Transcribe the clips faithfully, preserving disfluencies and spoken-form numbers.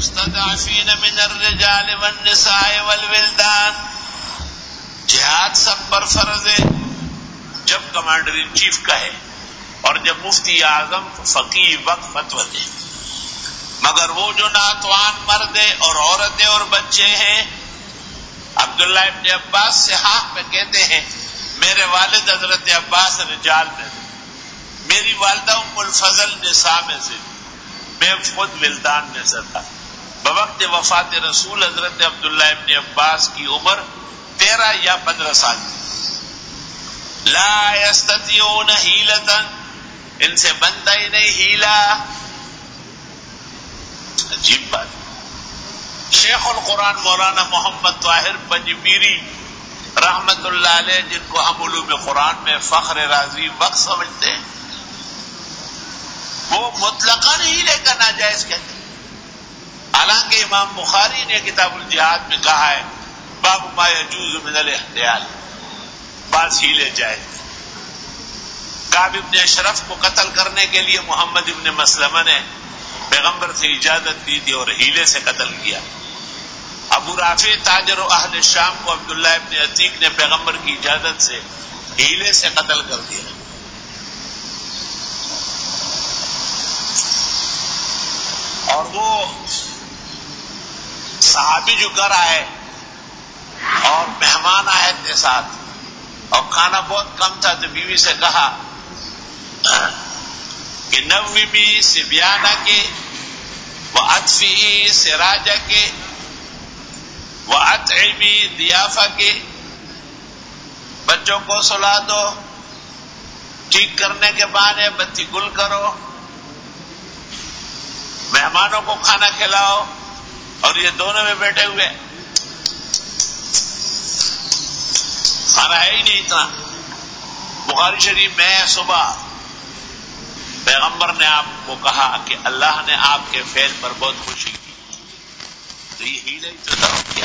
المستضعفین من الرجال والنساء والولدان. جہاد سب پر فرض ہے جب کمانڈر ان چیف کہے، اور جب مفتی اعظم فقیہ وقت فتوی دے، مگر وہ جو ناتوان مرد اور عورتیں اور بچے ہیں. عبداللہ ابن عباس صحاح میں کہتے ہیں میرے والد حضرت عباس رجال میں سے، میری والدہ ام الفضل نساء میں سے، میں خود ولدان میں سے تھا. بوقت وفات رسول حضرت عبداللہ ابن عباس کی عمر تیرہ یا پندرہ سال تھی. لا یستطیعون حیلۃ، ان سے بنتا ہی نہیں ہیلا. عجیب بات. شیخ القرآن مولانا محمد طاہر پنجبیری رحمت اللہ علیہ، جن کو ہم علوم قرآن میں فخر رازی وقت سمجھتے ہیں، وہ مطلقاً ہیلے کا ناجائز کہتے ہیں. حالانکہ امام بخاری نے کتاب الجہاد میں کہا ہے باب ما یجوز من الاحتیال، بعض ہیلے جائز. کعب ابن اشرف کو قتل کرنے کے لیے محمد ابن مسلمہ نے پیغمبر سے اجازت دی تھی اور ہیلے سے قتل کیا. ابو رافع تاجر و اہل شام کو عبداللہ ابن عتیق نے پیغمبر کی اجازت سے ہیلے سے قتل کر دیا. اور وہ صحابی جو گھر آئے اور مہمان آئے تھے ساتھ اور کھانا بہت کم تھا، تو بیوی سے کہا کہ نوّمی صبیانہ کے وَأَطْفِئِ سِرَاجَ کے وَأَطْعِمِ ضِیَافَ کے، بچوں کو سلا دو، ٹھیک کرنے کے بہانے بتی گل کرو، مہمانوں کو کھانا کھلاؤ. اور یہ دونوں میں بیٹھے ہوئے کھانا ہے ہی نہیں اتنا. بخاری شریف میں صبح پیغمبر نے آپ کو کہا کہ اللہ نے آپ کے فعل پر بہت خوشی کی، تو یہ ہیلے ہی تو تھا کیا.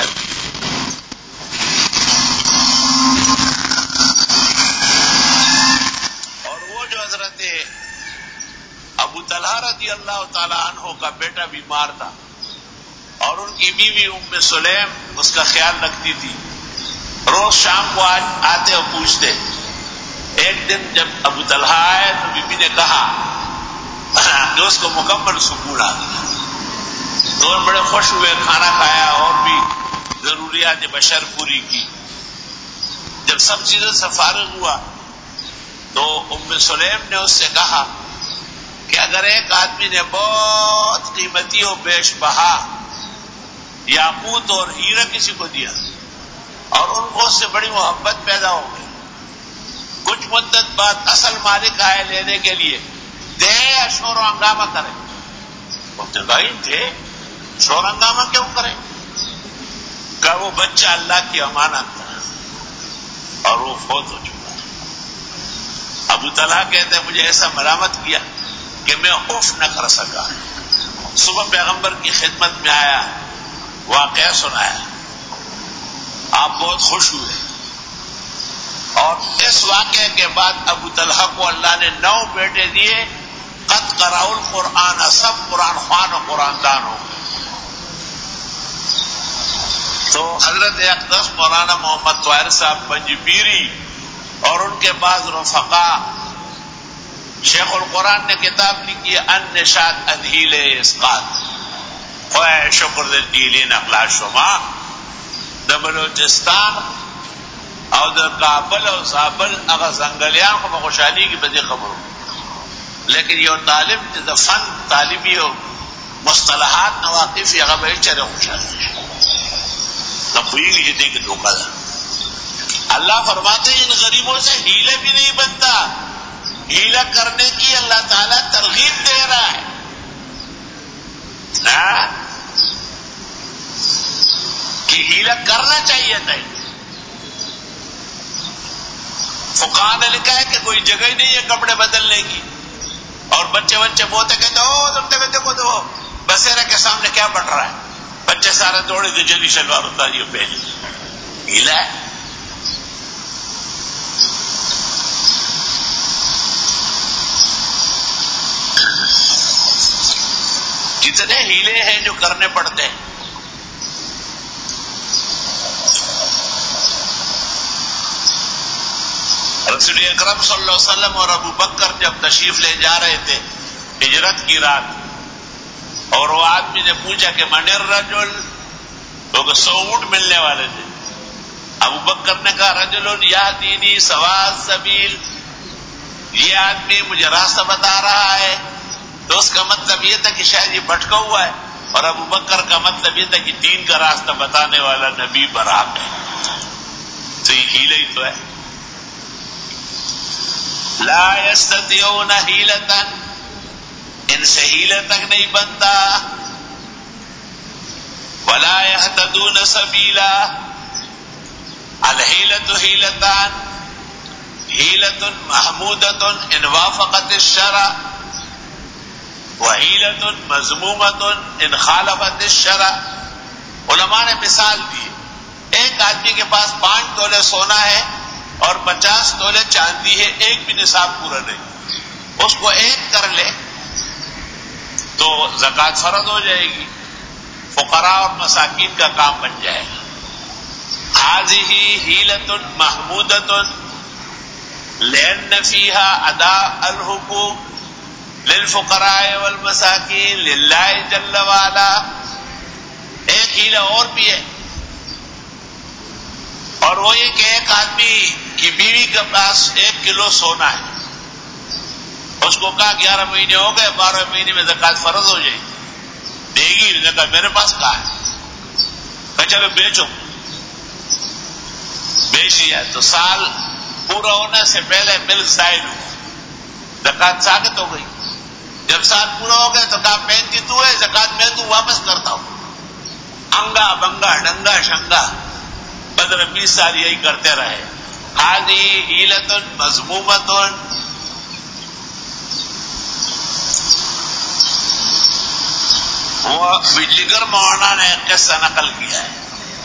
اور وہ جو حضرت ابو طلحہ رضی اللہ تعالی عنہ کا بیٹا بیمار تھا اور ان کی بیوی ام سلیم اس کا خیال رکھتی تھی، روز شام کو آج آتے اور پوچھتے. ایک دن جب ابو طلحہ آئے تو بی بی نے کہا کہ اس کو مکمل سکون آ گیا. دونوں بڑے خوش ہوئے، کھانا کھایا اور بھی ضروریات بشر پوری کی. جب سب چیزوں سے فارغ ہوا تو ام سلیم نے اس سے کہا کہ اگر ایک آدمی نے بہت قیمتی اور بیش بہا یاقوت اور ہیرا کسی کو دیا اور ان کو اس سے بڑی محبت پیدا ہو گئی، کچھ مدت بعد اصل مالک آئے لینے کے لیے، دے یا شور و ہنگامہ کرے؟ بولتے بھائی دے، شور ہنگامہ کیوں کرے؟ کہ وہ بچہ اللہ کی امانت تھا اور وہ فوت ہو چکا. ابو طلحہ کہتے ہیں مجھے ایسا ملامت کیا کہ میں اف نہ کر سکا. صبح پیغمبر کی خدمت میں آیا، واقعہ سنایا، آپ بہت خوش ہوئے. اور اس واقعے کے بعد ابو طلحہ کو اللہ نے نو بیٹے دیے. قد قرأوا القرآن، سب قرآن خوان و قرآن دان ہو گئے. تو حضرت اقدس مولانا محمد طاہر صاحب پنجبیری اور ان کے بعض رفقا، شیخ القرآن نے کتاب لکھی ہے النشاط ادھیل اسقاط، خوائے شکر دل جیلین اقلا شما، دا بلوچستان اور دا کابل اور زابل اگر زنگلیان کو بخوشحالی کی بدی خبروں. لیکن یہ طالب دا فن طالبی ہو مصطلحات نواقف یا غبئی چرے خوشحالی نبوئی یہ دے کے دھوکہ دا. اللہ فرماتے ہیں ان غریبوں سے ہیلہ بھی نہیں بنتا. ہیلہ کرنے کی اللہ تعالیٰ ترغیب دے رہا ہے. کہ ہیلہ کرنا چاہیے تھا. فقہاء نے لکھا ہے کہ کوئی جگہ ہی نہیں ہے کپڑے بدلنے کی، اور بچے بچے بہت کہتے ہو تم دیکھو تو بسیرا کے سامنے کیا بن رہا ہے، بچے سارے دوڑے تھے جلدی شلوار اتاری پہنے. ہیلہ ہے. کتنے ہیلے ہیں جو کرنے پڑتے ہیں. رسول اکرم صلی اللہ علیہ وسلم اور ابو بکر جب تشریف لے جا رہے تھے ہجرت کی رات، اور وہ آدمی نے پوچھا کہ من الرجل، تو سو اونٹ ملنے والے تھے. ابو بکر نے کہا رجل یہدینی سواء السبیل، یہ آدمی مجھے راستہ بتا رہا ہے. تو اس کا مطلب یہ تھا کہ شاید یہ بھٹکا ہوا ہے، اور ابو بکر کا مطلب یہ تھا کہ دین کا راستہ بتانے والا نبی برحق ہے. تو یہ ہیلہ ہی تو ہے. لا یستطیعون حیلۃ، ان سے ہیلہ تک نہیں بنتا. ولا یہتدون سبیلا، الحیلۃ حیلتان، حیلۃ محمودۃ ان وافقت الشرع، وحیلۃ مذمومۃ ان خالفت الشرع. علماء نے مثال دی، ایک آدمی کے پاس پانچ تولے سونا ہے اور پچاس تولے چاندی ہے، ایک بھی نصاب پورا نہیں، اس کو ایک کر لے تو زکوٰۃ فرض ہو جائے گی، فقراء اور مساکین کا کام بن جائے گا. هذه حیلۃ محمودۃ لأن فيها اداء الحقوق للفقراء والمساکین للہ جل وعلا. ایک ہیلہ اور بھی ہے، اور وہ یہ کہ ایک آدمی کی بیوی کے پاس ایک کلو سونا ہے، اس کو کہا گیارہ مہینے ہو گئے، بارہ مہینے میں زکوٰۃ فرض ہو جائے گی، دے گی؟ نے کہا میرے پاس کہاں ہے. کہا چلو بیچو. بیچ لیا تو سال پورا ہونے سے پہلے ملک زائد ہوا، زکوٰۃ ثابت ہو گئی. جب سال پورا ہو گیا تو کہا پینتی تو ہے، زکوٰۃ میں تو واپس کرتا ہوں. انگا بنگا ڈنگا شنگا پندرہ بیس سال یہی کرتے رہے. ہذه حیلۃ مذمومۃ. وہ بجلیگر مولانا نے قصہ نقل کیا ہے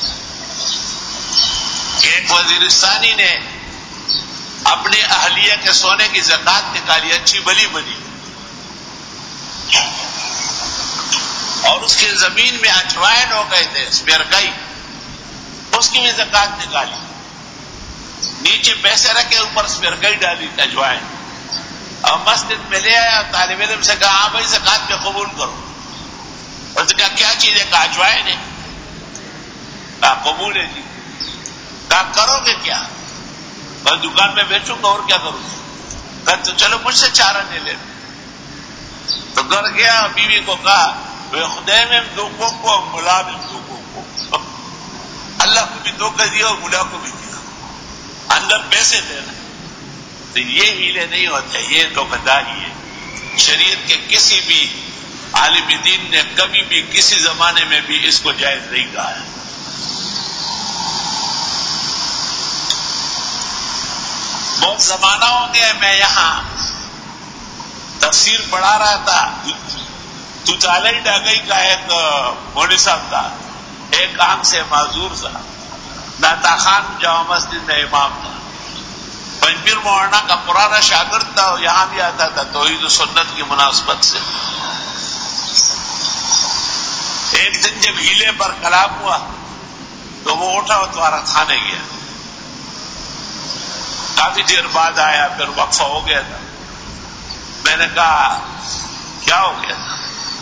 کہ ایک وزیرستانی نے اپنے اہلیہ کے سونے کی زکوٰۃ نکالی، اچھی بلی بلی، اور اس کی زمین میں اجوائن ہو گئے تھے، اسپیرکائی، اس کی بھی زکوٰۃ نکالی. نیچے پیسے رکھے، اوپر اسپیرکائی ڈالی اجوائن، اور مسجد میں لے آیا، طالب علم سے کہا ہاں بھائی زکوٰۃ پہ قبول کرو. اور کہا کیا چیز ہے؟ کہا اجوائن ہے. کہا قبول ہے جی. کہا کرو گے کیا؟ میں دکان میں بیچوں گا، اور کیا کروں گا. کہا تو چلو مجھ سے چارہ لے لے. تو گھر گیا، بیوی کو کہا خدے میں دھوکوں کو، ملا میں دھوکوں کو، اللہ کو بھی دھوکہ دیا اور ملا کو بھی دیا، اندر پیسے دینا. تو یہ ہیلے نہیں ہوتے، یہ دھوکہ داری ہے. شریعت کے کسی بھی عالم دین نے کبھی بھی کسی زمانے میں بھی اس کو جائز نہیں کہا ہے. بہت زمانہ ہو گیا میں یہاں تفسیر پڑھا رہا تھا، تو تالائی ڈاگئی کا ایک مولوی صاحب تھا، ایک آنکھ سے معذور تھا، داتا خان جامع مسجد میں امام تھا، پنجبیر مولانا کا پرانا شاگرد تھا، یہاں بھی آتا تھا توحید و سنت کی مناسبت سے. ایک دن جب ہیلے پر کلام ہوا تو وہ اٹھا اور دوبارہ کھانے گیا. کافی دیر بعد آیا، پھر وقفہ ہو گیا تھا. میں نے کہا کیا ہو گیا تھا؟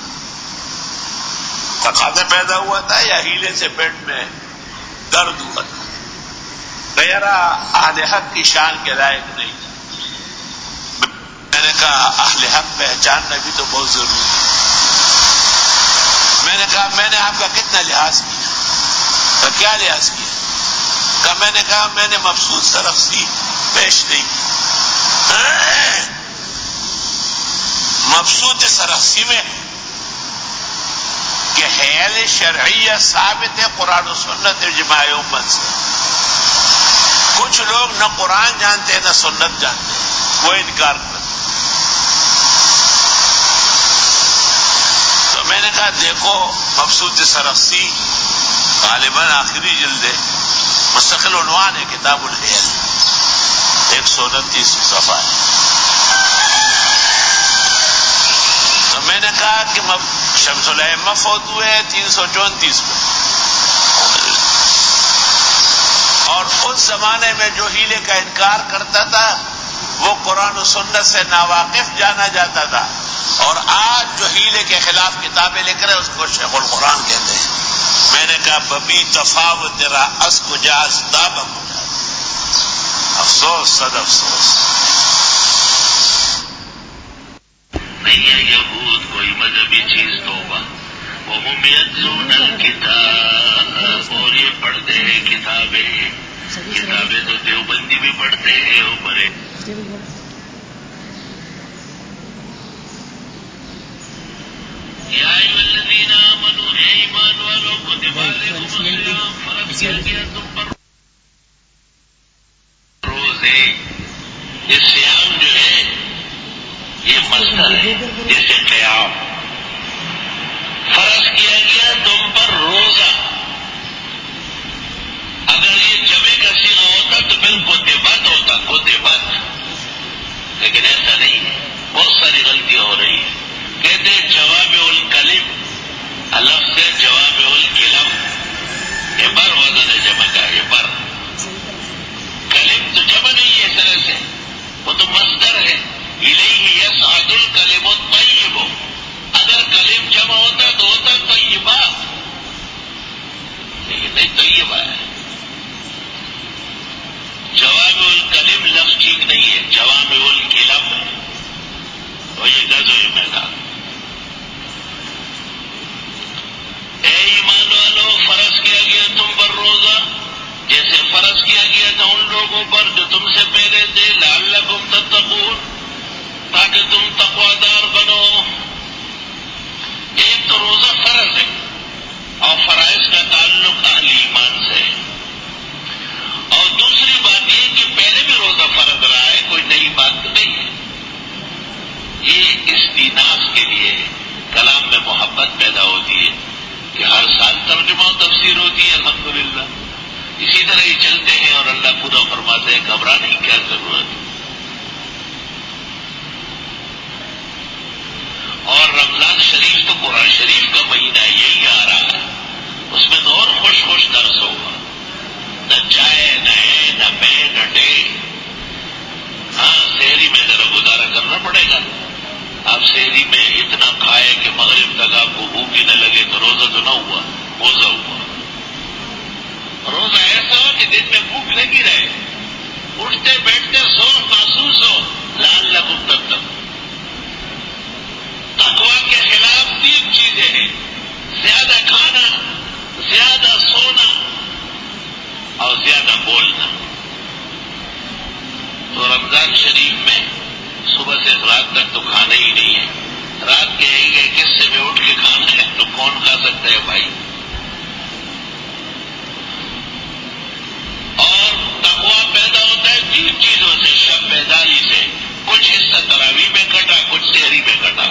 تقاضا پیدا ہوا تھا یا ہیلے سے پیٹ میں درد ہوا تھا؟ میرا اہل حق کی شان کے لائق نہیں. میں نے کہا اہل حق پہچاننا بھی تو بہت ضروری ہے. میں نے کہا میں نے آپ کا کتنا لحاظ کیا؟ تو کیا لحاظ کیا؟ کہ میں نے کہا میں نے مبسوط سرخسی پیش نہیں کی. مبسوط سرخسی میں کہ حیل شرعیہ ثابت ہے قرآن و سنت اجماع امت سے. کچھ لوگ نہ قرآن جانتے نہ سنت جانتے، وہ انکار کرتے. تو میں نے کہا دیکھو مبسوط سرخسی غالباً آخری جلد ہے، مستقل عنوان ہے کتاب الحیل، ایک سو انتیس صفحہ ہے. تو میں نے کہا کہ شمس الائمہ فوت ہوئے تین سو چونتیس میں، اور اس زمانے میں جو ہیلے کا انکار کرتا تھا وہ قرآن و سنت سے ناواقف جانا جاتا تھا، اور آج جو ہیلے کے خلاف کتابیں لکھ رہے اس کو شیخ القرآن کہتے ہیں۔ میں نے کہا ببی تفاوت تیرا اس کو جاز دابا مجاز، افسوس صد افسوس۔ نہیں ہے یہود کوئی مذہبی چیز توبہ، وہم یتلون الکتاب، اور یہ پڑھتے ہیں کتابیں، کتابیں تو دیوبندی بھی پڑھتے ہیں اوپر۔ یا ایھا الذین آمنوا، اے ایمان والو، کتب علیکم الصیام، فرض کیا گیا تم پر روزے۔ یہ صیام جو ہے یہ مصدر ہے، جیسے قیام، فرض کیا گیا تم پر روزہ۔ اگر یہ جمع کا صیغہ ہوتا تو پھر کتبت ہوتا، کتبت، لیکن ایسا نہیں ہے، بہت ساری غلطیاں ہو رہی ہیں۔ کہتے ہیں جواب الکلم، لفظ سے جواب الکلم، یہ بر وزن ہے جمع کا، یہ بر، کلم تو جمع نہیں ہے اس طرح سے، وہ تو مصدر ہے۔ الیہ یصعد الکلم الطیب، اگر کلم جمع ہوتا تو ہوتا طیبہ، لیکن نہیں طیبہ ہے۔ جواب الکلم لفظ ٹھیک نہیں ہے، جواب الکلم ہے، اور یہ غزوہ میدان۔ اے ایمان والو، فرض کیا گیا تم پر روزہ جیسے فرض کیا گیا تھا ان لوگوں پر جو تم سے پہلے تھے، لعلکم تتقون، تاکہ تم تقوادار بنو۔ ایک تو روزہ فرض ہے، اور فرائض کا تعلق اہل ایمان سے ہے، اور دوسری بات یہ کہ پہلے بھی روزہ فرض رہا ہے، کوئی نئی بات نہیں ہے۔ یہ استیناس کے لیے کلام میں محبت پیدا ہوتی ہے کہ ہر سال ترجمہ و تفسیر ہوتی ہے، الحمدللہ اسی طرح ہی چلتے ہیں، اور اللہ پورا فرماتے ہیں، گھبرانے کی کیا ضرورت ہے۔ اور رمضان شریف تو قرآن شریف کا مہینہ ہے، یہی آ رہا ہے، اس میں تو اور خوش خوش درس ہوگا، نہ چائے نہ ہے نہ پے نہ ڈے۔ ہاں سحری میں ذرا گزارا کرنا پڑے گا، آپ سحری میں اتنا کھائے کہ مغرب تک آپ کو بھوک ہی نہ لگے تو روزہ تو نہ ہوا، روزہ ہوا۔ روزہ ایسا ہو کہ دن میں بھوک لگی رہے، اٹھتے بیٹھتے سو محسوس ہو، لعلکم تتقون۔ تقویٰ کے خلاف تین چیزیں ہیں، زیادہ کھانا، زیادہ سونا اور زیادہ بولنا۔ تو رمضان شریف میں صبح سے رات تک تو کھانا ہی نہیں ہے، رات کے ایک ایک حصے میں اٹھ کے کھانا ہے تو کون کھا سکتا ہے بھائی؟ اور تقویٰ پیدا ہوتا ہے تین چیزوں سے، شب بیداری سے، کچھ حصہ تراویح میں کٹا، کچھ سحری میں کٹا،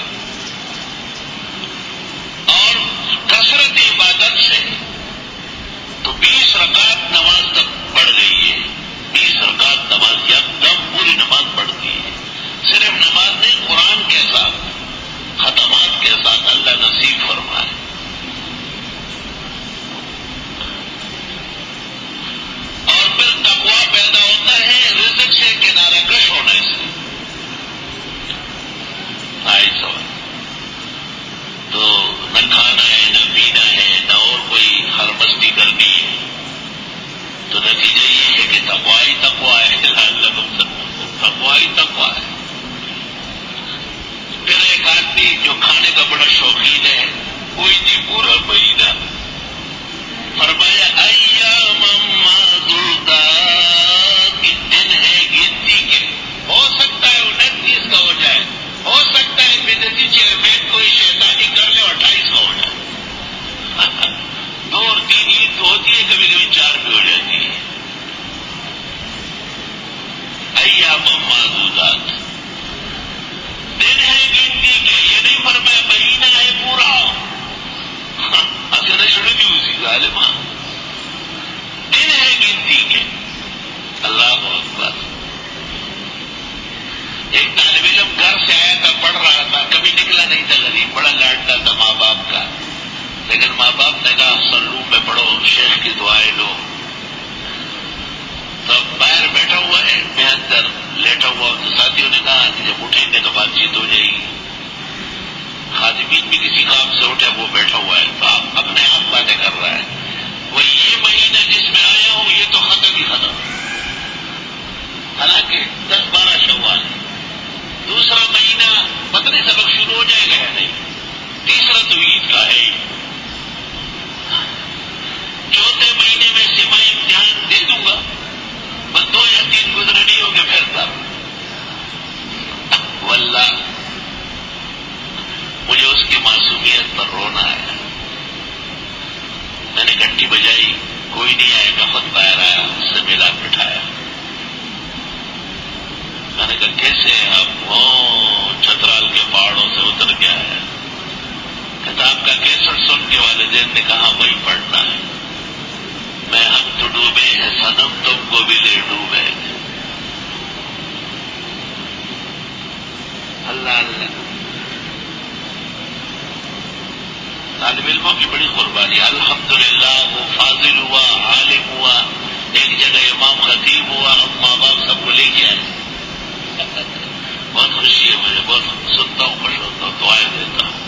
اور کثرت عبادت سے۔ تو بیس رکعت نماز تک بڑھ گئی ہے، بیس رکعت نماز یکدم پوری نماز پڑھتی ہے، صرف نماز نہیں، قرآن کے ساتھ، ختمات کے ساتھ، اللہ نصیب فرمائے۔ کہا کہ جب اٹھیں گے تو بات چیت ہو جائے گی. خادمین بھی کسی کام سے اٹھے وہ بیٹھا ہوا ہے تو آپ اپنے آپ باتیں کر رہا ہے. وہ یہ مہینہ جس میں آیا ہوں یہ تو ختم ہی ختم. حالانکہ دس بارہ شوال ہے. دوسرا مہینہ پتہ نہیں سبق شروع ہو جائے گا یا نہیں. تیسرا تو عید کا ہے. چوتھے مہینے میں سما امتحان دے دوں گا. بس دو یا تین گزرے نہیں ہوں گے پھر تب. واللہ مجھے اس کی معصومیت پر رونا ہے. میں نے گھنٹی بجائی, کوئی نہیں آئے. میں خود باہر آیا, اس سے ملا, بٹھایا. میں نے کہا کیسے آپ؟ وہ چترال کے پہاڑوں سے اتر کے آیا. کتاب کا کیسٹ سن کے والدین نے کہا وہی پڑھنا ہے. میں ہم تو ڈوبے ہیں صنم تم کو بھی لے ڈوبے. اللہ اللہ. طالب علموں کی بڑی قربانی. الحمدللہ وہ فاضل ہوا, عالم ہوا, ایک جگہ امام خطیب ہوا, اب ماں باپ سب کو لے کے آئے. بہت خوشی ہے مجھے, بہت سنتا ہوں, خوش ہوتا ہوں, دعائیں دیتا ہوں.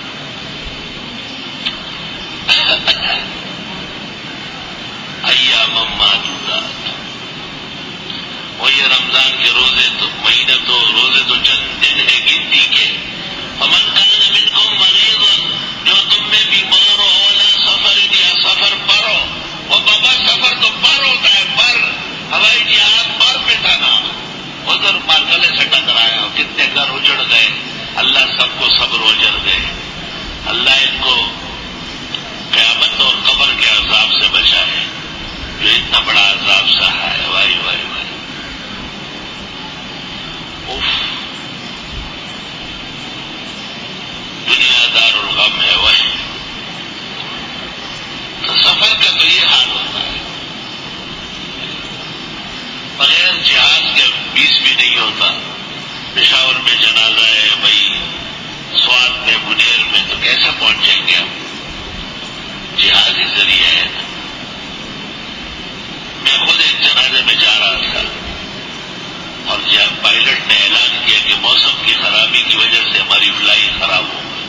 ایام معدودات. وہ یہ رمضان کے روزے تو مہینہ تو روزے تو چند دن ہے گنتی کے. فمن کان منکم مریضا, جو تم میں بیمار ہو, اولا سفر یا سفر پر ہو. وہ بابا سفر تو پر ہوتا ہے, پر ہوائی جہاز پر پہ تھا نا. ادھر مارکلے سے ٹکرایا, کتنے گھر اجڑ گئے. اللہ سب کو صبر و اجر دے. اللہ ان کو قیامت اور قبر کے عذاب سے بچائے جو اتنا بڑا عذاب سہا ہے. Y Y Y. اف, دنیا دار الغم ہے. وہی تو سفر کا تو یہ حال ہوتا ہے. بغیر جہاز کے بیس بھی نہیں ہوتا. پشاور میں جنازہ ہے بھائی, سوات میں, منیر میں, تو کیسے پہنچیں گے ہم؟ جہازی ذریعہ ہے. میں خود ایک جنازے میں جا رہا تھا اور جب پائلٹ نے اعلان کیا کہ موسم کی خرابی کی وجہ سے ہماری فلائٹ خراب ہو گئی,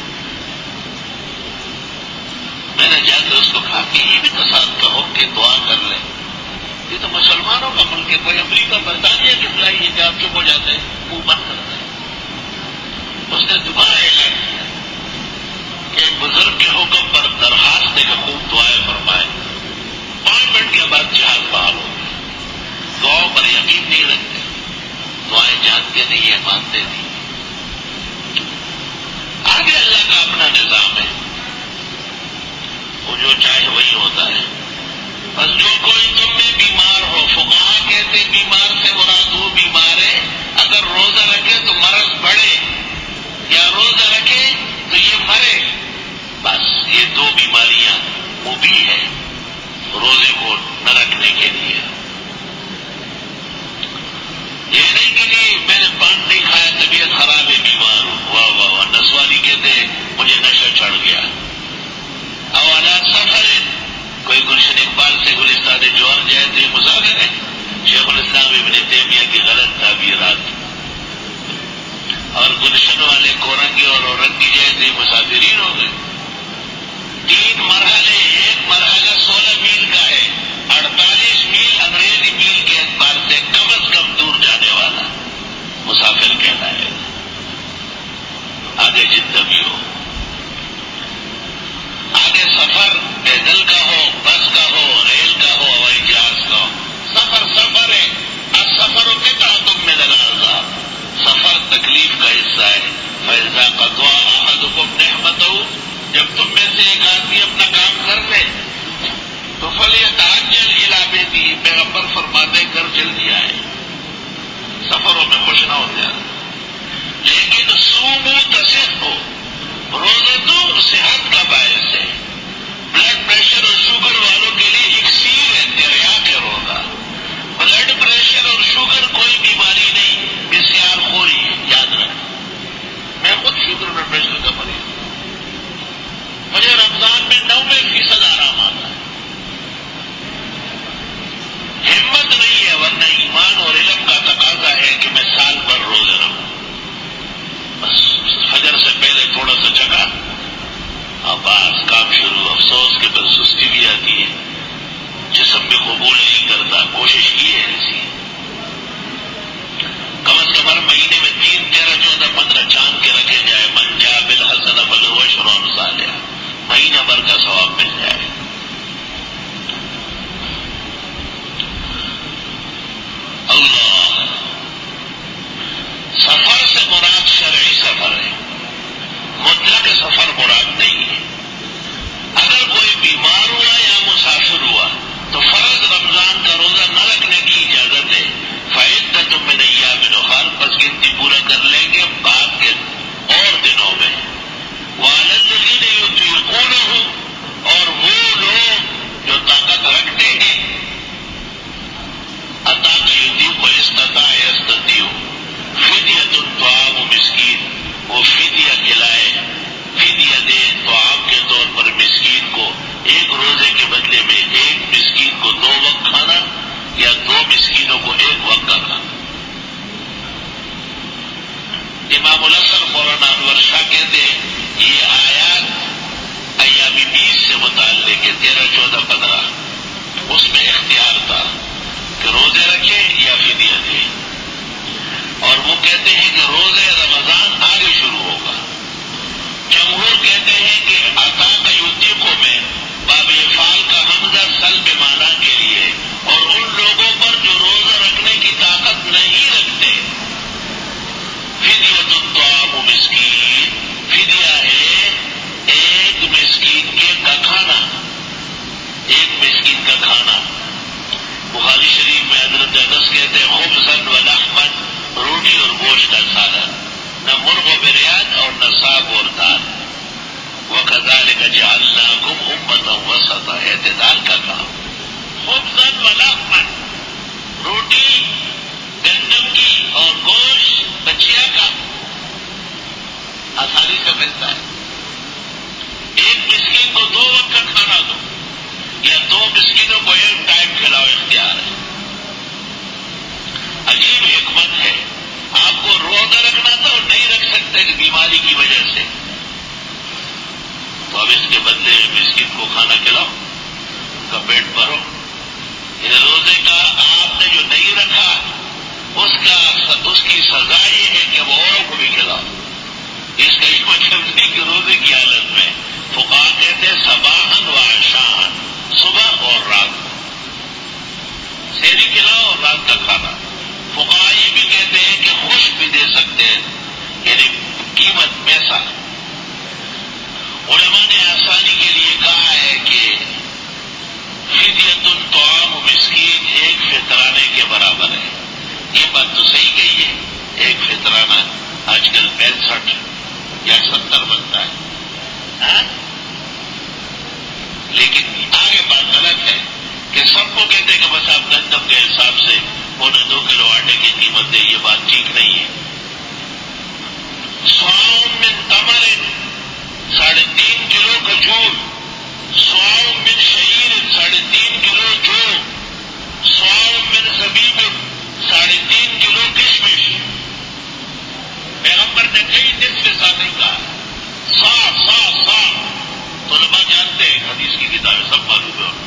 میں نے جا کے اس کو کہا کہ یہ بھی تو ساتھ کہو کہ دعا کر لیں. یہ تو مسلمانوں کا ملک ہے, کوئی امریکہ برطانیہ کی فلائی ہے کہ آپ چپ ہو جاتے ہیں, منہ بند کرتے ہیں. اس نے دوبارہ اعلان کیا کہ بزرگ کے حکم پر درخواست دے کے خوب دعائیں فرمائے. پانچ منٹ کے بعد جہاز بحال ہو گیا. دعاؤں پر یقین نہیں رکھتے, دعائیں جانتے نہیں ہیں, مانتے نہیں. آگے اللہ کا اپنا نظام ہے, وہ جو چاہے وہی ہوتا ہے. بس جو کوئی تم میں بیمار ہو, فقہا کہتے بیمار سے مراد وہ بیمار ہے اگر روزہ رکھے تو مرض بڑھے, یا روزہ رکھے تو یہ مرے. بس یہ دو بیماریاں مبیح ہیں روزے کو نہ رکھنے کے لیے. یہ نہیں کہ جی میں نے پان نہیں کھایا, طبیعت خراب ہے, بیمار ہوں, واہ واہ واہ. نسوانی کہتے مجھے نشہ چڑھ گیا. اولا سفر, کوئی گلشن اقبال سے گلستان جوہر جائے تو یہ مسافر ہے. شیخ الاسلام ابن تیمیہ کی غلط تعبیرات. اور گلشن والے کورنگی اور اورنگی جائے تو یہ مسافرین ہو گئے. تین مرحلے, ایک مرحلہ سولہ میل کا ہے, اڑتالیس میل انگریزی میل کے اعتبار سے کم از کم دور جانے والا مسافر کہلائے. آگے جتنا بھی ہو, آگے سفر پیدل کا ہو, بس کا ہو, ریل کا ہو, ہوائی جہاز کا ہو, سفر سفر ہے. اب سفر ہوتے تھا تم میں دلازا, سفر تکلیف کا حصہ ہے. فیضا قضا احدکم نعمتہ, جب تم میں سے ایک آدمی اپنا کام کر لے تو فلیتعجل الی بیتہ, پیغمبر فرماتے گھر جلدی آئے. سفروں میں خوش نہ ہو جائے. لیکن صوموا تصحوا, روزے تو صحت کا باعث ہے. بلڈ پریشر اور شوگر والوں کے لیے اکسیر ہے, تریاق ہے روزہ. بلڈ پریشر اور شوگر کوئی بیماری نہیں, بسیار خوری ہے, یاد رکھ. میں خود شوگر اور پریشر کا مریض ہوں. ثواب مل جائے. اللہ، سفر سے مراد شرعی سفر ہے، مطلق سفر مراد نہیں ہے. اگر کوئی بیمار ہوا یا مسافر ہوا تو فرض رمضان کا روزہ نہ رکھنے کی اجازت ہے. فعدۃ من ایام اخر، پس گنتی پورا کر لیں گے بعد کے اور دنوں میں. وعلی الذین یطیقونہ، اور وہ لوگ جو طاقت رکھتے ہیں، اطاق یطیق و استطاع یستطیع، فدیۃ طعام مسکین، وہ فدیہ کھلائے، فدیہ دے طعام کے طور پر مسکین کو، ایک روزے کے بدلے میں ایک مسکین کو دو وقت کھانا یا دو مسکینوں کو ایک وقت کا کھانا. امام الحسن مولانا انور شاہ کہتے ہیں یہ آیات ایامی بیس سے متعلق ہے، تیرہ چودہ پندرہ، اس میں اختیار تھا کہ روزے رکھے یا فدیہ دے. اور وہ کہتے ہیں کہ روزے رمضان آگے شروع ہوگا. جمہور کہتے ہیں کہ اطاق یطیق میں باب افعال کا حمزہ سلب معنی کے لیے، اور ان لوگوں پر جو روزہ رکھنے کی طاقت نہیں رکھتے. فدیۃ الطعام مسکین، فدیہ ہے ایک مسکین کے کا کھانا، ایک مسکین کا کھانا. بخاری شریف میں حضرت انس کہتے ہیں خبزاً و لحماً، روٹی اور گوشت کا سالن، نہ مرغ و بریان اور نہ ساگ اور دال. وَكَذَلِكَ جَعَلْنَاكُمْ أُمَّةً وَسَطًا، اعتدال کا کام. خبزاً و لحماً، روٹی گندم کی اور گوشت بچیا کا آسانی سے ملتا ہے. ایک مسکین کو دو وقت کا کھانا دو یا دو مسکینوں کو ایک ٹائم کھلاؤ، اختیار ہے. عجیب حکمت ہے. آپ کو روزہ رکھنا تھا اور نہیں رکھ سکتے کہ بیماری کی وجہ سے، تو اب اس کے بدلے مسکین کو کھانا کھلاؤ، ان کا پیٹ بھرو. یہ روزے کا آپ نے جو نہیں رکھا اس کا اس کی سزا یہ ہے کہ وہ اوروں کو بھی کھلاؤ. اس کا یہ مطلب نہیں کہ روزے کی حالت میں. فقہا کہتے ہیں صباحاً و عشاءً، صبح اور رات، سحری کھلاؤ اور رات کا کھانا. فقہا یہ بھی کہتے ہیں کہ خوش بھی دے سکتے ہیں، یعنی قیمت پیسہ. علماء نے آسانی کے لیے کہا ہے کہ فدیۃ طعام مسکین ایک فطرانے کے برابر ہے. یہ بات تو صحیح کہی ہے، ایک فطرانہ آج کل پینسٹھ یا ستر بنتا ہے، ہاں؟ لیکن آگے بات غلط ہے کہ سب کو کہتے کہ بس آپ گندم کے حساب سے پونے دو کلو آٹے کی قیمت دے، یہ بات ٹھیک نہیں ہے. سواؤ من تمر، ساڑھے تین کلو کھجور، سواؤ من شعیر، ساڑھے تین کلو جو، سواؤ من زبیب، ساڑھے تین کلو کشمش. پیغمبر نے کئی نصف سا نہیں کہا، سا سا سا. طلباء جانتے ہیں، حدیث کی کتابیں سب معلوم ہے.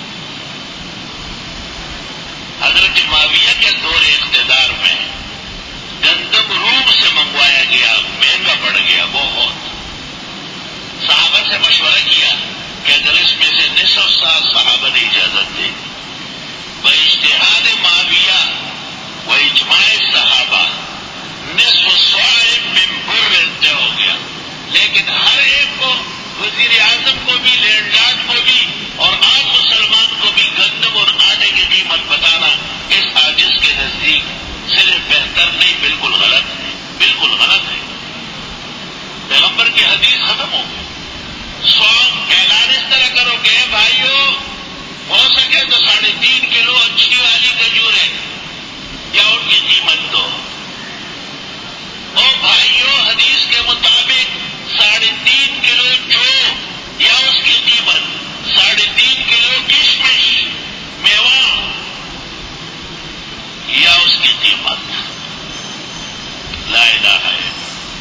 حضرت معاویہ کے دور اقتدار میں گندم روم سے منگوایا گیا، مہنگا پڑ گیا بہت. صحابہ سے مشورہ کیا کہ اگر اس میں سے نصف سا صحابہ نے اجازت دی. باجتہاد معاویہ و اجماع صحابہ نصف صاع من بر طے ہو گیا. لیکن ہر ایک کو، وزیر اعظم کو بھی، لینڈ لارڈ کو بھی اور عام مسلمان کو بھی گندم اور آٹے کی قیمت بتانا اس عاجز کے نزدیک صرف بہتر نہیں، بالکل غلط ہے، بالکل غلط ہے. پیغمبر کی حدیث ختم ہو گئی. سوام اعلان اس طرح کرو کہ بھائیو ہو سکے تو ساڑھے تین کلو اچھی والی کھجوریں یا ان کی قیمت دو. اور بھائیو حدیث کے مطابق ساڑھے تین کلو جو یا اس کی قیمت، ساڑھے تین کلو کشمش میوہ یا اس کی قیمت. لا الہ الا اللہ.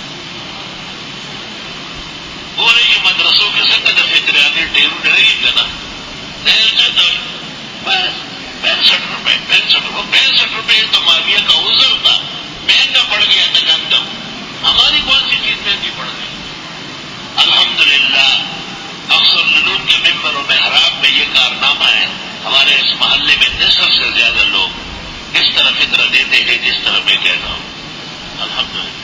بولے کہ مدرسوں کے سنگ فطرانے ڈیرو ڈرے گی کنا بس پینسٹھ روپے پینسٹھ روپے پینسٹھ روپے تو معاویہ کا عذر تھا، مہنگا پڑ گیا تھا گندم. ہماری کون سی چیز مہنگی پڑ گئی؟ الحمدللہ اکثر لوگوں کے ممبر ہمارے اس محلے میں نصف سے زیادہ لوگ اس طرح فطرہ دیتے ہیں جس طرح میں کہتا ہوں. الحمدللہ.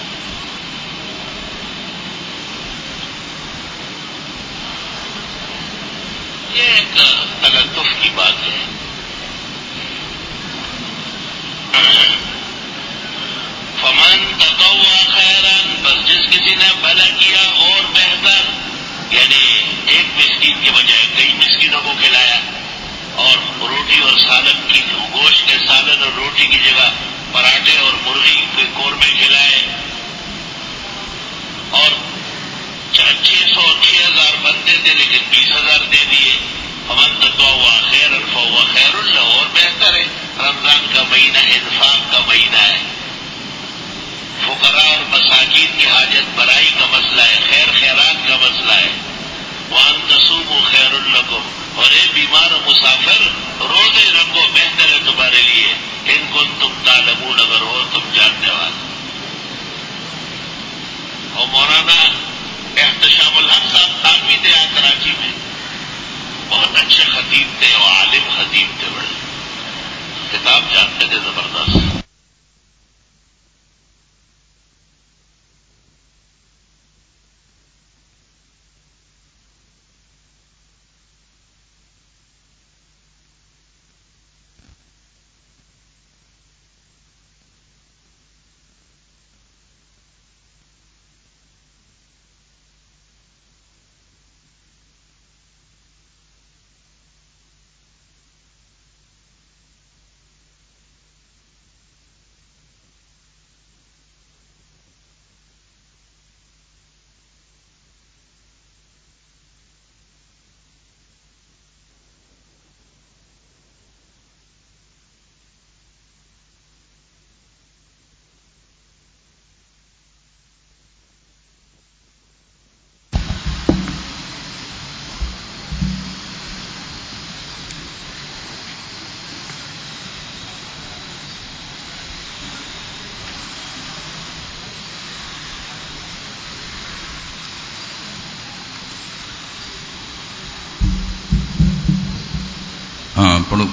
یہ ایک تلطف کی بات ہے. فمن تطوع خیرا، بس جس کسی نے بھلا کیا اور بہتر، یعنی ایک مسکین کے بجائے کئی مسکینوں کو کھلایا، اور روٹی اور سالن کی گوشت کے سالن اور روٹی کی جگہ پراٹھے اور مرغی کے قورمے کھلائے، اور چھ سو چھ ہزار بنتے تھے لیکن بیس ہزار دے دیے. فمن تطوع خیرا فهو خیر له، اور بہتر ہے. رمضان کا مہینہ انفاق کا مہینہ ہے، فقراء اور مساکین کی حاجت برائی کا مسئلہ ہے، خیر خیرات کا مسئلہ ہے. وان تصوموا خیر لکم، اور اے بیمار و مسافر روزے رکھو بہتر ہے تمہارے لیے. ان کنتم تعلمون، اگر ہو تم جاننے والے. اور مولانا احتشام الحق صاحب تھانوی تھے یہاں کراچی میں، بہت اچھے خطیب تھے اور عالم خطیب تھے، بڑے کتاب جانتے تھے زبردست. ہاں پڑھو.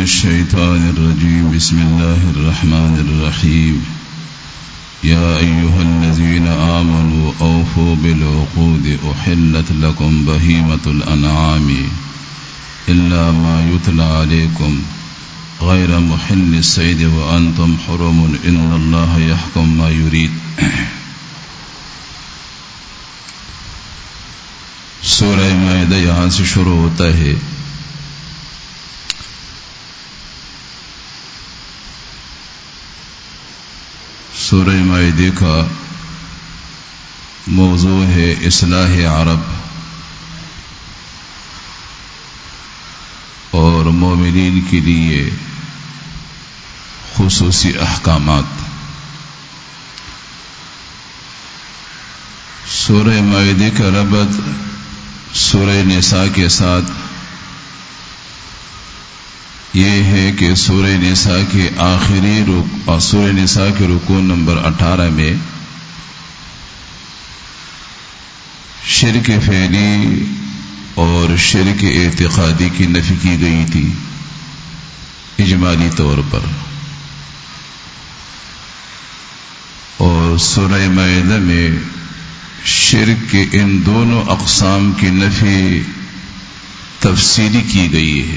الشيطان الرجيم بسم الله الرحمن الرحيم يا أيها الذين آمنوا أوفوا بالعقود أحلت لكم بهيمة الأنعام إلا ما يتلى عليكم غير محل الصيد وأنتم حرم إن الله يحكم ما يريد. سورہ مائدہ یہاں سے شروع ہوتا ہے. سورہ مائدہ کا موضوع ہے اصلاح عرب اور مومنین کے لیے خصوصی احکامات. سورہ مائدہ کا ربط سورہ نساء کے ساتھ یہ ہے کہ سورہ نساء کے آخری رک اور سورہ نساء کے رکوع نمبر اٹھارہ میں شرک فعلی اور شرک اعتقادی کی نفی کی گئی تھی اجمالی طور پر، اور سورہ مائدہ میں شرک کے ان دونوں اقسام کی نفی تفصیلی کی گئی ہے.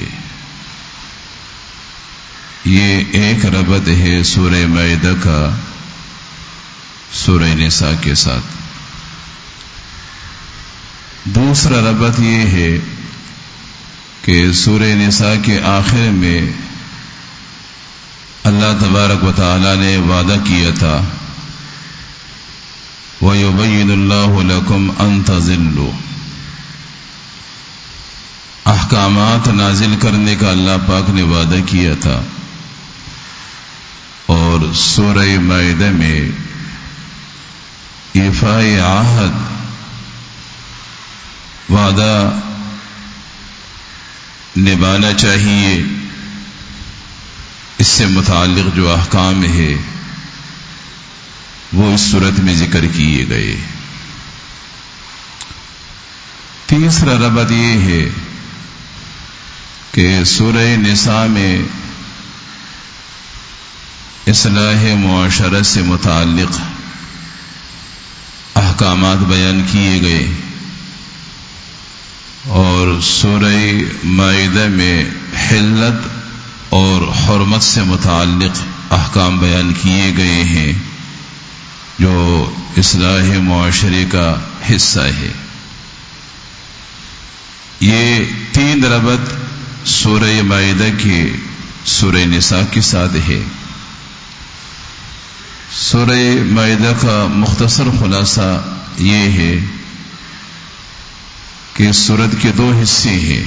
یہ ایک ربط ہے سورہ مائدہ کا سورہ نساء کے ساتھ. دوسرا ربط یہ ہے کہ سورہ نساء کے آخر میں اللہ تبارک و تعالی نے وعدہ کیا تھا وَيُبَيِّنُ اللَّهُ لَكُمْ أَن تَضِلُّوا، احکامات نازل کرنے کا اللہ پاک نے وعدہ کیا تھا. اور سورہ مائدہ میں ایفاء عہد، وعدہ نبھانا چاہیے، اس سے متعلق جو احکام ہے وہ اس صورت میں ذکر کیے گئے. تیسرا ربط یہ ہے کہ سورہ نساء میں اصلاح معاشرت سے متعلق احکامات بیان کیے گئے، اور سورہ مائدہ میں حلت اور حرمت سے متعلق احکام بیان کیے گئے ہیں جو اصلاح معاشرے کا حصہ ہے. یہ تین ربط سورہ مائدہ کے سورہ نساء کے ساتھ ہے. سورہ مائدہ کا مختصر خلاصہ یہ ہے کہ سورت کے دو حصے ہیں.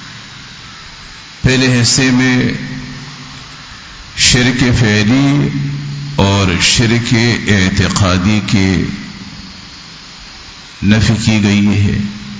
پہلے حصے میں شرک فعلی اور شرک اعتقادی کی نفی کی گئی ہے،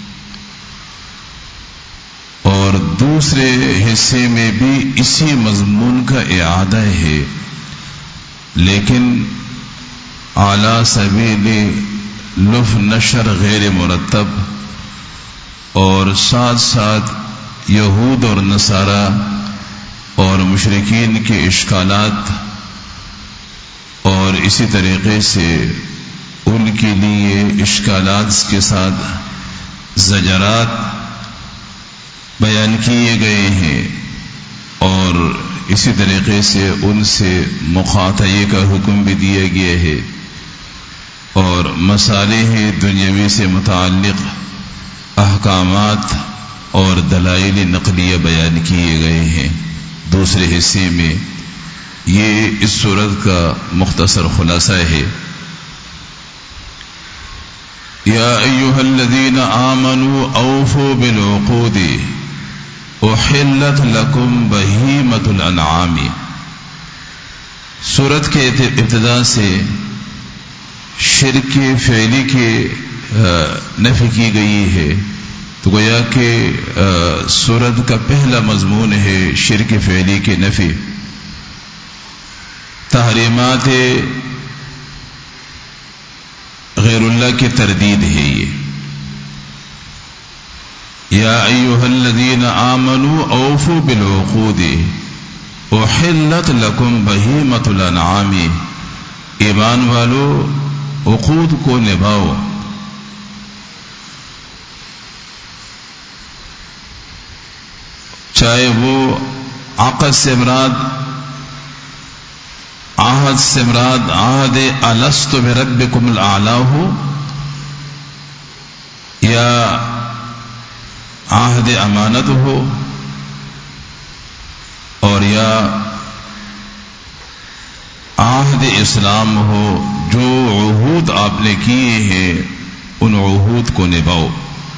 اور دوسرے حصے میں بھی اسی مضمون کا اعادہ ہے، لیکن اعلی سبیل لف نشر غیر مرتب، اور ساتھ ساتھ یہود اور نصارہ اور مشرکین کے اشکالات اور اسی طریقے سے ان کے لیے اشکالات کے ساتھ زجرات بیان کیے گئے ہیں، اور اسی طریقے سے ان سے مخاطعے کا حکم بھی دیا گیا ہے، اور مصالح دنیاوی سے متعلق احکامات اور دلائل نقلیہ بیان کیے گئے ہیں. دوسرے حصے میں یہ اس سورت کا مختصر خلاصہ ہے. یا ایھا الذین آمنوا اوفوا بالعقود احلت لکم بہیمۃ الانعام. سورت کے ابتدا سے شرک فعلی کی نفی کی گئی ہے، تو گویا کہ سورت کا پہلا مضمون ہے شرک فعلی کی نفی. تحریمات غیر اللہ کی تردید ہے یہ. یا ایھا الذین آمنوا اوفوا بالعقود، احلت لکم بہیمۃ الانعام، ایمان والو عقود کو نبھاؤ، چاہے وہ عقد سے مراد عہد سے مراد عہد الست بربکم الاعلی ہو، یا عہد امانت ہو، اور یا عہد اسلام ہو، جو عہود آپ نے کیے ہیں ان عہود کو نبھاؤ۔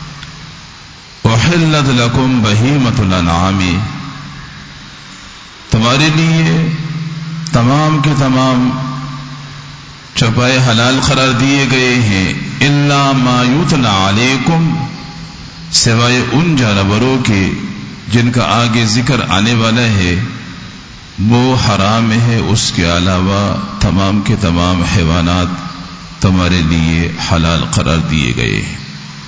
احلت لکم بہیمۃ الانعام، تمہارے لیے تمام کے تمام چوپائے حلال قرار دیے گئے ہیں، الا ما یتلی علیکم، سوائے ان جانوروں کے جن کا آگے ذکر آنے والا ہے وہ حرام ہے، اس کے علاوہ تمام کے تمام حیوانات تمہارے لیے حلال قرار دیے گئے ہیں۔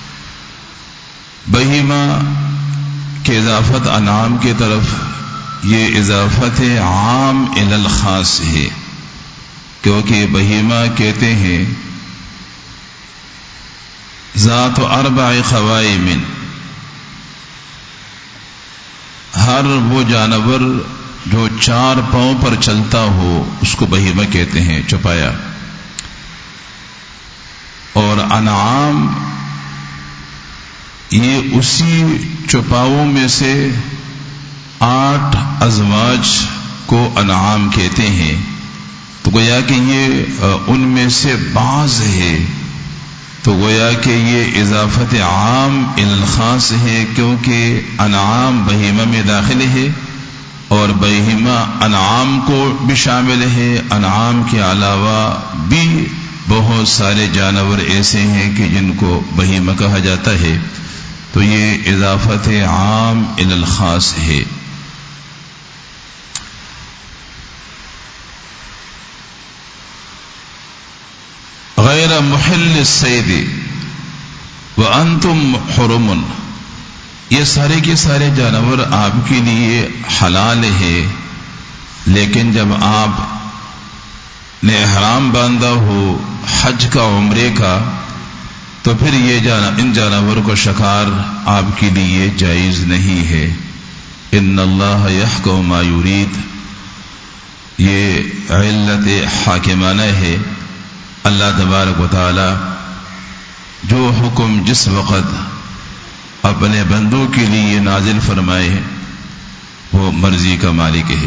بہیمہ کے اضافت انعام کی طرف، یہ اضافت عام الی الخاص ہے، کیونکہ بہیمہ کہتے ہیں ذات اربع قوائم، ہر وہ جانور جو چار پاؤں پر چلتا ہو اس کو بہیمہ کہتے ہیں، چوپایا۔ اور انعام یہ اسی چوپاؤں میں سے آٹھ ازواج کو انعام کہتے ہیں، تو گویا کہ یہ ان میں سے بعض ہے، تو گویا کہ یہ اضافت عام الی الخاص ہے، کیونکہ انعام بہیمہ میں داخل ہے اور بہیمہ انعام کو بھی شامل ہے۔ انعام کے علاوہ بھی بہت سارے جانور ایسے ہیں کہ جن کو بہیمہ کہا جاتا ہے، تو یہ اضافت عام الی الخاص ہے۔ غیر محل الصید وانتم حرم، یہ سارے کے سارے جانور آپ کے لیے حلال ہے، لیکن جب آپ نے احرام باندھا ہو حج کا عمرے کا تو پھر یہ جانا ان جانور کو شکار آپ کے لیے جائز نہیں ہے۔ ان اللہ یحکم ما یرید، یہ علت حاکمانہ ہے، اللہ تبارک و تعالی جو حکم جس وقت اپنے بندوں کے لیے نازل فرمائے وہ مرضی کا مالک ہے۔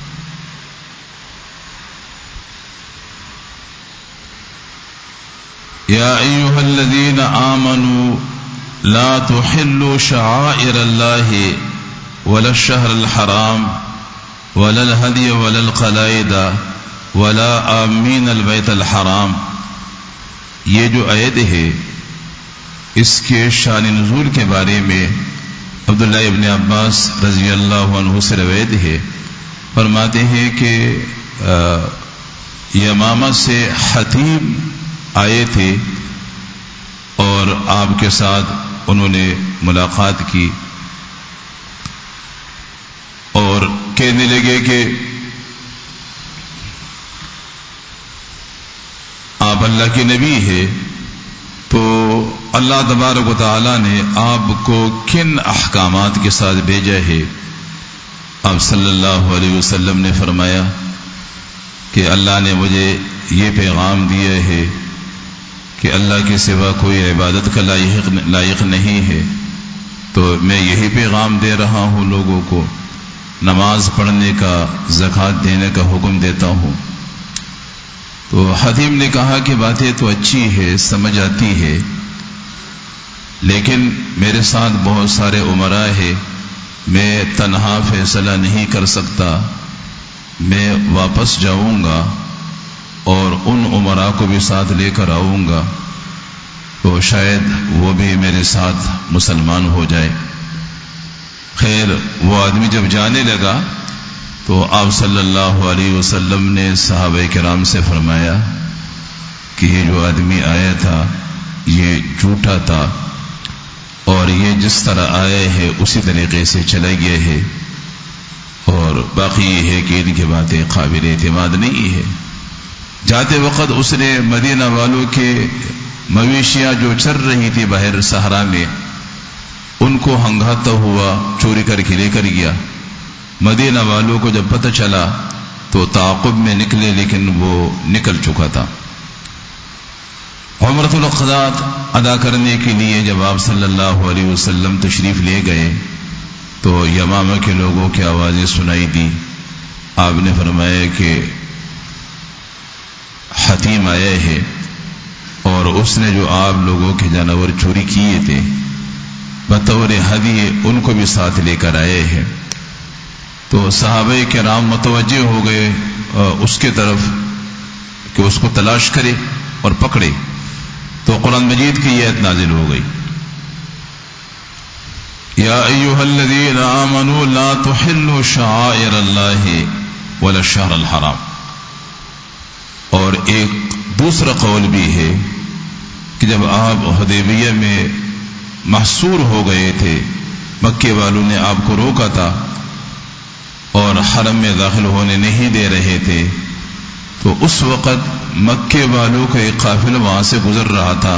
یا ایھا الذین آمنوا لا تحلوا شعائر اللہ ولا الشہر الحرام ولا الہدی ولا القلائد ولا آمین البیت الحرام، یہ جو آیت ہے اس کے شان نزول کے بارے میں عبداللہ ابن عباس رضی اللہ عنہ سے روایت ہے، فرماتے ہیں کہ یمامہ سے حتیم آئے تھے اور آپ کے ساتھ انہوں نے ملاقات کی اور کہنے لگے کہ آپ اللہ کے نبی ہیں، تو اللہ تبارک و تعالی نے آپ کو کن احکامات کے ساتھ بھیجا ہے؟ آپ صلی اللہ علیہ وسلم نے فرمایا کہ اللہ نے مجھے یہ پیغام دیا ہے کہ اللہ کے سوا کوئی عبادت کا لائق لائق نہیں ہے، تو میں یہی پیغام دے رہا ہوں لوگوں کو، نماز پڑھنے کا، زکوٰۃ دینے کا حکم دیتا ہوں۔ تو حتیم نے کہا کہ باتیں تو اچھی ہے، سمجھ آتی ہے، لیکن میرے ساتھ بہت سارے امراء ہیں، میں تنہا فیصلہ نہیں کر سکتا، میں واپس جاؤں گا اور ان امراء کو بھی ساتھ لے کر آؤں گا، تو شاید وہ بھی میرے ساتھ مسلمان ہو جائے۔ خیر وہ آدمی جب جانے لگا تو آپ صلی اللہ علیہ وسلم نے صحابہ کرام سے فرمایا کہ یہ جو آدمی آیا تھا یہ جھوٹا تھا اور یہ جس طرح آیا ہے اسی طریقے سے چلا گیا ہے، اور باقی یہ ہے کہ ان کی باتیں قابل اعتماد نہیں ہے. جاتے وقت اس نے مدینہ والوں کے مویشیاں جو چر رہی تھی باہر صحرا میں ان کو ہنگاتا ہوا چوری کر کے لے کر گیا. مدینہ والوں کو جب پتہ چلا تو تعاقب میں نکلے لیکن وہ نکل چکا تھا. عمرۃ القضاء ادا کرنے کے لیے جب آپ صلی اللہ علیہ وسلم تشریف لے گئے تو یمامہ کے لوگوں کی آوازیں سنائی دی. آپ نے فرمایا کہ حتیم آئے ہے اور اس نے جو آپ لوگوں کے جانور چوری کیے تھے بطور ہدیے ان کو بھی ساتھ لے کر آئے ہیں. تو صحابہ کرام متوجہ ہو گئے اس کے طرف کہ اس کو تلاش کرے اور پکڑے. تو قرآن مجید کی یہ آیت نازل ہو گئی یا ایھا الذین آمنوا لا تحلوا شعائر اللہ ولا الشہر الحرام. اور ایک دوسرا قول بھی ہے کہ جب آپ حدیبیہ میں محصور ہو گئے تھے مکے والوں نے آپ کو روکا تھا اور حرم میں داخل ہونے نہیں دے رہے تھے تو اس وقت مکے والوں کا ایک قافلہ وہاں سے گزر رہا تھا.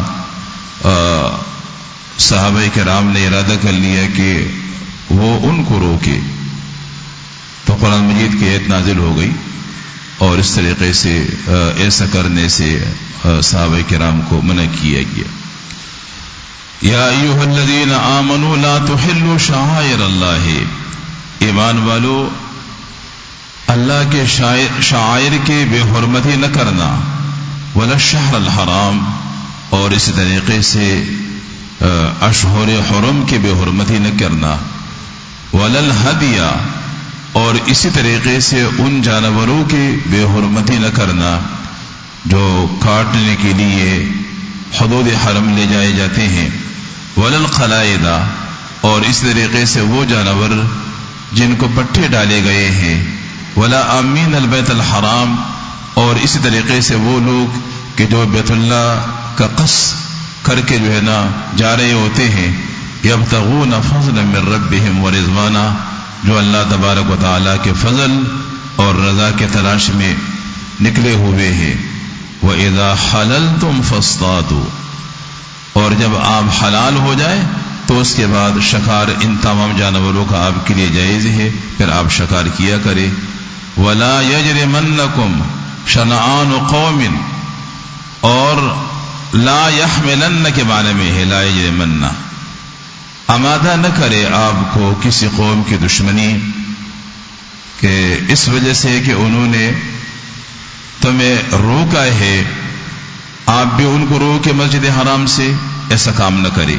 صحابہ کرام نے ارادہ کر لیا کہ وہ ان کو روکے تو قرآن مجید کی آیت نازل ہو گئی اور اس طریقے سے ایسا کرنے سے صحابہ کرام کو منع کیا گیا. یا ایھا الذین آمنوا لا تحلوا شعائر اللہ. ایمان والو اللہ کے شعائر کے بے حرمتی نہ کرنا. ولا الشہر الحرام اور اسی طریقے سے اشہر حرم کے بے حرمتی نہ کرنا. ولا الہدی اور اسی طریقے سے ان جانوروں کی بے حرمتی نہ کرنا جو کاٹنے کے لیے حدود حرم لے جائے جاتے ہیں. ولا القلائد اور اس طریقے سے وہ جانور جن کو پٹھے ڈالے گئے ہیں. ولا آمین البیت الحرام اور اسی طریقے سے وہ لوگ کہ جو بیت اللہ کا قصد کر کے جو ہے نا جا رہے ہوتے ہیں. یبتغون فضلا من ربهم ورضوانا جو اللہ تبارک و تعالی کے فضل اور رضا کے تلاش میں نکلے ہوئے ہیں. وَإِذَا حَلَلْتُمْ فَاصْطَادُوا اور جب آپ حلال ہو جائے تو اس کے بعد شکار ان تمام جانوروں کا آپ کے لیے جائز ہے پھر آپ شکار کیا کرے. وَلَا يَجْرِمَنَّكُمْ شَنَآنُ قَوْمٍ اور لا يحملن کے معنی میں ہے لا يجرمن آمادہ نہ کرے آپ کو کسی قوم کی دشمنی کہ اس وجہ سے کہ انہوں نے تمہیں روکا ہے آپ بھی ان کو روکے مسجد حرام سے ایسا کام نہ کرے.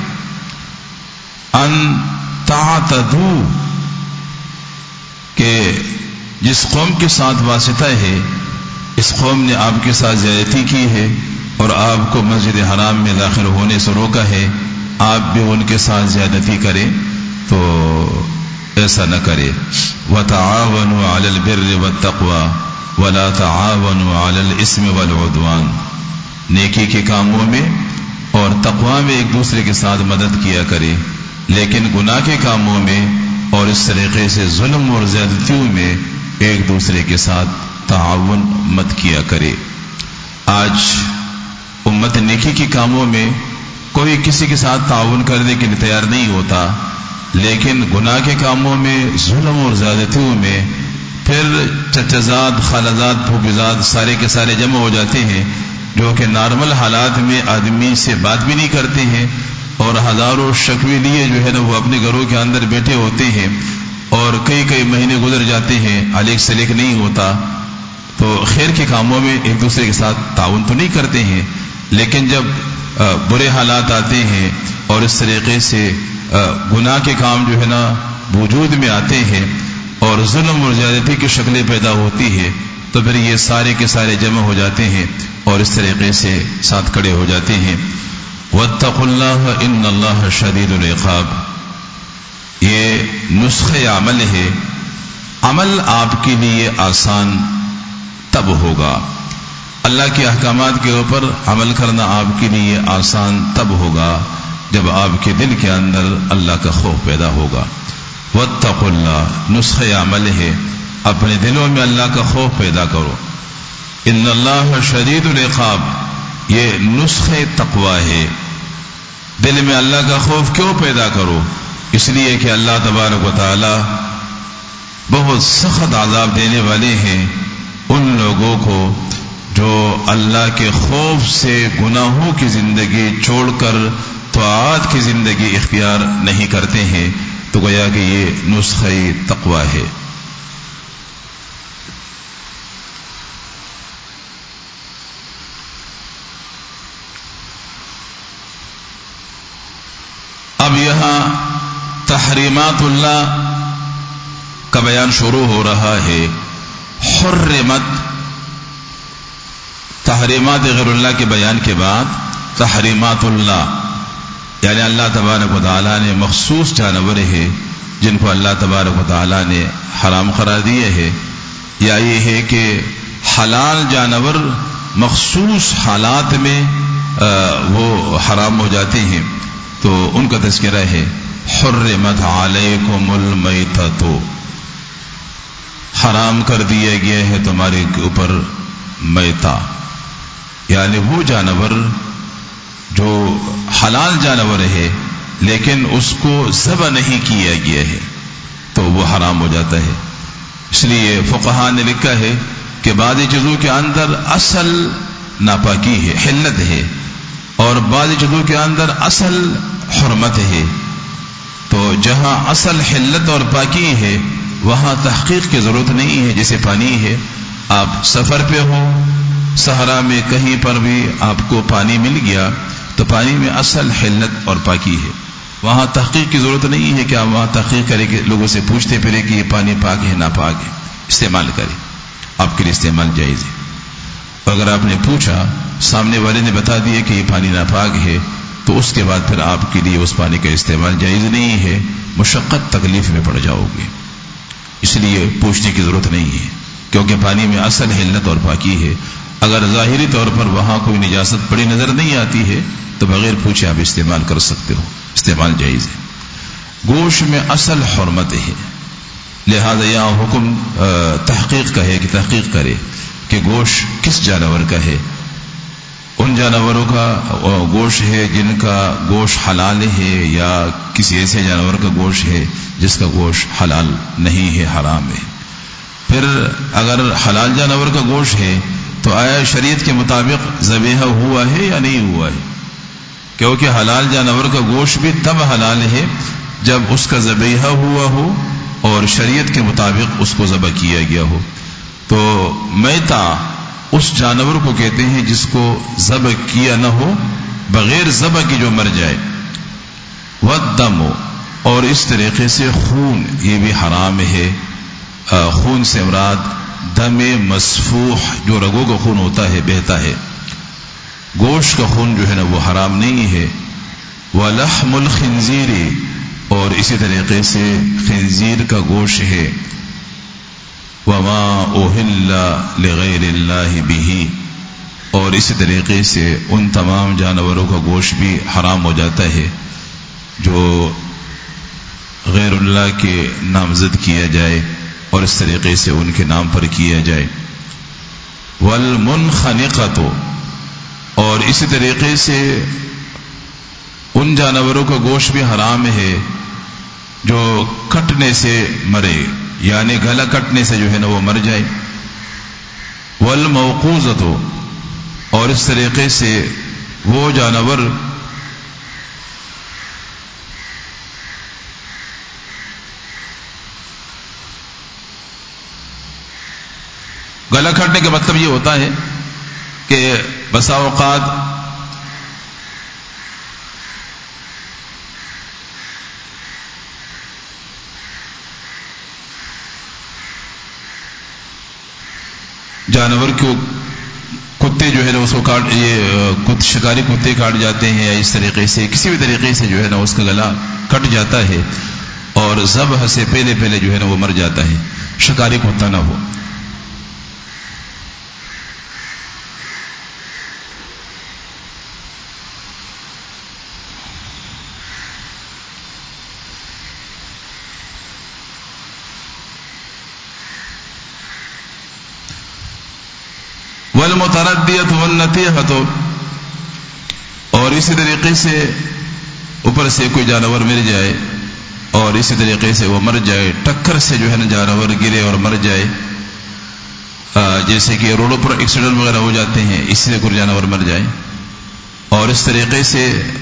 ان تعتدوا کہ جس قوم کے ساتھ واسطہ ہے اس قوم نے آپ کے ساتھ زیادتی کی ہے اور آپ کو مسجد حرام میں داخل ہونے سے روکا ہے آپ بھی ان کے ساتھ زیادتی کریں تو ایسا نہ کرے. وَتَعَاوَنُوا عَلَى الْبِرِّ وَالتَّقْوَى وَلَا تَعَاوَنُوا عَلَى الْإِثْمِ وَالْعُدْوَانِ نیکی کے کاموں میں اور تقوی میں ایک دوسرے کے ساتھ مدد کیا کرے لیکن گناہ کے کاموں میں اور اس طریقے سے ظلم اور زیادتیوں میں ایک دوسرے کے ساتھ تعاون مت کیا کرے. آج امت نیکی کے کاموں میں کوئی کسی کے ساتھ تعاون کرنے کے لیے تیار نہیں ہوتا لیکن گناہ کے کاموں میں ظلم اور زیادتیوں میں پھر چچزاد خالزاد پھوپھزاد سارے کے سارے جمع ہو جاتے ہیں جو کہ نارمل حالات میں آدمی سے بات بھی نہیں کرتے ہیں اور ہزاروں شکوے لیے جو ہے نا وہ اپنے گھروں کے اندر بیٹھے ہوتے ہیں اور کئی کئی مہینے گزر جاتے ہیں علیق سلیق نہیں ہوتا. تو خیر کے کاموں میں ایک دوسرے کے ساتھ تعاون تو نہیں کرتے ہیں لیکن جب برے حالات آتے ہیں اور اس طریقے سے گناہ کے کام جو ہے نا وجود میں آتے ہیں اور ظلم اور زیادتی کی شکلیں پیدا ہوتی ہے تو پھر یہ سارے کے سارے جمع ہو جاتے ہیں اور اس طریقے سے ساتھ کھڑے ہو جاتے ہیں. وَاتَّقُوا اللَّهَ إِنَّ اللَّهَ شَدِيدُ الْعِقَابِ یہ نسخہ عمل ہے. عمل آپ کے لیے آسان تب ہوگا اللہ کے احکامات کے اوپر عمل کرنا آپ کے لیے آسان تب ہوگا جب آپ کے دل کے اندر اللہ کا خوف پیدا ہوگا. واتقوا اللہ نسخہ عمل ہے اپنے دلوں میں اللہ کا خوف پیدا کرو. ان اللہ شدید العقاب یہ نسخہ تقوی ہے. دل میں اللہ کا خوف کیوں پیدا کرو؟ اس لیے کہ اللہ تبارک و تعالی بہت سخت عذاب دینے والے ہیں ان لوگوں کو جو اللہ کے خوف سے گناہوں کی زندگی چھوڑ کر طاعات کی زندگی اختیار نہیں کرتے ہیں. تو گویا کہ یہ نسخہ تقوی ہے. اب یہاں تحریمات اللہ کا بیان شروع ہو رہا ہے. حرمت تحریمات غیر اللہ کے بیان کے بعد تحریمات اللہ یعنی اللہ تبارک و تعالیٰ نے مخصوص جانور ہے جن کو اللہ تبارک و تعالیٰ نے حرام قرار دیے ہے، یا یہ ہے کہ حلال جانور مخصوص حالات میں وہ حرام ہو جاتے ہیں تو ان کا تذکرہ ہے. حرمت علیکم المیتۃ حرام کر دیا گیا ہے تمہارے اوپر میتہ، یعنی وہ جانور جو حلال جانور ہے لیکن اس کو ذبح نہیں کیا گیا ہے تو وہ حرام ہو جاتا ہے. اس لیے فقہاء نے لکھا ہے کہ بعض چیزوں کے اندر اصل ناپاکی ہے، حلت ہے، اور بعض چیزوں کے اندر اصل حرمت ہے. تو جہاں اصل حلت اور پاکی ہے وہاں تحقیق کی ضرورت نہیں ہے. جیسے پانی ہے، آپ سفر پہ ہو، صحرا میں کہیں پر بھی آپ کو پانی مل گیا تو پانی میں اصل حلت اور پاکی ہے، وہاں تحقیق کی ضرورت نہیں ہے کہ آپ وہاں تحقیق کریں کہ لوگوں سے پوچھتے پھرے کہ یہ پانی پاک ہے ناپاک ہے. استعمال کریں، آپ کے لیے استعمال جائز ہے. اور اگر آپ نے پوچھا، سامنے والے نے بتا دیا کہ یہ پانی ناپاک ہے تو اس کے بعد پھر آپ کے لیے اس پانی کا استعمال جائز نہیں ہے، مشقت تکلیف میں پڑ جاؤ گے. اس لیے پوچھنے کی ضرورت نہیں ہے کیونکہ پانی میں اصل حلت اور پاکی ہے. اگر ظاہری طور پر وہاں کوئی نجاست پڑی نظر نہیں آتی ہے تو بغیر پوچھے آپ استعمال کر سکتے ہو، استعمال جائز ہے. گوشت میں اصل حرمت ہے، لہذا یہاں حکم تحقیق کا ہے کہ تحقیق کرے کہ گوشت کس جانور کا ہے. ان جانوروں کا گوشت ہے جن کا گوشت حلال ہے، یا کسی ایسے جانور کا گوشت ہے جس کا گوشت حلال نہیں ہے، حرام ہے. پھر اگر حلال جانور کا گوشت ہے تو آیا شریعت کے مطابق ذبیحہ ہوا ہے یا نہیں ہوا ہے؟ کیونکہ حلال جانور کا گوشت بھی تب حلال ہے جب اس کا ذبیحہ ہوا ہو اور شریعت کے مطابق اس کو ذبح کیا گیا ہو. تو میتہ اس جانور کو کہتے ہیں جس کو ذبح کیا نہ ہو، بغیر ذبح کی جو مر جائے. والدم، اور اس طریقے سے خون یہ بھی حرام ہے. خون سے مراد دم مسفوح، جو رگوں کا خون ہوتا ہے بہتا ہے. گوشت کا خون جو ہے نا وہ حرام نہیں ہے. ولحم الخنزیر، اور اسی طریقے سے خنزیر کا گوشت ہے. وما اہل لغیر اللہ بہ، اور اسی طریقے سے ان تمام جانوروں کا گوشت بھی حرام ہو جاتا ہے جو غیر اللہ کے نامزد کیا جائے اور اس طریقے سے ان کے نام پر کیا جائے. والمنخنقۃ، اور اسی طریقے سے ان جانوروں کا گوشت بھی حرام ہے جو کٹنے سے مرے، یعنی گلا کٹنے سے جو ہے نا وہ مر جائے. والموقوذۃ، اور اس طریقے سے وہ جانور گلا کاٹنے کا مطلب یہ ہوتا ہے کہ بسا اوقات جانور کو کتے جو ہے نا اس کو کاٹ یہ شکاری کتے کاٹ جاتے ہیں، یا اس طریقے سے کسی بھی طریقے سے جو ہے نا اس کا گلا کٹ جاتا ہے اور ذبح سے پہلے پہلے جو ہے نا وہ مر جاتا ہے، شکاری کتا نہ ہو. والمتردیۃ والنطیحۃ، اور اسی طریقے سے اوپر سے کوئی جانور مر جائے اور اسی طریقے سے وہ مر جائے، ٹکر سے جو ہے نا جانور گرے اور مر جائے، جیسے کہ روڈوں پر ایکسیڈنٹ وغیرہ ہو جاتے ہیں، اس سے کوئی جانور مر جائے، اور اس طریقے سے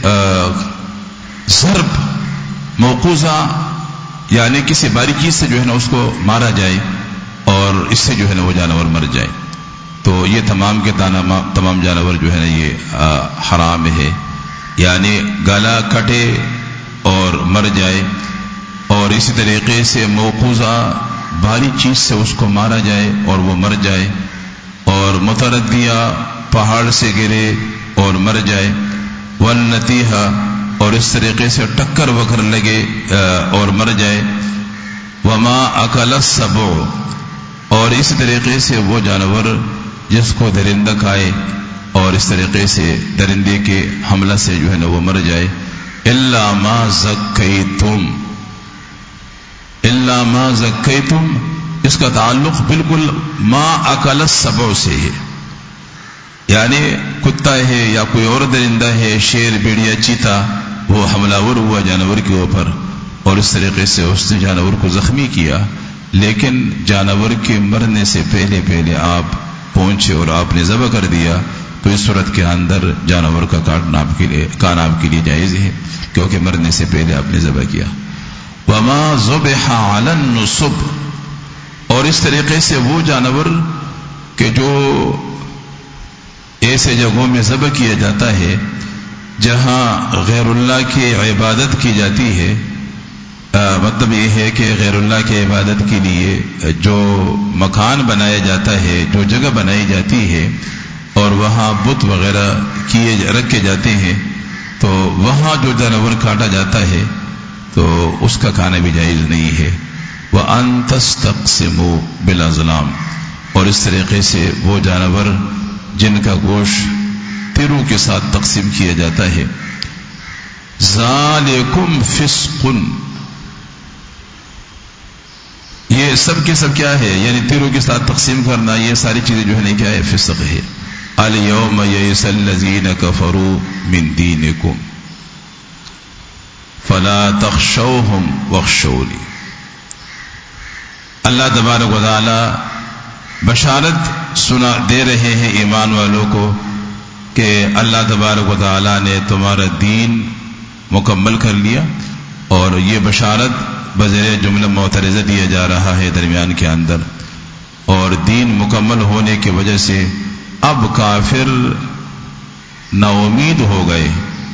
ضرب موقوذہ یعنی کسی باری چیز سے جو ہے نا اس کو مارا جائے اور اس سے جو ہے نا وہ جانور مر جائے، تو یہ تمام کے تمام جانور جو ہے نا یہ حرام ہے، یعنی گلا کٹے اور مر جائے، اور اسی طریقے سے موقوذہ بھاری چیز سے اس کو مارا جائے اور وہ مر جائے، اور متردیہ پہاڑ سے گرے اور مر جائے، والنطیحہ اور اس طریقے سے ٹکر وکر لگے اور مر جائے، وما اکل السبع، اور اس طریقے سے وہ جانور جس کو درندہ کھائے اور اس طریقے سے درندے کے حملہ سے جو ہے نا وہ مر جائے، الا ما زکیتم، الا ما زکیتم، اس کا تعلق بالکل ما اکل السبع سے ہے، یعنی کتا ہے یا کوئی اور درندہ ہے، شیر، بھیڑیا، چیتا، وہ حملہ ور ہوا جانور کے اوپر اور اس طریقے سے اس نے جانور کو زخمی کیا، لیکن جانور کے مرنے سے پہلے پہلے آپ پہنچے اور آپ نے ذبح کر دیا، تو اس صورت کے اندر جانور کا کاٹنا آپ کے لیے کانا آپ کے لیے جائز ہے، کیونکہ مرنے سے پہلے آپ نے ذبح کیا۔ وما ذبح علی النصب، اور اس طریقے سے وہ جانور کہ جو ایسے جگہوں میں ذبح کیا جاتا ہے جہاں غیر اللہ کی عبادت کی جاتی ہے، آ, مطلب یہ ہے کہ غیر اللہ کی عبادت کے لیے جو مکان بنایا جاتا ہے، جو جگہ بنائی جاتی ہے اور وہاں بت وغیرہ کیے رکھے جاتے ہیں، تو وہاں جو جانور کاٹا جاتا ہے تو اس کا کھانا بھی جائز نہیں ہے۔ وَأَن تَسْتَقْسِمُوا بِالْأَزْلَامِ، اور اس طریقے سے وہ جانور جن کا گوشت تیروں کے ساتھ تقسیم کیا جاتا ہے، ذَلِكُمْ فِسْقٌ، یہ سب کے سب کیا ہے، یعنی تیروں کے ساتھ تقسیم کرنا، یہ ساری چیزیں جو ہے نا کیا ہے، فسق ہے۔ الْيَوْمَ يَئِسَ الَّذِينَ كَفَرُوا مِن دِينِكُمْ فَلَا تَخْشَوْهُمْ وَاخْشَوْنِي، اللہ تبارک و تعالی بشارت سنا دے رہے ہیں ایمان والوں کو کہ اللہ تبارک و تعالی نے تمہارا دین مکمل کر لیا، اور یہ بشارت بذریعہ جملہ معترضہ دیا جا رہا ہے درمیان کے اندر، اور دین مکمل ہونے کی وجہ سے اب کافر نا امید ہو گئے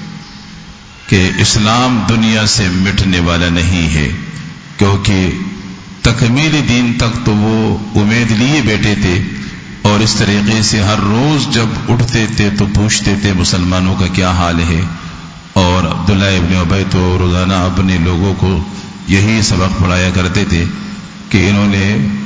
کہ اسلام دنیا سے مٹنے والا نہیں ہے، کیونکہ تکمیل دین تک تو وہ امید لیے بیٹھے تھے، اور اس طریقے سے ہر روز جب اٹھتے تھے تو پوچھتے تھے مسلمانوں کا کیا حال ہے، اور عبداللہ ابن ابی تو روزانہ اپنے لوگوں کو یہی سبق پڑھایا کرتے تھے کہ انہوں نے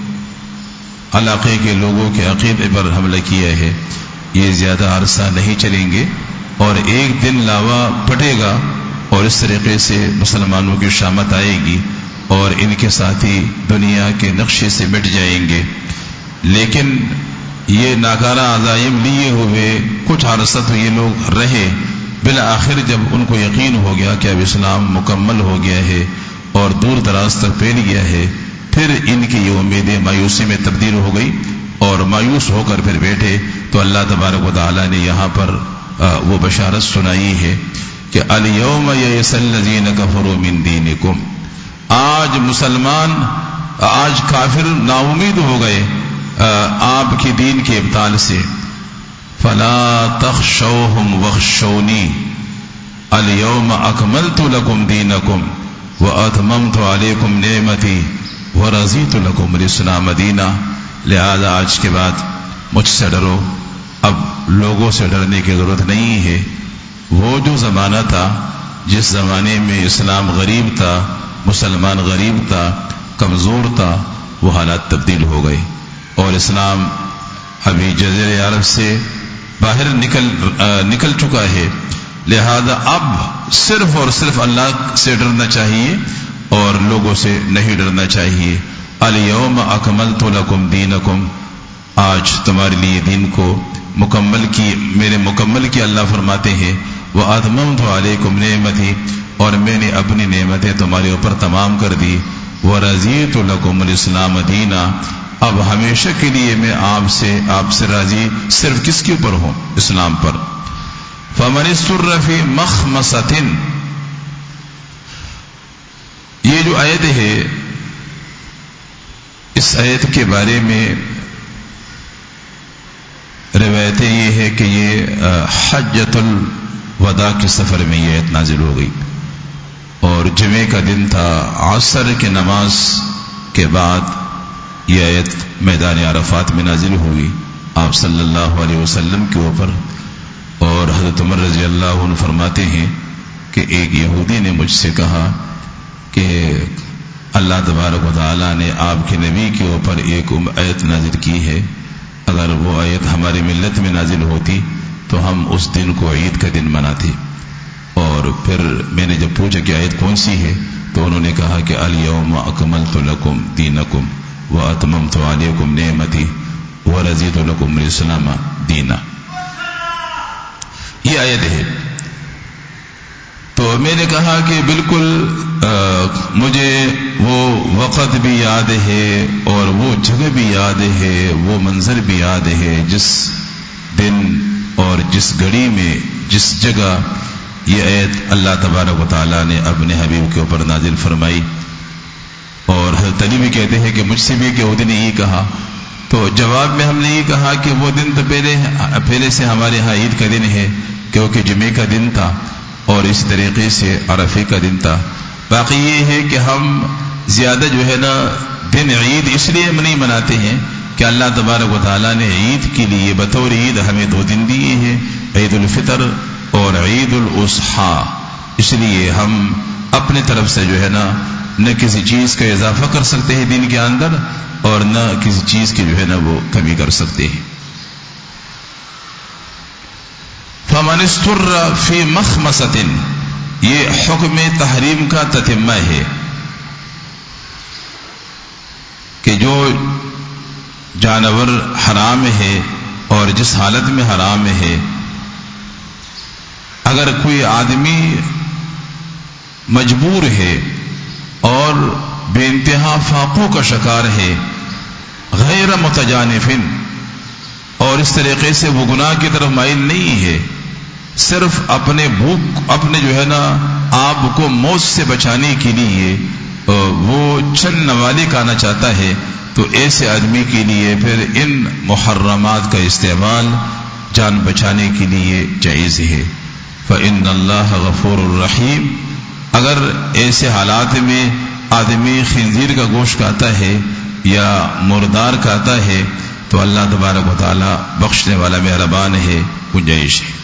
علاقے کے لوگوں کے عقیدے پر حملہ کیا ہے، یہ زیادہ عرصہ نہیں چلیں گے اور ایک دن لاوا پٹے گا، اور اس طریقے سے مسلمانوں کی شامت آئے گی اور ان کے ساتھی دنیا کے نقشے سے مٹ جائیں گے۔ لیکن یہ ناکارہ عزائم لیے ہوئے کچھ عرصہ تو یہ لوگ رہے، بالآخر جب ان کو یقین ہو گیا کہ اب اسلام مکمل ہو گیا ہے اور دور دراز تک پھیل گیا ہے، پھر ان کی یہ امیدیں مایوسی میں تبدیل ہو گئی اور مایوس ہو کر پھر بیٹھے، تو اللہ تبارک و تعالی نے یہاں پر وہ بشارت سنائی ہے کہ الیوم یئس الذین کفروا من دینکم، آج مسلمان، آج کافر نا امید ہو گئے آپ کی دین کے ابطال سے، فلا تخشوہم واخشونی الیوم اکملت لکم دینکم واتممت علیکم نعمتی ورضیت لکم الاسلام دینا، لہذا آج کے بعد مجھ سے ڈرو، اب لوگوں سے ڈرنے کی ضرورت نہیں ہے۔ وہ جو زمانہ تھا جس زمانے میں اسلام غریب تھا، مسلمان غریب تھا، کمزور تھا، وہ حالات تبدیل ہو گئے اور اسلام ابھی جزیرہ عرب سے باہر نکل نکل چکا ہے، لہذا اب صرف اور صرف اللہ سے ڈرنا چاہیے اور لوگوں سے نہیں ڈرنا چاہیے۔ الیوم اکملت لکم دینکم، آج تمہارے لیے دین کو مکمل کی میرے مکمل کی اللہ فرماتے ہیں وَأَتْمَمْتُ عَلَيْكُمْ نِعْمَتِي اور میں نے اپنی نعمتیں تمہارے اوپر تمام کر دی وَرَضِيتُ لَكُمُ الْإِسْلَامَ دِينًا اب ہمیشہ کے لیے میں آپ سے آپ سے راضی صرف کس کے اوپر ہوں اسلام پر فَمَنِ اسْتُرَّ فِي مَخْمَصَةٍ یہ جو آیت ہے اس آیت کے بارے میں روایتیں یہ ہے کہ یہ حجۃ الوداع کے سفر میں یہ آیت نازل ہو گئی اور جمعے کا دن تھا عصر کی نماز کے بعد یہ آیت میدان عرفات میں نازل ہوئی آپ صلی اللہ علیہ وسلم کے اوپر اور حضرت عمر رضی اللہ عنہ فرماتے ہیں کہ ایک یہودی نے مجھ سے کہا کہ اللہ تبارک و تعالیٰ نے آپ کے نبی کے اوپر ایک آیت نازل کی ہے اگر وہ آیت ہماری ملت میں نازل ہوتی تو ہم اس دن کو عید کا دن مناتے اور پھر میں نے جب پوچھا کہ آیت کون سی ہے تو انہوں نے کہا کہ الیوم اکملت لکم دینکم واتممت علیکم نعمتی ورضیت لکم الاسلام دینا یہ آیت ہے تو میں نے کہا کہ بالکل آ, مجھے وہ وقت بھی یاد ہے اور وہ جگہ بھی یاد ہے وہ منظر بھی یاد ہے جس دن اور جس گھڑی میں جس جگہ یہ آیت اللہ تبارک و تعالیٰ نے اپنے حبیب کے اوپر نازل فرمائی اور حضرت علی بھی کہتے ہیں کہ مجھ سے بھی کہ وہ دن یہ کہا تو جواب میں ہم نے یہ کہا کہ وہ دن تو پہلے پہلے سے ہمارے ہاں عید کا دن ہے کیونکہ جمعے کا دن تھا اور اس طریقے سے عرفے کا دن تھا باقی یہ ہے کہ ہم زیادہ جو ہے نا دن عید اس لیے نہیں مناتے ہیں کہ اللہ تبارک و تعالیٰ نے عید کے لیے بطور عید ہمیں دو دن دیے ہیں عید الفطر اور عید الاضحیٰ اس لیے ہم اپنے طرف سے جو ہے نا نہ کسی چیز کا اضافہ کر سکتے ہیں دن کے اندر اور نہ کسی چیز کی جو ہے نا وہ کمی کر سکتے ہیں فَمَنِ اسْتُرَّ فِي مَخْمَصَةٍ یہ حکم تحریم کا تتمہ ہے کہ جو جانور حرام ہے اور جس حالت میں حرام ہے اگر کوئی آدمی مجبور ہے اور بے انتہا فاقوں کا شکار ہے غیر متجانفن اور اس طریقے سے وہ گناہ کی طرف مائل نہیں ہے صرف اپنے بھوک اپنے جو ہے نا آپ کو موت سے بچانے کے لیے وہ چند نوالی کھانا چاہتا ہے تو ایسے آدمی کے لیے پھر ان محرمات کا استعمال جان بچانے کے لیے جائز ہے فإن اللہ غفور الرحیم اگر ایسے حالات میں آدمی خنزیر کا گوشت کھاتا ہے یا مردار کھاتا ہے تو اللہ تبارک و تعالی بخشنے والا مہربان ہے گنجائش ہے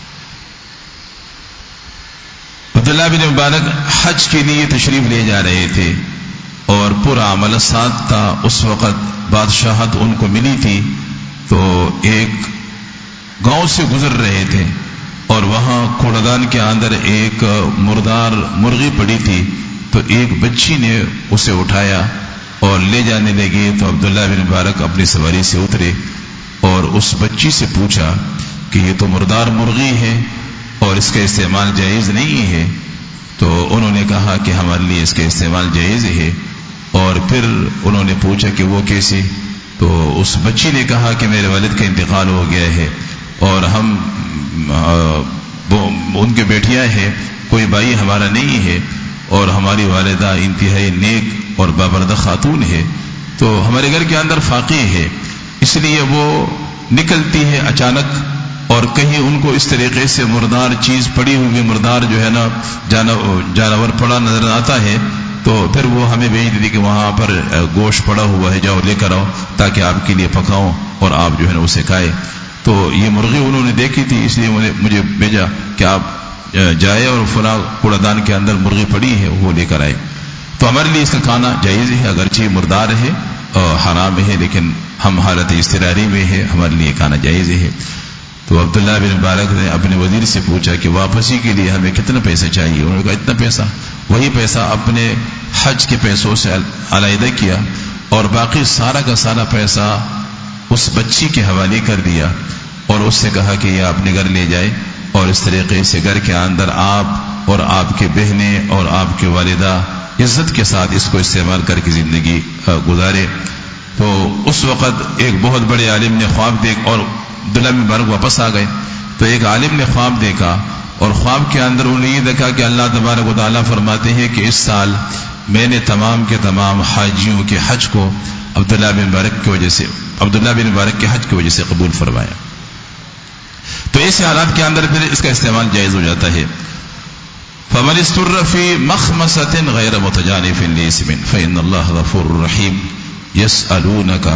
عبداللہ بن مبارک حج کے لیے تشریف لے جا رہے تھے اور پورا عمل ساتھ تھا اس وقت بادشاہت ان کو ملی تھی تو ایک گاؤں سے گزر رہے تھے اور وہاں کوڑدان کے اندر ایک مردار مرغی پڑی تھی تو ایک بچی نے اسے اٹھایا اور لے جانے لگے تو عبداللہ بن مبارک اپنی سواری سے اترے اور اس بچی سے پوچھا کہ یہ تو مردار مرغی ہے اور اس کا استعمال جائز نہیں ہے تو انہوں نے کہا کہ ہمارے لیے اس کا استعمال جائز ہے اور پھر انہوں نے پوچھا کہ وہ کیسے تو اس بچی نے کہا کہ میرے والد کا انتقال ہو گیا ہے اور ہم ان کے بیٹیاں ہیں کوئی بھائی ہمارا نہیں ہے اور ہماری والدہ انتہائی نیک اور بابردہ خاتون ہے تو ہمارے گھر کے اندر فاقے ہے اس لیے وہ نکلتی ہے اچانک اور کہیں ان کو اس طریقے سے مردار چیز پڑی ہوئی مردار جو ہے نا جانور پڑا نظر آتا ہے تو پھر وہ ہمیں بھیج دیتی کہ وہاں پر گوشت پڑا ہوا ہے جاؤ لے کر آؤ تاکہ آپ کے لیے پکاؤں اور آپ جو ہے نا اسے کھائے تو یہ مرغی انہوں نے دیکھی تھی اس لیے مجھے بھیجا کہ آپ جائے اور فلاں کوڑا دان کے اندر مرغی پڑی ہے وہ لے کر آئے تو ہمارے لیے اس کا کھانا جائز ہے اگرچہ مردار ہے اور حرام ہے لیکن ہم حالت اضطراری میں ہے ہمارے لیے کھانا جائز ہے تو عبداللہ بن مبارک نے اپنے وزیر سے پوچھا کہ واپسی کے لیے ہمیں کتنا پیسہ چاہیے انہوں نے کہا اتنا پیسہ وہی پیسہ اپنے حج کے پیسوں سے علیحدہ کیا اور باقی سارا کا سارا پیسہ اس بچی کے حوالے کر دیا اور اس سے کہا کہ یہ اپنے گھر لے جائے، اور اس طریقے سے گھر کے اندر آپ اور آپ کے بہنیں اور آپ کے والدہ عزت کے ساتھ اس کو استعمال کر کے زندگی گزارے۔ تو اس وقت ایک بہت بڑے عالم نے خواب دیکھ، اور عبداللہ بن مبارک واپس آ گئے، تو ایک عالم نے خواب دیکھا، اور خواب کے اندر انہوں نے یہ دیکھا کہ اللہ تبارک و تعالیٰ فرماتے ہیں کہ اس سال میں نے تمام کے تمام حاجیوں کے حج کو عبداللہ بن مبارک کی وجہ سے عبداللہ بن مبارک کے حج کی وجہ سے قبول فرمایا۔ تو ایسے حالات کے اندر پھر اس کا استعمال جائز ہو جاتا ہے۔ فَمَنِ اسْتُرَّ فِي مَخْمَصَةٍ غَيْرَ مُتَجَانِفٍ لِإِثْمٍ فَإِنَّ اللَّهَ غَفُورٌ رَحِيمٌ يَسْأَلُونَكَ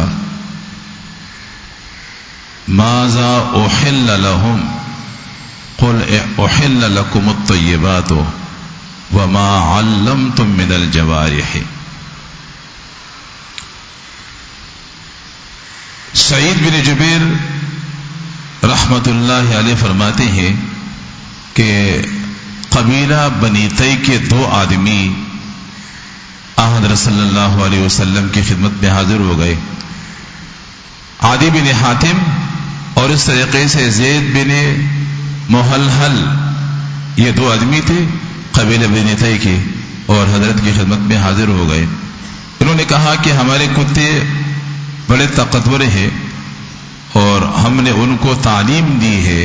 مَاذَا أُحِلَّ لَهُمْ قُلْ أُحِلَّ لَكُمُ الطَّيِّبَاتُ وَمَا عَلَّمْتُم مِّنَ الْجَوَارِحِ۔ سعید بن جبیر رحمت اللہ علیہ فرماتے ہیں کہ قبیلہ بنی تی کے دو آدمی حضرت صلی اللہ علیہ وسلم کی خدمت میں حاضر ہو گئے، عدی بن حاتم اور اس طریقے سے زید بن محلحل، یہ دو آدمی تھے قبیلہ بنی تی کے، اور حضرت کی خدمت میں حاضر ہو گئے۔ انہوں نے کہا کہ ہمارے کتے بڑے طاقتور ہیں اور ہم نے ان کو تعلیم دی ہے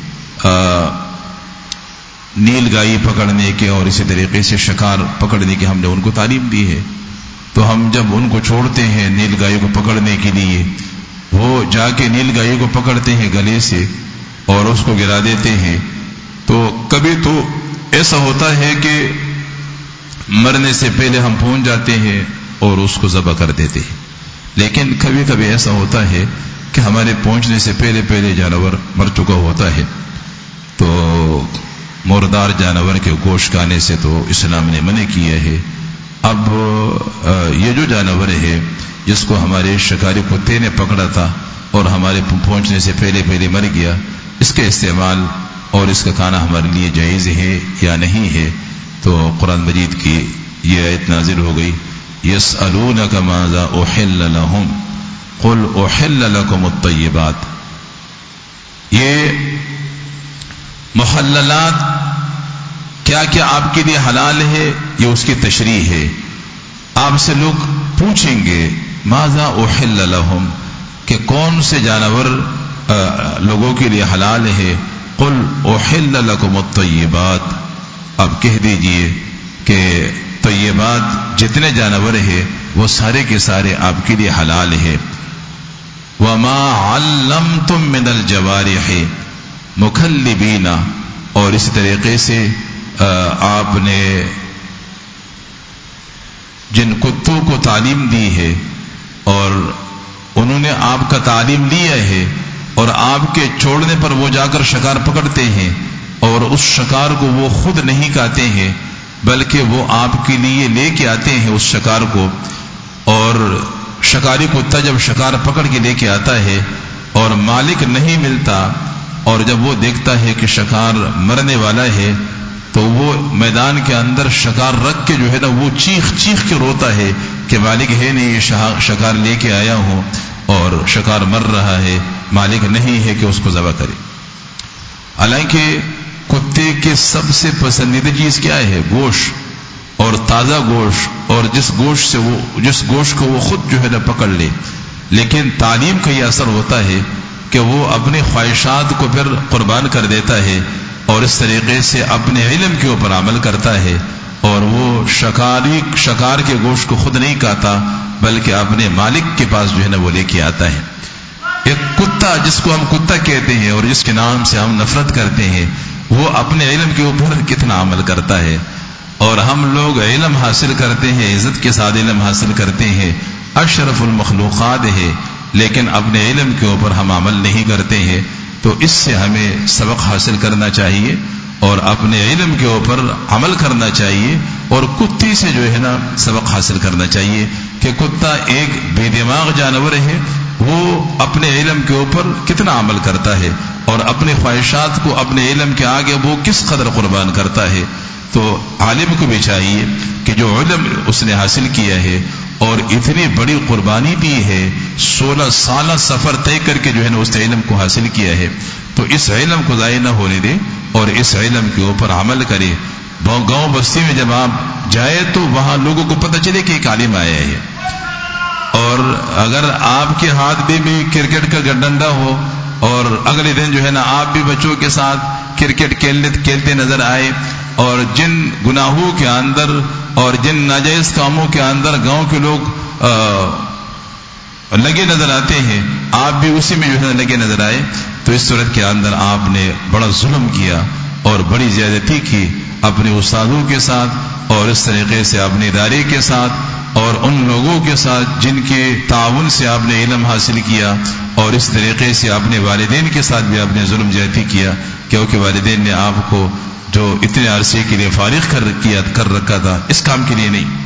نیل گائی پکڑنے کے اور اسی طریقے سے شکار پکڑنے کی، ہم نے ان کو تعلیم دی ہے، تو ہم جب ان کو چھوڑتے ہیں نیل گائی کو پکڑنے کے لیے، وہ جا کے نیل گائی کو پکڑتے ہیں گلے سے اور اس کو گرا دیتے ہیں، تو کبھی تو ایسا ہوتا ہے کہ مرنے سے پہلے ہم پہنچ جاتے ہیں اور اس کو ذبح کر دیتے ہیں، لیکن کبھی کبھی ایسا ہوتا ہے کہ ہمارے پہنچنے سے پہلے پہلے جانور مر چکا ہوتا ہے، تو مردار جانور کے گوشت کھانے سے تو اسلام نے منع کیا ہے۔ اب یہ جو جانور ہے جس کو ہمارے شکاری کتے نے پکڑا تھا اور ہمارے پہنچنے سے پہلے پہلے مر گیا، اس کے استعمال اور اس کا کھانا ہمارے لیے جائز ہے یا نہیں ہے؟ تو قرآن مجید کی یہ آیت نازل ہو گئی، یسألونک ماذا احل لہم قل احل لکم الطیبات۔ یہ محللات کیا کیا آپ کے لیے حلال ہے، یہ اس کی تشریح ہے۔ آپ سے لوگ پوچھیں گے ماذا احل لہم، کہ کون سے جانور لوگوں کے لیے حلال ہے، قل احل لکم الطیبات، آپ کہہ دیجئے کہ طیبات جتنے جانور ہیں وہ سارے کے سارے آپ کے لیے حلال ہے۔ وما علمتم من الجوارح مکلبین، اور اس طریقے سے آپ نے جن کتوں کو تعلیم دی ہے اور انہوں نے آپ کا تعلیم لیا ہے اور آپ کے چھوڑنے پر وہ جا کر شکار پکڑتے ہیں اور اس شکار کو وہ خود نہیں کھاتے ہیں بلکہ وہ آپ کے لیے لے کے آتے ہیں اس شکار کو، اور شکاری کتا جب شکار پکڑ کے لے کے آتا ہے اور مالک نہیں ملتا اور جب وہ دیکھتا ہے کہ شکار مرنے والا ہے تو وہ میدان کے اندر شکار رکھ کے جو ہے نا وہ چیخ چیخ کے روتا ہے کہ مالک ہے نہیں، یہ شکار لے کے آیا ہوں اور شکار مر رہا ہے، مالک نہیں ہے کہ اس کو ذبح کرے۔ حالانکہ کتے کے سب سے پسندیدہ چیز کیا ہے؟ گوشت، اور تازہ گوشت، اور جس گوشت سے وہ جس گوشت کو وہ خود جو ہے نا پکڑ لے، لیکن تعلیم کا یہ اثر ہوتا ہے کہ وہ اپنے خواہشات کو پھر قربان کر دیتا ہے اور اس طریقے سے اپنے علم کے اوپر عمل کرتا ہے، اور وہ شکاری شکار کے گوشت کو خود نہیں کھاتا بلکہ اپنے مالک کے پاس جو ہے نا وہ لے کے آتا ہے۔ ایک کتا جس کو ہم کتا کہتے ہیں اور جس کے نام سے ہم نفرت کرتے ہیں، وہ اپنے علم کے اوپر کتنا عمل کرتا ہے، اور ہم لوگ علم حاصل کرتے ہیں، عزت کے ساتھ علم حاصل کرتے ہیں، اشرف المخلوقات ہے، لیکن اپنے علم کے اوپر ہم عمل نہیں کرتے ہیں۔ تو اس سے ہمیں سبق حاصل کرنا چاہیے اور اپنے علم کے اوپر عمل کرنا چاہیے، اور کتی سے جو ہے نا سبق حاصل کرنا چاہیے کہ کتا ایک بے دماغ جانور ہے، وہ اپنے علم کے اوپر کتنا عمل کرتا ہے اور اپنے خواہشات کو اپنے علم کے آگے وہ کس قدر قربان کرتا ہے۔ تو عالم کو بھی چاہیے کہ جو علم اس نے حاصل کیا ہے اور اتنی بڑی قربانی دی ہے، سولہ سالہ سفر طے کر کے جو ہے نا اس علم کو حاصل کیا ہے، تو اس علم کو ضائع نہ ہونے دے اور اس علم کے اوپر عمل کرے. گاؤں بستی میں جب آپ جائے تو وہاں لوگوں کو پتہ چلے کہ ایک عالم آیا ہے. اور اگر آپ کے ہاتھ میں بھی کرکٹ کا ڈنڈا ہو اور اگلے دن جو ہے نا آپ بھی بچوں کے ساتھ کرکٹ کھیلتے نظر آئے اور جن گناہوں کے اندر اور جن ناجائز کاموں کے اندر گاؤں کے لوگ لگے نظر آتے ہیں، آپ بھی اسی میں جو ہے لگے نظر آئے، تو اس صورت کے اندر آپ نے بڑا ظلم کیا اور بڑی زیادتی کی اپنے استادوں کے ساتھ اور اس طریقے سے اپنے ادارے کے ساتھ اور ان لوگوں کے ساتھ جن کے تعاون سے آپ نے علم حاصل کیا، اور اس طریقے سے اپنے والدین کے ساتھ بھی آپ نے ظلم زیادتی کیا، کیونکہ والدین نے آپ کو جو اتنے عرصے کے لیے فارغ کر کیا کر رکھا تھا اس کام کے لیے نہیں.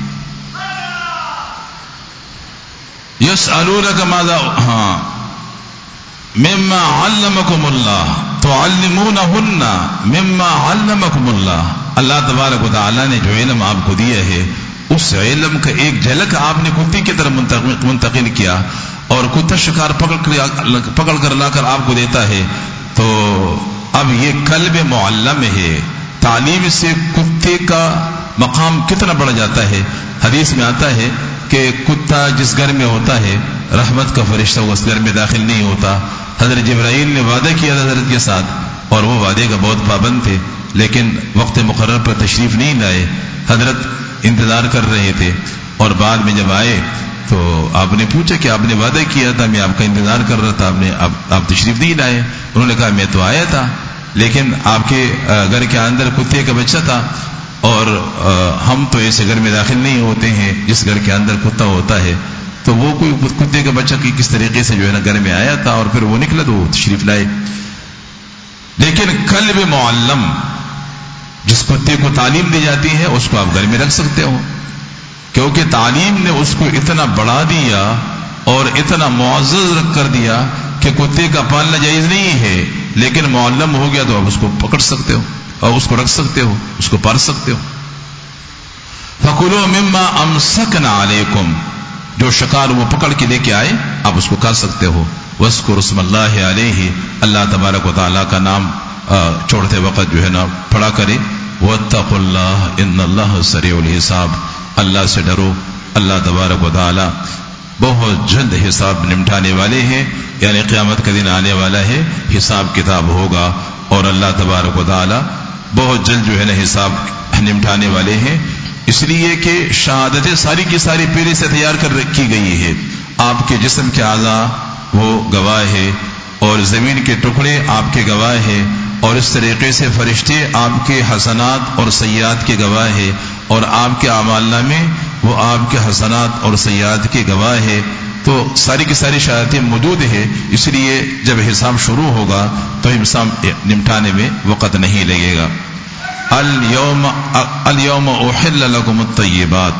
یسألونک ماذا ہاں مما علمکم اللہ تعلمونہن مما علمکم اللہ. اللہ تبارک و تعالی نے جو علم آپ کو دیا ہے اس علم کا ایک جھلک آپ نے کتے کی طرح منتقل کیا، اور کتا شکار پکڑ کر پکڑ کر لا کر آپ کو دیتا ہے، تو اب یہ قلب معلم ہے. تعلیم سے کتے کا مقام کتنا بڑھ جاتا ہے. حدیث میں آتا ہے کہ کتا جس گھر میں ہوتا ہے رحمت کا فرشتہ اس گھر میں داخل نہیں ہوتا. حضرت جبرائیل نے وعدہ کیا حضرت کے ساتھ اور وہ وعدے کا بہت پابند تھے، لیکن وقت مقرر پر تشریف نہیں لائے. حضرت انتظار کر رہے تھے اور بعد میں جب آئے تو آپ نے پوچھا کہ آپ نے وعدہ کیا تھا، میں آپ کا انتظار کر رہا تھا، آپ نے آپ, آپ تشریف نہیں لائے. انہوں نے کہا میں تو آیا تھا لیکن آپ کے گھر کے اندر کتے کا بچہ تھا اور ہم تو ایسے گھر میں داخل نہیں ہوتے ہیں جس گھر کے اندر کتا ہوتا ہے. تو وہ کوئی کتے کا بچہ کی کس طریقے سے جو ہے نا گھر میں آیا تھا اور پھر وہ نکلا تو وہ تشریف لائے. لیکن قلب معلم جس کتے کو تعلیم دی جاتی ہے اس کو آپ گھر میں رکھ سکتے ہو، کیونکہ تعلیم نے اس کو اتنا بڑھا دیا اور اتنا معزز رکھ کر دیا کہ کتے کا پالنا جائز نہیں ہے، لیکن معلم ہو گیا تو آپ اس کو پکڑ سکتے ہو اور اس کو رکھ سکتے ہو، اس کو پال سکتے ہو. فَكُلُوا مِمَّا أَمْسَكْنَا عَلَيْكُمْ، جو شکار وہ پکڑ کے لے کے آئے آپ اس کو کھا سکتے ہو. وَاذْكُرُوا اسْمَ اللَّهِ عَلَيْهِ، اللہ تبارک و تعالیٰ کا نام چھوڑتے وقت جو ہے نا پڑھا کرے. وَاتَّقُوا اللَّهَ إِنَّ اللَّهَ سَرِيعُ الْحِسَابِ، اللہ سے ڈرو، اللہ تبارک و تعالیٰ بہت جلد حساب نمٹانے والے ہیں، یعنی قیامت کا دن آنے والا ہے، حساب کتاب ہوگا اور اللہ تبارک و تعالیٰ بہت جلد جو ہے نا حساب نمٹانے والے ہیں. اس لیے کہ شہادتیں ساری کی ساری پہلے سے تیار کر رکھی گئی ہے. آپ کے جسم کے اعضاء وہ گواہ ہے اور زمین کے ٹکڑے آپ کے گواہ ہے، اور اس طریقے سے فرشتے آپ کے حسنات اور سیئات کے گواہ ہے، اور آپ کے اعمال نامے وہ آپ کے حسنات اور سیئات کے گواہ ہے. تو ساری کی ساری شہادتیں موجود ہے، اس لیے جب حساب شروع ہوگا تو حساب نمٹانے میں وقت نہیں لگے گا. اليوم اليوم احل لكم الطیبات،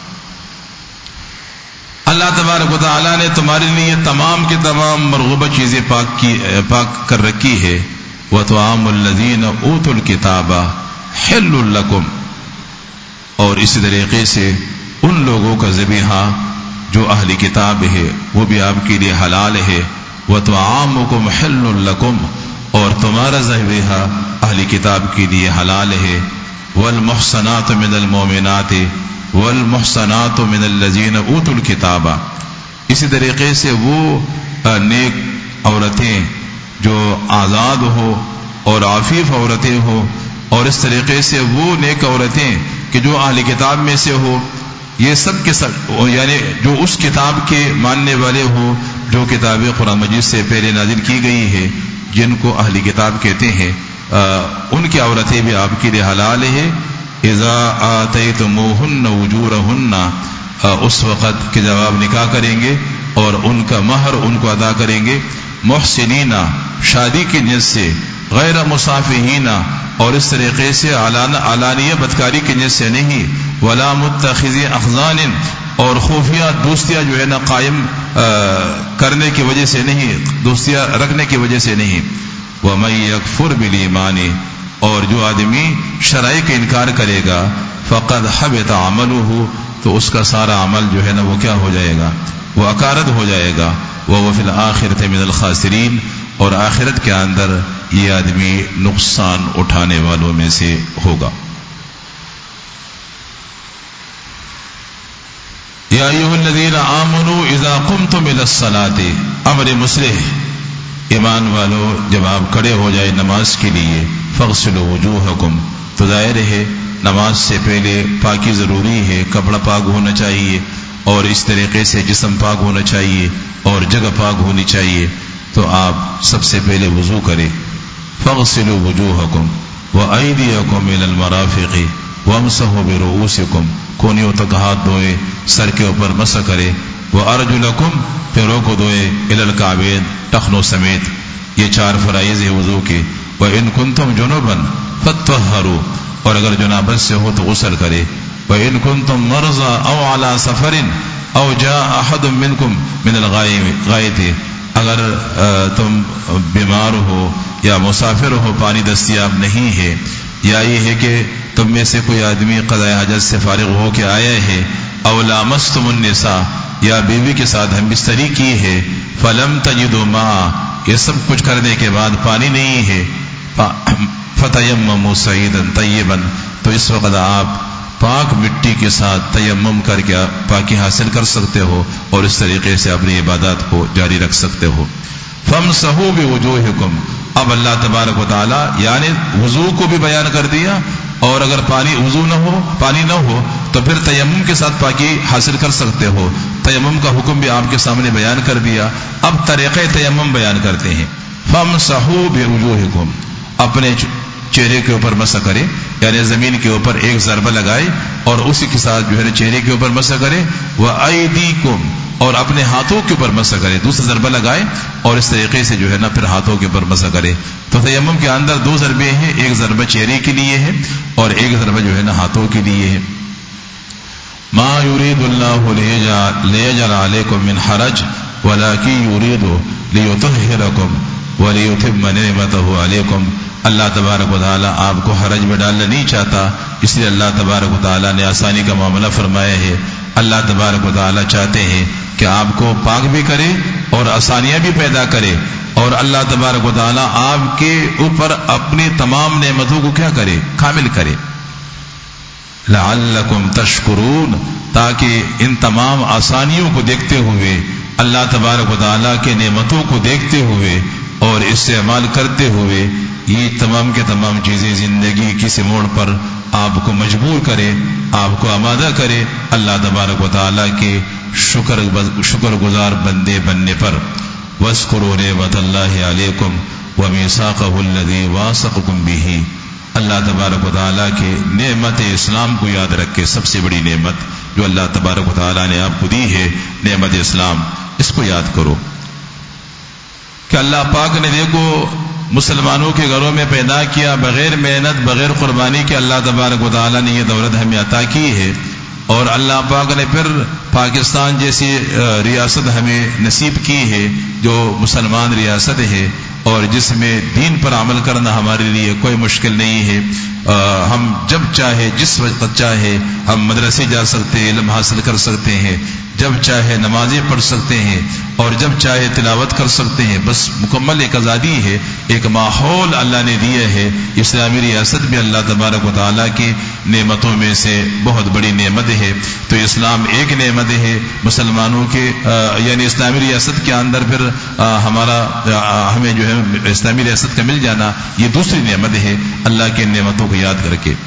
اللہ تبارک و تعالیٰ نے تمہارے لیے تمام کے تمام مرغوبہ چیزیں پاک کی پاک کر رکھی ہے. وطعام الذین اوتوا الکتاب حل لکم، اور اسی طریقے سے ان لوگوں کا ذبیحہ جو اہل کتاب ہے وہ بھی آپ کے لیے حلال ہے. وطعامکم حل لکم، اور تمہارا ذبیحہ اہل کتاب کے لیے حلال ہے. والمحصنات من المؤمنات والمحصنات من الذین اوتوا الکتاب، اسی طریقے سے وہ نیک عورتیں جو آزاد ہو اور عفیف عورتیں ہو، اور اس طریقے سے وہ نیک عورتیں کہ جو اہل کتاب میں سے ہو، یہ سب کے سب یعنی جو اس کتاب کے ماننے والے ہو جو کتاب قرآن مجید سے پہلے نازل کی گئی ہے، جن کو اہل کتاب کہتے ہیں، ان کی عورتیں بھی آپ کے لیے حلال ہے. اذا آتیتموہن اجورہن، اس وقت کہ جب آپ نکاح کریں گے اور ان کا مہر ان کو ادا کریں گے. محسنین، شادی کی نیت سے، غیر مصافحین، اور اس طریقے سے علانیہ بدکاری کی نیت سے نہیں. ولا متخذی اخذان، اور خفیہ دوستیاں جو ہے نا قائم کرنے کی وجہ سے نہیں، دوستیاں رکھنے کی وجہ سے نہیں. وَمَن يَكْفُرْ بِالْإِيمَانِ، اور جو آدمی شرائع کا انکار کرے گا، فَقَدْ حَبِطَ عَمَلُهُ، تو اس کا سارا عمل جو ہے نا وہ کیا ہو جائے گا، وہ اکارد ہو جائے گا. وہ فی الآخرۃ من الخاسرین، اور آخرت کے اندر یہ آدمی نقصان اٹھانے والوں میں سے ہوگا. یا ایھا الذین آمنوا اذا قمتم الی الصلاۃ، امر مصلح، ایمان والو جب آپ کھڑے ہو جائے نماز کے لیے، فاغسلوا وجوہکم، تو ظاہر ہے نماز سے پہلے پاکی ضروری ہے، کپڑا پاک ہونا چاہیے اور اس طریقے سے جسم پاک ہونا چاہیے اور جگہ پاک ہونی چاہیے. تو آپ سب سے پہلے وضو کریں. فاغسلوا وجوہکم وایدیکم الی المرافق وامسحوا برؤوسکم، کونیوں تک ہاتھ دھوئے، سر کے اوپر مسح کرے. وارجلکم، پیروں کو دھوئے، الی الکعبین، ٹخنوں سمیت. یہ چار فرائض ہیں وضو کے. وان کنتم جنبا فطہروا، اور اگر جنابت سے ہو تو غسل کرے. وان کنتم مرضى او على سفر او جاء احد منکم من الغائط، اگر تم بیمار ہو یا مسافر ہو، پانی دستیاب نہیں ہے، یا یہ ہے کہ تم میں سے کوئی آدمی قضاء حاجت سے فارغ ہو کے آیا ہے، او لامستم النساء، یا بیوی کے ساتھ ہم بستری کی ہے، فلم تجدوا ماء، یہ سب کچھ کرنے کے بعد پانی نہیں ہے، فتیمموا صعیدا طیبا، تو اس وقت آپ پاک مٹی کے ساتھ تیمم کر کے پاکی حاصل کر سکتے ہو اور اس طریقے سے اپنی عبادات کو جاری رکھ سکتے ہو. فامسحوا بوجوہکم، اب اللہ تبارک و تعالی یعنی وضو کو بھی بیان کر دیا، اور اگر پانی وضو نہ ہو، پانی نہ ہو تو پھر تیمم کے ساتھ پاکی حاصل کر سکتے ہو. تیمم کا حکم بھی آپ کے سامنے بیان کر دیا. اب طریقہ تیمم بیان کرتے ہیں. فامسحوا بوجوہکم، اپنے چہرے کے اوپر مسح کرے، یعنی زمین کے اوپر ایک ضربہ لگائے اور اسی کے ساتھ جو ہے چہرے کے اوپر مسح کرے. وَأَيْدِيكُمْ، اور اپنے ہاتھوں کے اوپر مسح کرے، دوسرا ضربہ لگائے اور اس طریقے سے جو ہے نا پھر ہاتھوں کے اوپر مسح کرے. تو تیمم کے اندر دو ضربے ہیں، ایک ضربہ چہرے کے لیے ہے اور ایک ضربہ جو ہے نا ہاتھوں کے لیے ہے. مَا يُرِيدُ اللَّهُ لِيَجْعَلَ عَلَيْكُمْ مِنْ حَرَجٍ وَلَكِنْ يُرِيدُ لِيُطَهِّرَكُمْ وَلِيُتِمَّ نِعْمَتَهُ عَلَيْكُمْ. اللہ تبارک و تعالیٰ آپ کو حرج میں ڈالنا نہیں چاہتا، اس لیے اللہ تبارک و تعالیٰ نے آسانی کا معاملہ فرمایا ہے. اللہ تبارک و تعالیٰ چاہتے ہیں کہ آپ کو پاک بھی کرے اور آسانیاں بھی پیدا کرے، اور اللہ تبارک و تعالیٰ آپ کے اوپر اپنی تمام نعمتوں کو کیا کرے، کامل کرے. لعلکم تشکرون، تاکہ ان تمام آسانیوں کو دیکھتے ہوئے، اللہ تبارک و تعالیٰ کے نعمتوں کو دیکھتے ہوئے اور استعمال کرتے ہوئے، یہ تمام کے تمام چیزیں زندگی کسی موڑ پر آپ کو مجبور کرے، آپ کو آمادہ کرے اللہ تبارک و تعالیٰ کے شکر شکر گزار بندے بننے پر. وَاذْكُرُوا نِعْمَتَ اللَّهِ عَلَيْكُمْ وَمِيثَاقَهُ الَّذِي وَاثَقَكُم بِهِ. اللہ تبارک و تعالیٰ کے نعمت اسلام کو یاد رکھے، سب سے بڑی نعمت جو اللہ تبارک و تعالیٰ نے آپ کو دی ہے، نعمت اسلام، اس کو یاد کرو کہ اللہ پاک نے دیکھو مسلمانوں کے گھروں میں پیدا کیا، بغیر محنت بغیر قربانی کے اللہ تبارک و تعالیٰ نے یہ دولت ہمیں عطا کی ہے، اور اللہ پاک نے پھر پاکستان جیسی ریاست ہمیں نصیب کی ہے جو مسلمان ریاست ہے، اور جس میں دین پر عمل کرنا ہمارے لیے کوئی مشکل نہیں ہے. ہم جب چاہے جس وقت چاہے ہم مدرسے جا سکتے ہیں، علم حاصل کر سکتے ہیں، جب چاہے نمازیں پڑھ سکتے ہیں اور جب چاہے تلاوت کر سکتے ہیں. بس مکمل ایک آزادی ہے، ایک ماحول اللہ نے دیا ہے. اسلامی ریاست بھی اللہ تبارک و تعالیٰ کی نعمتوں میں سے بہت بڑی نعمت ہے. تو اسلام ایک نعمت ہے مسلمانوں کے، یعنی اسلامی ریاست کے اندر پھر ہمارا ہمیں جو ہے اسلامی ریاست کا مل جانا یہ دوسری نعمت ہے. اللہ کی نعمتوں کو یاد کر کے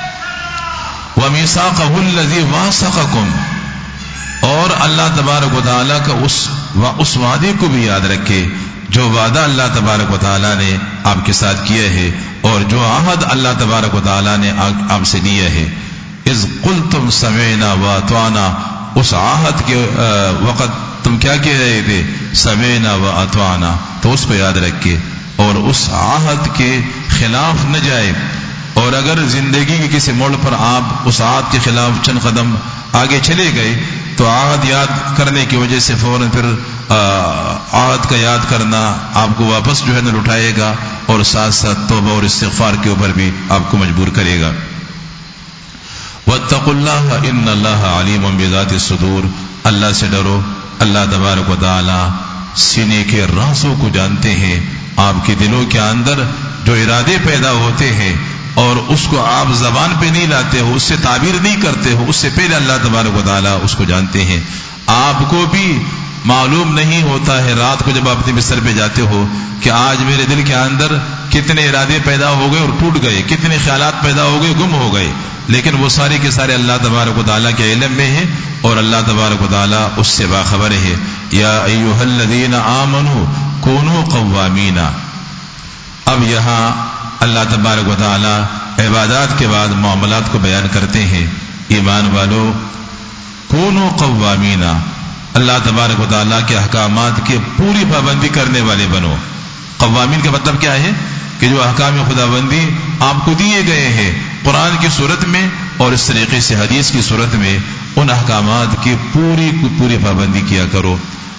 وَمِيثَاقَهُ الَّذِي وَاثَقَكُم، اور اللہ تبارک و تعالیٰ کا اس اس وعدے کو بھی یاد رکھے جو وعدہ اللہ تبارک و تعالیٰ نے آپ کے ساتھ کیا ہے اور جو عہد اللہ تبارک و تعالیٰ نے آپ سے لیا ہے. اذ قلتم سمعنا واطعنا، اس عہد کے وقت تم کیا کہہ رہے تھے، سمعنا واطعنا، تو اس کو یاد رکھے اور اس عہد کے خلاف نہ جائے. اور اگر زندگی کے کسی موڑ پر آپ اس عہد کے خلاف چند قدم آگے چلے گئے تو عہد یاد کرنے کی وجہ سے فوراً پھر عہد کا یاد کرنا آپ کو واپس جو ہے نہ لٹائے گا اور ساتھ ساتھ توبہ اور استغفار کے اوپر بھی آپ کو مجبور کرے گا. واتقوا اللہ ان اللہ علیم بذات الصدور، اللہ سے ڈرو، اللہ تبارک و تعالی سینے کے رازوں کو جانتے ہیں، آپ کے دلوں کے اندر جو ارادے پیدا ہوتے ہیں اور اس کو آپ زبان پہ نہیں لاتے ہو، اس سے تعبیر نہیں کرتے ہو، اس سے پہلے اللہ تبارک و تعالی اس کو جانتے ہیں۔ آپ کو بھی معلوم نہیں ہوتا ہے رات کو جب آپ اپنے بستر پہ جاتے ہو کہ آج میرے دل کے اندر کتنے ارادے پیدا ہو گئے اور ٹوٹ گئے، کتنے خیالات پیدا ہو گئے، گم ہو گئے، لیکن وہ سارے کے سارے اللہ تبارک و تعالیٰ کے علم میں ہیں اور اللہ تبارک و تعالیٰ اس سے باخبر ہے۔ یا ایھا الذین آمنوا کونوا قوامین، اب یہاں اللہ تبارک و تعالیٰ عبادات کے بعد معاملات کو بیان کرتے ہیں۔ ایمان والو کونوا قوامین، اللہ تبارک و تعالیٰ کے احکامات کی پوری پابندی کرنے والے بنو۔ قوامین کا مطلب کیا ہے؟ کہ جو احکام خدا بندی آپ کو دیے گئے ہیں قرآن کی صورت میں اور اس طریقے سے حدیث کی صورت میں، ان احکامات کی پوری پوری پابندی کیا کرو۔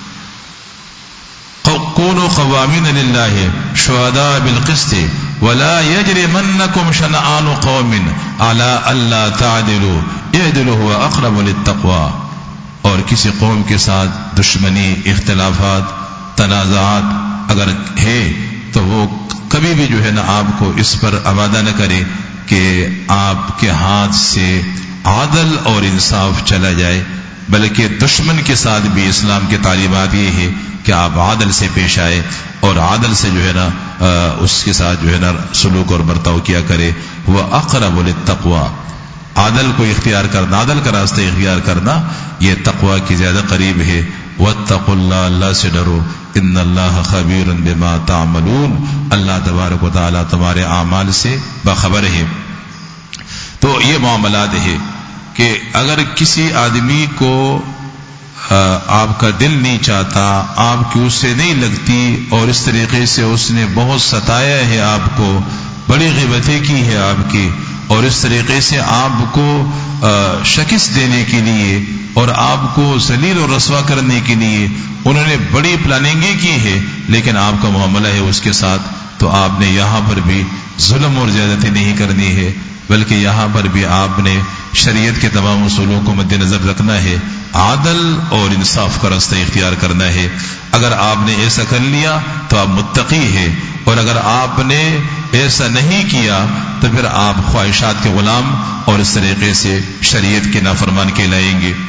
کونوا قوامین للہ شہداء بالقسط ولا یجرمنکم شنآن قوم علی الا تعدلوا اعدلوا هو اقرب للتقوی، اور کسی قوم کے ساتھ دشمنی، اختلافات، تنازعات اگر ہے تو وہ کبھی بھی جو ہے نا آپ کو اس پر آمادہ نہ کرے کہ آپ کے ہاتھ سے عدل اور انصاف چلا جائے، بلکہ دشمن کے ساتھ بھی اسلام کی تعلیمات یہ ہے کہ آپ عدل سے پیش آئے اور عدل سے جو ہے نا اس کے ساتھ جو ہے نا سلوک اور برتاؤ کیا کرے۔ وہ اقرب للتقوی، عدل کو اختیار کرنا، عدل کا راستہ اختیار کرنا یہ تقوی کی زیادہ قریب ہے۔ واتقوا اللہ، اللہ سے ڈرو، ان اللہ خبیر بما تعملون، اللہ تبارک و تعالیٰ تمہارے اعمال سے باخبر ہے۔ تو یہ معاملات ہے کہ اگر کسی آدمی کو آپ کا دل نہیں چاہتا، آپ کی اس سے نہیں لگتی اور اس طریقے سے اس نے بہت ستایا ہے آپ کو، بڑی غیبتیں کی ہے آپ کی، اور اس طریقے سے آپ کو شکست دینے کے لیے اور آپ کو ذلیل اور رسوا کرنے کے لیے انہوں نے بڑی پلاننگیں کی ہے، لیکن آپ کا معاملہ ہے اس کے ساتھ، تو آپ نے یہاں پر بھی ظلم اور زیادتی نہیں کرنی ہے، بلکہ یہاں پر بھی آپ نے شریعت کے تمام اصولوں کو مد نظر رکھنا ہے، عدل اور انصاف کا راستہ اختیار کرنا ہے۔ اگر آپ نے ایسا کر لیا تو آپ متقی ہے، اور اگر آپ نے ایسا نہیں کیا تو پھر آپ خواہشات کے غلام اور اس طریقے سے شریعت کے نافرمان کہلائیں گے۔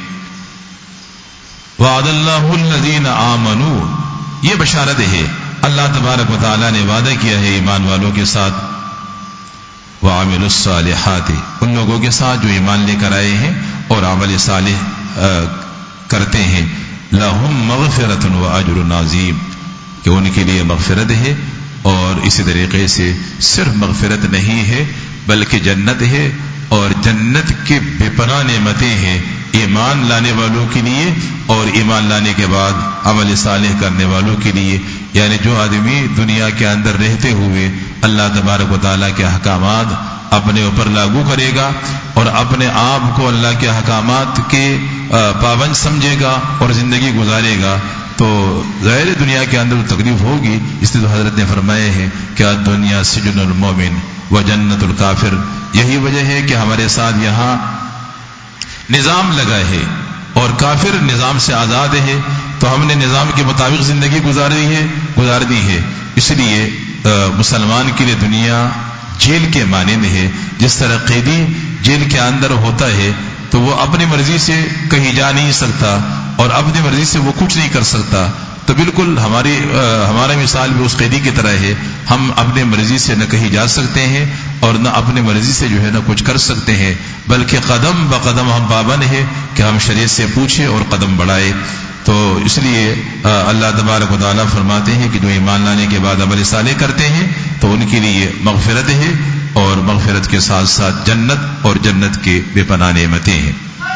وعد اللہ الذین آمنوا، یہ بشارت ہے، اللہ تبارک و تعالیٰ نے وعدہ کیا ہے ایمان والوں کے ساتھ، وعملوا الصالحات، ان لوگوں کے ساتھ جو ایمان لے کر آئے ہیں اور عمل صالح کرتے ہیں، لہم مغفرۃ واجر عظیم، کہ ان کے لیے مغفرت ہے، اور اسی طریقے سے صرف مغفرت نہیں ہے بلکہ جنت ہے، اور جنت کی بے پناہ نعمتیں ہیں ایمان لانے والوں کے لیے اور ایمان لانے کے بعد عمل صالح کرنے والوں کے لیے۔ یعنی جو آدمی دنیا کے اندر رہتے ہوئے اللہ تبارک و تعالیٰ کے احکامات اپنے اوپر لاگو کرے گا اور اپنے آپ کو اللہ کے احکامات کے پابند سمجھے گا اور زندگی گزارے گا، تو ظاہر دنیا کے اندر تکلیف ہوگی۔ اس لیے تو حضرت نے فرمایا ہے کہ دنیا سجن المومن و جنت الکافر، یہی وجہ ہے کہ ہمارے ساتھ یہاں نظام لگا ہے اور کافر نظام سے آزاد ہے، تو ہم نے نظام کے مطابق زندگی گزاری ہے گزار دی ہے۔ اس لیے مسلمان کے لیے دنیا جیل کے مانند ہے، جس طرح قیدی جیل کے اندر ہوتا ہے تو وہ اپنی مرضی سے کہیں جا نہیں سکتا اور اپنی مرضی سے وہ کچھ نہیں کر سکتا، تو بالکل ہماری ہمارا مثال بھی اس قیدی کی طرح ہے، ہم اپنی مرضی سے نہ کہیں جا سکتے ہیں اور نہ اپنی مرضی سے جو ہے نہ کچھ کر سکتے ہیں، بلکہ قدم بقدم ہم پابند ہیں کہ ہم شریعت سے پوچھیں اور قدم بڑھائیں۔ تو اس لیے اللہ تبارک و تعالیٰ فرماتے ہیں کہ جو ایمان لانے کے بعد عمل صالح کرتے ہیں تو ان کے لیے مغفرت ہے، اور مغفرت کے ساتھ ساتھ جنت اور جنت کے بے پناہ نعمتیں ہیں۔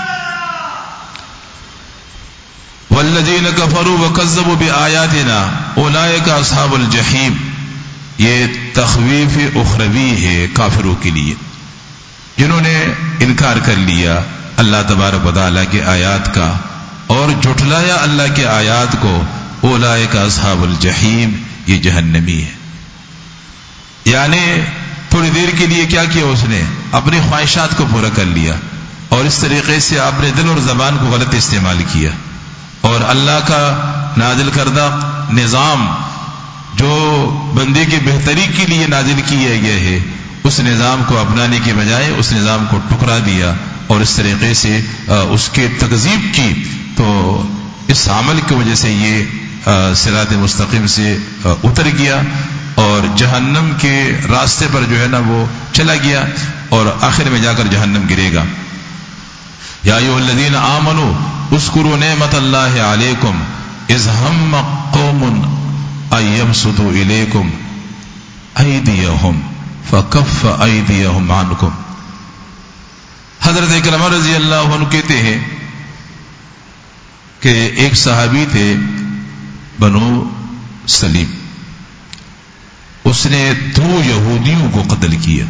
والذین کفروا وکذبوا بآیاتنا اولئک اصحاب الجحیم، یہ تخویف اخروی ہے کافروں کے لیے، جنہوں نے انکار کر لیا اللہ تبارک و تعالیٰ کی آیات کا اور جھٹلایا اللہ کے آیات کو، اولئک اصحاب الجحیم، یہ جہنمی ہے۔ یعنی تھوڑی دیر کے لیے کیا کیا اس نے؟ اپنی خواہشات کو پورا کر لیا، اور اس طریقے سے آپ نے دل اور زبان کو غلط استعمال کیا، اور اللہ کا نازل کردہ نظام جو بندے کی بہتری کے لیے نازل کیا گیا ہے، اس نظام کو اپنانے کے بجائے اس نظام کو ٹکرا دیا اور اس طریقے سے اس کے تکذیب کی، تو اس عمل کی وجہ سے یہ صراط مستقیم سے اتر گیا اور جہنم کے راستے پر جو ہے نا وہ چلا گیا اور آخر میں جا کر جہنم گرے گا۔ یا ایھا الذین آمنوا اذکروا نعمت اللہ علیکم اذ ہم قوم ان یبسطوا الیکم ایدیہم فکف ایدیہم عنکم۔ حضرت اکرمہ رضی اللہ عنہ کہتے ہیں کہ ایک صحابی تھے بنو سلیم، اس نے دو یہودیوں کو قتل کیا۔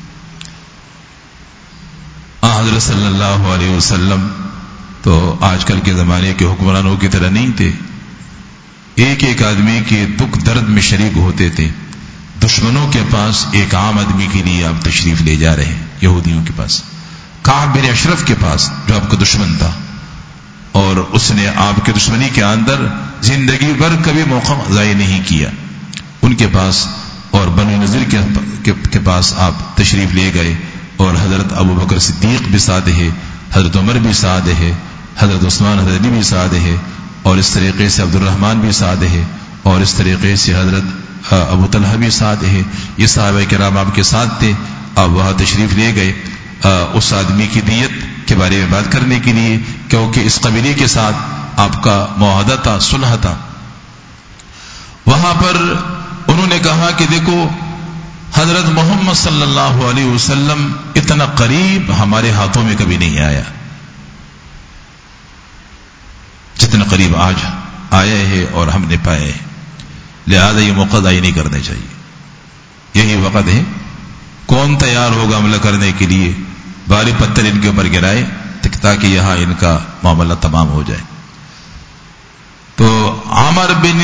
حضرت صلی اللہ علیہ وسلم تو آج کل کے زمانے کے حکمرانوں کی طرح نہیں تھے، ایک ایک آدمی کے دکھ درد میں شریک ہوتے تھے۔ دشمنوں کے پاس ایک عام آدمی کے لیے آپ تشریف لے جا رہے ہیں، یہودیوں کے پاس، کعب بن اشرف کے پاس جو آپ کا دشمن تھا، اور اس نے آپ کے دشمنی کے اندر زندگی بھر کبھی موقع ضائع نہیں کیا، ان کے پاس اور بنو نذیر کے پاس آپ تشریف لے گئے، اور حضرت ابو بکر صدیق بھی ساتھ ہے، حضرت عمر بھی ساتھ ہے، حضرت عثمان حضرت علی بھی ساتھ ہے، اور اس طریقے سے عبد الرحمن بھی ساتھ ہے، اور اس طریقے سے حضرت ابو طلحہ بھی ساتھ ہے۔ یہ صحابہ کرام آپ کے ساتھ تھے، آپ وہاں تشریف لے گئے اس آدمی کی دیت کے بارے میں بات کرنے کے لیے، کیونکہ اس قبیلے کے ساتھ آپ کا معاہدہ تھا، صلح تھا۔ وہاں پر انہوں نے کہا کہ دیکھو حضرت محمد صلی اللہ علیہ وسلم اتنا قریب ہمارے ہاتھوں میں کبھی نہیں آیا جتنا قریب آج آیا ہے اور ہم نے پائے ہیں، لہذا یہ موقع ضائع نہیں کرنے چاہیے۔ یہی وقت ہے، کون تیار ہوگا حملہ کرنے کے لیے، بھاری پتھر ان کے اوپر گرائے تاکہ یہاں ان کا معاملہ تمام ہو جائے۔ تو عامر بن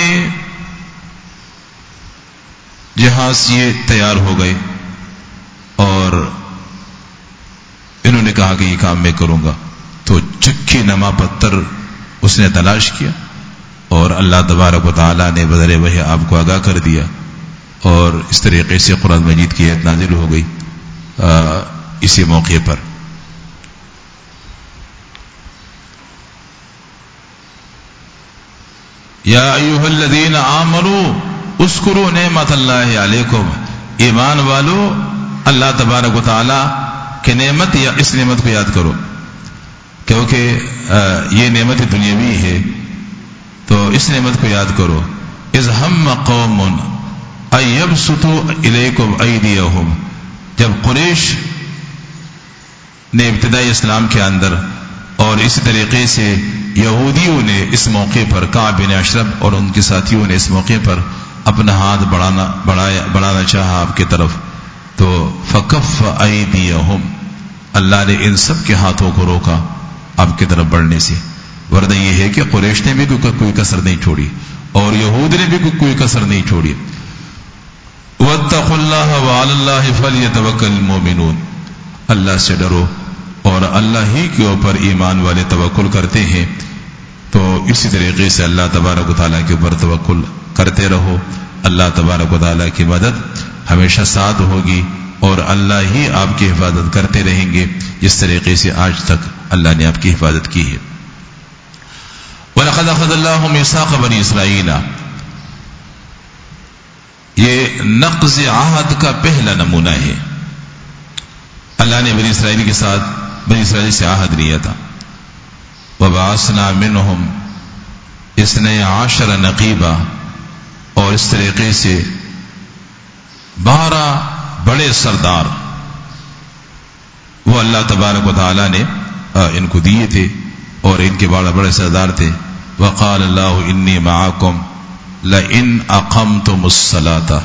جہاز یہ تیار ہو گئے اور انہوں نے کہا کہ یہ کام میں کروں گا، تو چکی نما پتھر اس نے تلاش کیا اور اللہ تبارک و تعالیٰ نے بذریعہ وحی آپ کو آگاہ کر دیا، اور اس طریقے سے قرآن مجید کی آیت نازل ہو گئی اسی موقع پر۔ یا ایھا الذین آمنوا اذکروا نعمت اللہ علیکم، ایمان والو اللہ تبارک و تعالیٰ کہ نعمت یا اس نعمت کو یاد کرو، کیونکہ یہ نعمت دنیاوی ہے، تو اس نعمت کو یاد کرو۔ اذ ہم قوم ان یبسطوا الیکم ایدیہم، جب قریش نے ابتدائی اسلام کے اندر اور اسی طریقے سے یہودیوں نے اس موقع پر، کعب بن اشرف اور ان کے ساتھیوں نے اس موقع پر اپنا ہاتھ بڑھانا بڑھایا بڑھانا چاہا آپ کی طرف، تو فکف ایدیہم، اللہ نے ان سب کے ہاتھوں کو روکا آپ کی طرف بڑھنے سے۔ ورنہ یہ ہے کہ قریش نے بھی کوئی کسر نہیں چھوڑی اور یہود نے بھی کوئی کسر نہیں چھوڑی۔ واتقوا اللہ وعلی اللہ فلیتوکل المؤمنون، اللہ سے ڈرو اور اللہ ہی کے اوپر ایمان والے توکل کرتے ہیں، تو اسی طریقے سے اللہ تبارک و تعالیٰ کے اوپر توکل کرتے رہو، اللہ تبارک و تعالیٰ کی مدد ہمیشہ ساتھ ہوگی اور اللہ ہی آپ کی حفاظت کرتے رہیں گے، جس طریقے سے آج تک اللہ نے آپ کی حفاظت کی ہے۔ وَلَقَدْ أَخَذَ اللَّهُ مِيثَاقَ بَنِي إِسْرَائِيلَ، یہ نقض عہد کا پہلا نمونہ ہے۔ اللہ نے بنی اسرائیل کے ساتھ بنی اسرائیل سے عہد لیا تھا، وَبَعَثْنَا مِنْهُمْ اثْنَيْ عَشَرَ نَقِيبًا، اور اس طریقے سے بارہ بڑے سردار وہ اللہ تبارک و تعالیٰ نے ان کو دیے تھے، اور ان کے بڑے بڑے سردار تھے۔ وقال اللہ انی معکم لئن اقمتم الصلاۃ،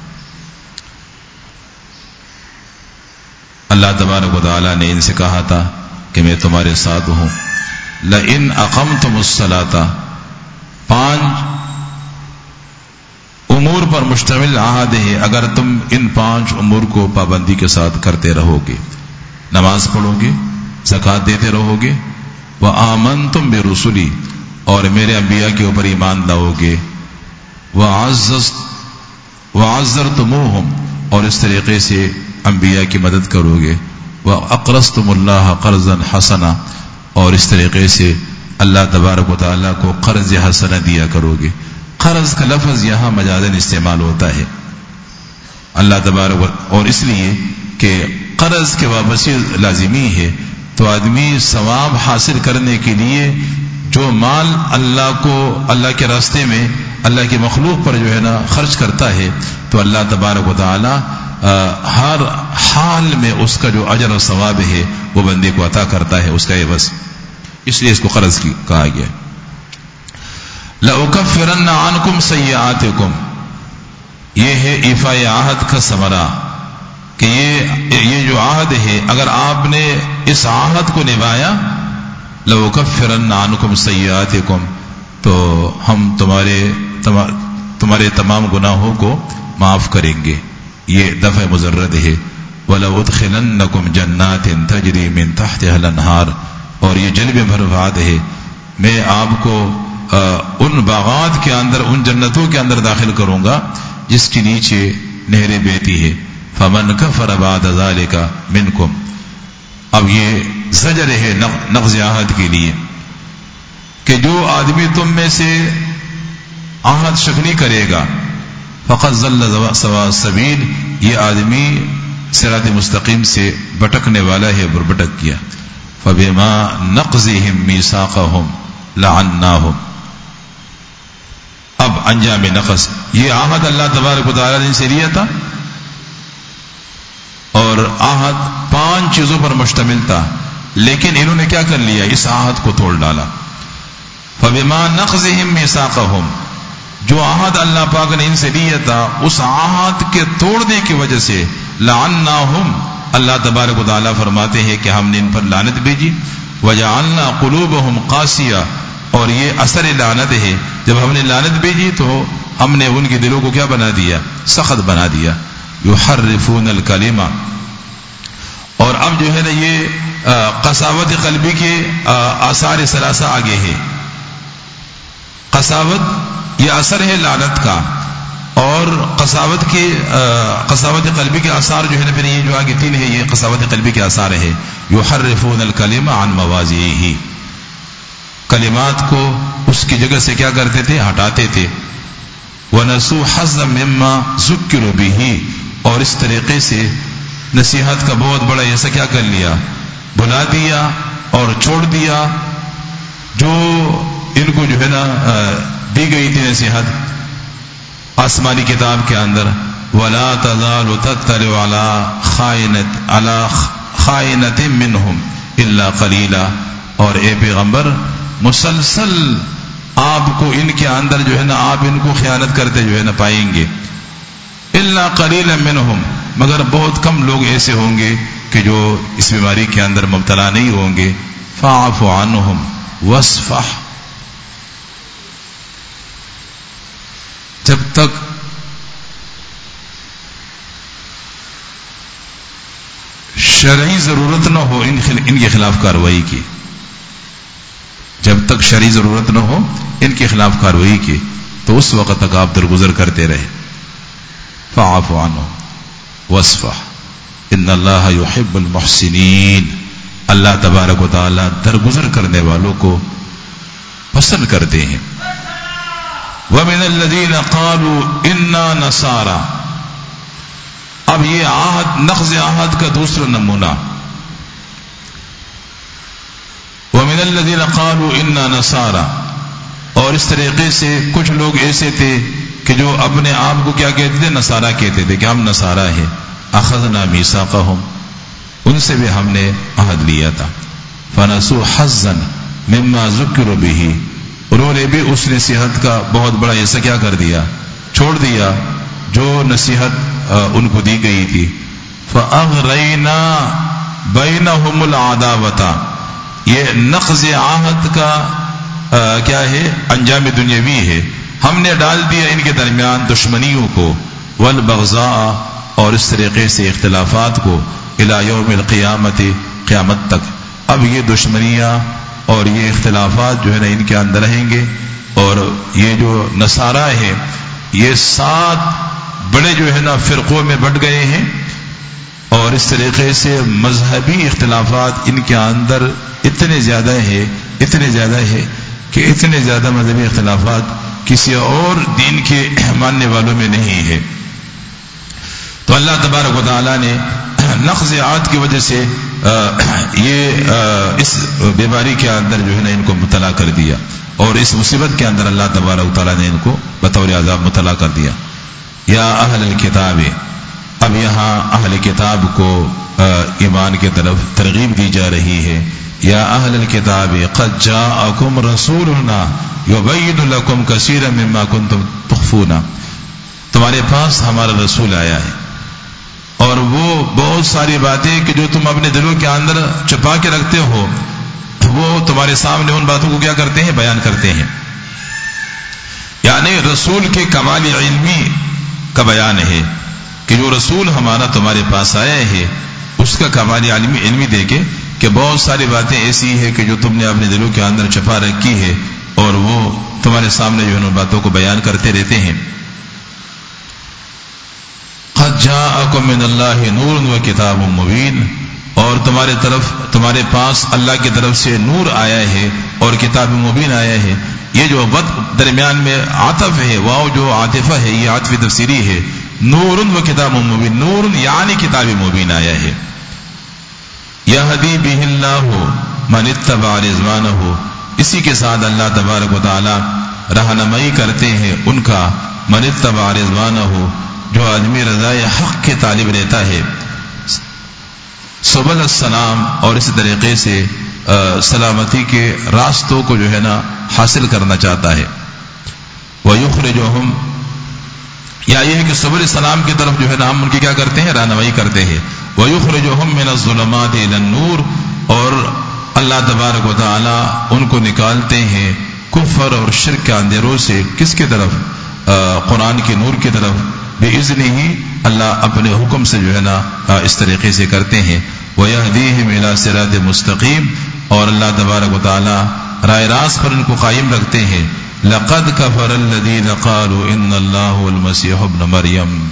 اللہ تبارک و تعالیٰ نے ان سے کہا تھا کہ میں تمہارے ساتھ ہوں۔ لئن اقمتم الصلاۃ، پانچ امور پر مشتمل عہد ہے، اگر تم ان پانچ امور کو پابندی کے ساتھ کرتے رہو گے، نماز پڑھو گے، زکات دیتے رہو گے، وآمنتم برسلی، اور میرے انبیاء کے اوپر ایمان لاؤ گے، وعزرتموہم، اور اس طریقے سے انبیاء کی مدد کرو گے، وَأَقْرَضْتُمُ اللَّهَ قَرْضًا حَسَنًا، اور اس طریقے سے اللہ تبارک و تعالیٰ کو قرض حسنہ دیا کرو گے۔ قرض کا لفظ یہاں مجازاً استعمال ہوتا ہے اللہ تبارک و، اور اس لیے کہ قرض کے واپسی لازمی ہے، تو آدمی ثواب حاصل کرنے کے لیے جو مال اللہ کو اللہ کے راستے میں اللہ کی مخلوق پر جو ہے نا خرچ کرتا ہے، تو اللہ تبارک و تعالی ہر حال میں اس کا جو اجر و ثواب ہے وہ بندے کو عطا کرتا ہے، اس کا یہ بس، اس لیے اس کو قرض کی کہا گیا۔ لَأُكَفِّرَنَّ عَنْكُمْ سَيِّئَاتِكُمْ، یہ ہے ایفاء عہد کا ثمرہ کہ یہ یہ جو عہد ہے اگر آپ نے اس عہد کو نبھایا، لَأُكَفِّرَنَّ عَنْكُمْ سَيِّئَاتِكُمْ، تو ہم تمہارے تمہارے تمام گناہوں کو معاف کریں گے، یہ دفع مزرد ہے۔ وَلَأُدْخِلَنَّكُمْ جَنَّاتٍ تَجْرِي مِن تَحْتِهَا الْأَنْهَارُ، اور یہ جلب بھر وعد ہے، میں آپ کو ان باغات کے اندر، ان جنتوں کے اندر داخل کروں گا جس کے نیچے نہریں بہتی ہے۔ فَمَنْ كَفَرَ بَعْدَ ذَلِكَ مِنْكُمْ، اب یہ زجر ہے نقض عہد کے لیے کہ جو آدمی تم میں سے عہد شکنی کرے گا، فقط ضل سواء السبیل، یہ آدمی صراط مستقیم سے بھٹکنے والا ہے، بربٹک کیا۔ فبما نقضهم میثاقهم لعناهم، اب انجام نقض، یہ عہد اللہ تبارک و تعالی نے سے لیا تھا، اور عہد پانچ چیزوں پر مشتمل تھا، لیکن انہوں نے کیا کر لیا، اس عہد کو توڑ ڈالا۔ فبما نقضهم میثاقهم، جو عہد اللہ پاک نے ان سے لیا تھا اس عہد کے توڑنے کی وجہ سے لعناهم، اللہ تبارک و تعالیٰ فرماتے ہیں کہ ہم نے ان پر لعنت بھیجی۔ وجعلنا قلوبهم قاسیہ، اور یہ اثر لعنت ہے، جب ہم نے لعنت بھیجی تو ہم نے ان کے دلوں کو کیا بنا دیا، سخت بنا دیا۔ یحرفون الکلمہ، اور اب جو ہے نا یہ قساوت قلبی کے آثار ثلاثہ آگے ہے۔ قساوت یہ اثر ہے لعنت کا، اور قساوت کے قساوت قلبی کے آثار جو ہے نا پھر یہ جو آگے تین ہے، یہ قساوت قلبی کے آثار ہے۔ یحرفون الکلمہ عن مواضعہ، کلمات کو اس کی جگہ سے کیا کرتے تھے، ہٹاتے تھے۔ ونسوا حظا مما ذکروا به، اور اس طریقے سے نصیحت کا بہت بڑا ایسا کیا کر لیا، بھلا دیا اور چھوڑ دیا جو ان کو جو ہے نا دی گئی تھی نصیحت آسمانی کتاب کے اندر۔ ولا تزال تطلع على خائنۃ على خائنۃ منهم الا قلیلا، اور اے پیغمبر مسلسل آپ کو ان کے اندر جو ہے نا آپ ان کو خیانت کرتے جو ہے نا پائیں گے۔ الا قلیلا منهم، مگر بہت کم لوگ ایسے ہوں گے کہ جو اس بیماری کے اندر مبتلا نہیں ہوں گے۔ فاعف عنهم واصفح، جب تک شرعی ضرورت نہ ہو ان ان کے خلاف کارروائی کی، جب تک شرعی ضرورت نہ ہو ان کے خلاف کارروائی کی، تو اس وقت تک آپ درگزر کرتے رہے۔ فاعف عنهم واصفح ان اللہ یحب المحسنین، اللہ تبارک و تعالی درگزر کرنے والوں کو پسند کرتے ہیں۔ وَمِنَ الَّذِينَ قَالُوا إِنَّا نَصَارَى، اب یہ عہد نقض عہد کا دوسرا نمونہ۔ وَمِنَ الَّذِينَ قَالُوا إِنَّا نَصَارَى، اور اس طریقے سے کچھ لوگ ایسے تھے کہ جو اپنے آپ کو کیا کہتے تھے، نصارہ کہتے تھے کہ ہم نصارہ ہیں۔ أَخَذْنَا مِيثَاقَهُمْ، ان سے بھی ہم نے عہد لیا تھا۔ فَنَسُوا حَظًّا مِمَّا ذُكِّرُوا بِهِ، انہوں نے بھی اس نصیحت کا بہت بڑا ایسا کیا کر دیا، چھوڑ دیا جو نصیحت ان کو دی گئی تھی۔ فَأَغْرَيْنَا بَيْنَهُمُ الْعَدَاوَةَ، یہ نقض عہد کا آ, کیا ہے، انجام دنیاوی ہے، ہم نے ڈال دیا ان کے درمیان دشمنیوں کو، والبغضاء، اور اس طریقے سے اختلافات کو، الی یوم القیامت، قیامت تک۔ اب یہ دشمنیاں اور یہ اختلافات جو ہے نا ان کے اندر رہیں گے، اور یہ جو نصارہ ہے یہ سات بڑے جو ہے نا فرقوں میں بٹ گئے ہیں، اور اس طریقے سے مذہبی اختلافات ان کے اندر اتنے زیادہ ہے اتنے زیادہ ہے کہ اتنے زیادہ مذہبی اختلافات کسی اور دین کے ماننے والوں میں نہیں ہے۔ تو اللہ تبارک و تعالیٰ نے نقض عہد کی وجہ سے یہ اس بیماری کے اندر جو ہے نا ان کو مبتلا کر دیا، اور اس مصیبت کے اندر اللہ تبارک و تعالیٰ نے ان کو بطور عذاب مبتلا کر دیا۔ یا اہل الکتاب، اب یہاں اہل کتاب کو ایمان کی طرف ترغیب دی جا رہی ہے۔ یا اہل الکتاب قد جاءکم رسولنا یبین لکم کثیرا مما کنتم تخفون، تمہارے پاس ہمارا رسول آیا ہے اور وہ بہت ساری باتیں کہ جو تم اپنے دلوں کے اندر چھپا کے رکھتے ہو وہ تمہارے سامنے ان باتوں کو کیا کرتے ہیں، بیان کرتے ہیں۔ یعنی رسول کے کمال علمی کا بیان ہے کہ جو رسول ہمارا تمہارے پاس آیا ہے اس کا کمال علمی علمی دے کے کہ بہت ساری باتیں ایسی ہے کہ جو تم نے اپنے دلوں کے اندر چھپا رکھی ہے اور وہ تمہارے سامنے جو ہے ان باتوں کو بیان کرتے رہتے ہیں۔ قد جاءکم من اللہ نور و کتاب مبین، اور تمہارے طرف تمہارے پاس اللہ کی طرف سے نور آیا ہے اور کتاب مبین آیا ہے۔ یہ جو وقت درمیان میں عطف ہے، واو جو عاطفہ ہے، یہ عاطفی تفسیری ہے۔ نور و کتاب مبین، نور یعنی کتاب مبین آیا ہے۔ یہدی بہ اللہ من اتبع رضوانہ، اسی کے ساتھ اللہ تبارک و تعالی رہنمائی کرتے ہیں ان کا، من اتبع رضوانہ، جو آدمی رضائے حق کے طالب رہتا ہے، سبل السلام، اور اسی طریقے سے سلامتی کے راستوں کو جو ہے نا حاصل کرنا چاہتا ہے۔ وَيُخْرِجُهُمْ، یا یہ ہے کہ سبل السلام کی طرف جو ہے نا ہم ان کی کیا کرتے ہیں، رہنمائی کرتے ہیں۔ وَيُخْرِجُهُمْ مِنَ الظُّلُمَاتِ إِلَى النُّورِ، اور اللہ تبارک و تعالی ان کو نکالتے ہیں کفر اور شرک کے اندھیروں سے، کس کی طرف، قرآن کے نور کی طرف، بِإِذْنِهِ ہی اللہ اپنے حکم سے جو ہے نا اس طریقے سے کرتے ہیں۔ وَيَهْدِيهِمْ إِلَى صِرَاطٍ مُسْتَقِيمٍ، اور اللہ تبارک و تعالی راہ راست پر ان کو قائم رکھتے ہیں۔ لَقَدْ كَفَرَ الَّذِينَ قَالُوا إِنَّ اللَّهَ هُوَ الْمَسِيحُ ابْنُ مَرْيَمَ۔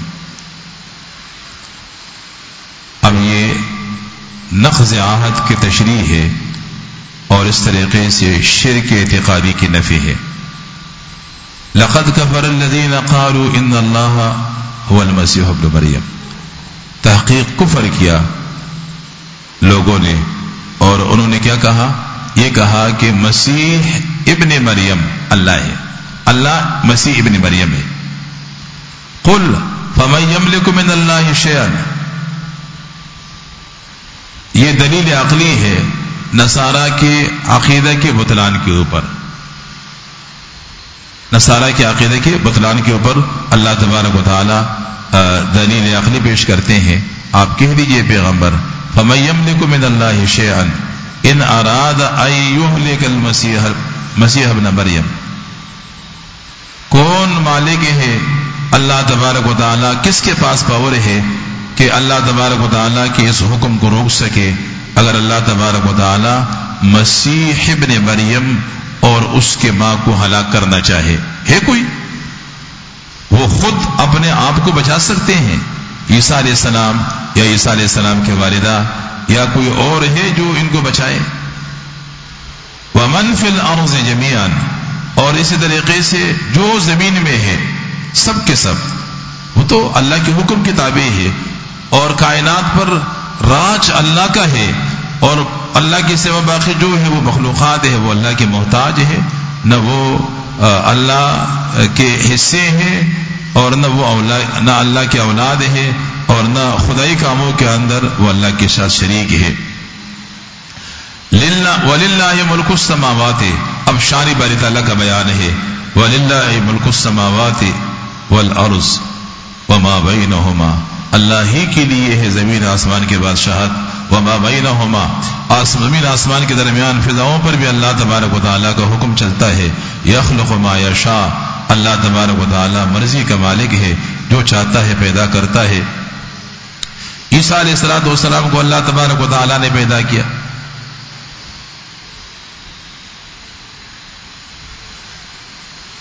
اب یہ نقض عہد کی تشریح ہے اور اس طریقے سے شرک اعتقادی کی نفی ہے۔ لقد كفر الذين قالوا ان اللہ هو المسیح ابن مریم، تحقیق کفر کیا لوگوں نے، اور انہوں نے کیا کہا، یہ کہا کہ مسیح ابن مریم اللہ ہے، اللہ مسیح ابن مریم ہے۔ قل فمن يملك من اللہ شیئا، یہ دلیل عقلی ہے نصارہ کے عقیدہ کے بطلان کے اوپر، نصارہ کے عقیدہ کے بطلان کے اوپر اللہ تبارک و تعالی دلیل عقلی پیش کرتے ہیں۔ آپ کہہ دیجئے پیغمبر، فَمَن يَمْلِكُ مِنَ اللَّهِ شَيْئًا إِنْ أَرَادَ أَن يُهْلِكَ الْمَسِيحَ مسیح ابن مریم، کون مالک ہے اللہ تبارک و تعالی، کس کے پاس پاور ہے کہ اللہ تبارک و تعالی کے اس حکم کو روک سکے؟ اگر اللہ تبارک و تعالی مسیح ابن مریم اور اس کے ماں کو ہلاک کرنا چاہے، ہے کوئی؟ وہ خود اپنے آپ کو بچا سکتے ہیں، عیسیٰ علیہ السلام یا عیسیٰ علیہ السلام کے والدہ، یا کوئی اور ہے جو ان کو بچائے؟ وَمَن فِي الْأَرْضِ جَمِيعًا، اور اسی طریقے سے جو زمین میں ہے سب کے سب، وہ تو اللہ کے حکم کی تابع ہے، اور کائنات پر راج اللہ کا ہے، اور اللہ کی سوا باقی جو ہے وہ مخلوقات ہے، وہ اللہ کے محتاج ہے، نہ وہ اللہ کے حصے ہیں اور نہ وہ اولاد، نہ اللہ کے اولاد ہے، اور نہ خدائی کاموں کے اندر وہ اللہ کے ساتھ شریک ہے۔ وَلِلَّهِ مُلْكُ السَّمَاوَاتِ، اب شان باری تعالیٰ کا بیان ہے، وَلِلَّهِ مُلْكُ السَّمَاوَاتِ وَالْأَرْضِ وَمَا بَيْنَهُمَا، اللہ ہی کے لیے ہے زمین آسمان کے بادشاہت، وما بینہما، زمین آسمان کے درمیان فضاؤں پر بھی اللہ تبارک و تعالیٰ کا حکم چلتا ہے۔ یخلق ما یشاء، اللہ تبارک و تعالیٰ مرضی کا مالک ہے، جو چاہتا ہے پیدا کرتا ہے۔ عیسیٰ علیہ الصلوۃ والسلام کو اللہ تبارک و تعالیٰ نے پیدا کیا،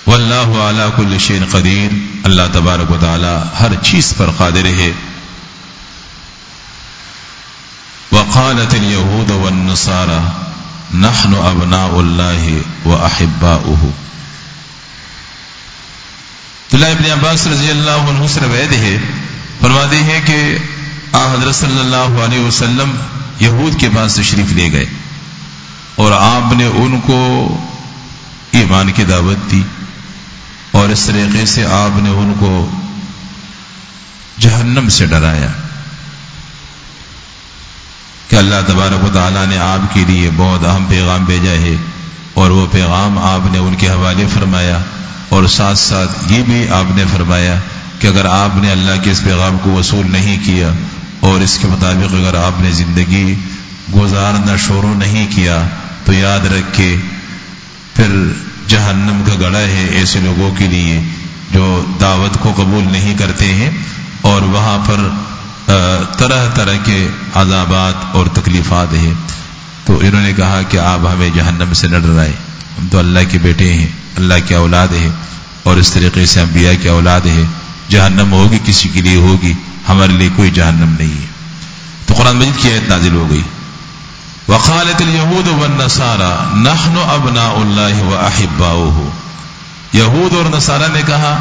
واللہ علی کل شیء قدیر، اللہ تبارک و تعالی ہر چیز پر قادر ہے۔ وقالت اليہود والنصارى نحن ابناء اللہ واحباؤہ۔ عبداللہ ابن عباس رضی اللہ عنہ سے روایت ہے، فرماتے ہیں کہ آن حضرت صلی اللہ علیہ وسلم یہود کے پاس تشریف لے گئے اور آپ نے ان کو ایمان کی دعوت دی، اور اس طریقے سے آپ نے ان کو جہنم سے ڈرایا کہ اللہ تبارک و تعالیٰ نے آپ کے لیے بہت اہم پیغام بھیجا ہے، اور وہ پیغام آپ نے ان کے حوالے فرمایا، اور ساتھ ساتھ یہ بھی آپ نے فرمایا کہ اگر آپ نے اللہ کے اس پیغام کو وصول نہیں کیا اور اس کے مطابق اگر آپ نے زندگی گزارنا شروع نہیں کیا تو یاد رکھ کے پھر جہنم کا گڑھا ہے ایسے لوگوں کے لیے جو دعوت کو قبول نہیں کرتے ہیں، اور وہاں پر طرح طرح کے عذابات اور تکلیفات ہیں۔ تو انہوں نے کہا کہ آپ ہمیں جہنم سے نہ ڈرائیں، ہم تو اللہ کے بیٹے ہیں، اللہ کی اولاد ہے، اور اس طریقے سے انبیاء کی اولاد ہے، جہنم ہوگی کسی کے لیے ہوگی، ہمارے لیے کوئی جہنم نہیں ہے۔ تو قرآن مجید کی آیت نازل ہو گئی، وقالت اليہود والنصارى نحن ابناء اللہ واحباؤہ۔ یہود اور نصارہ نے کہا،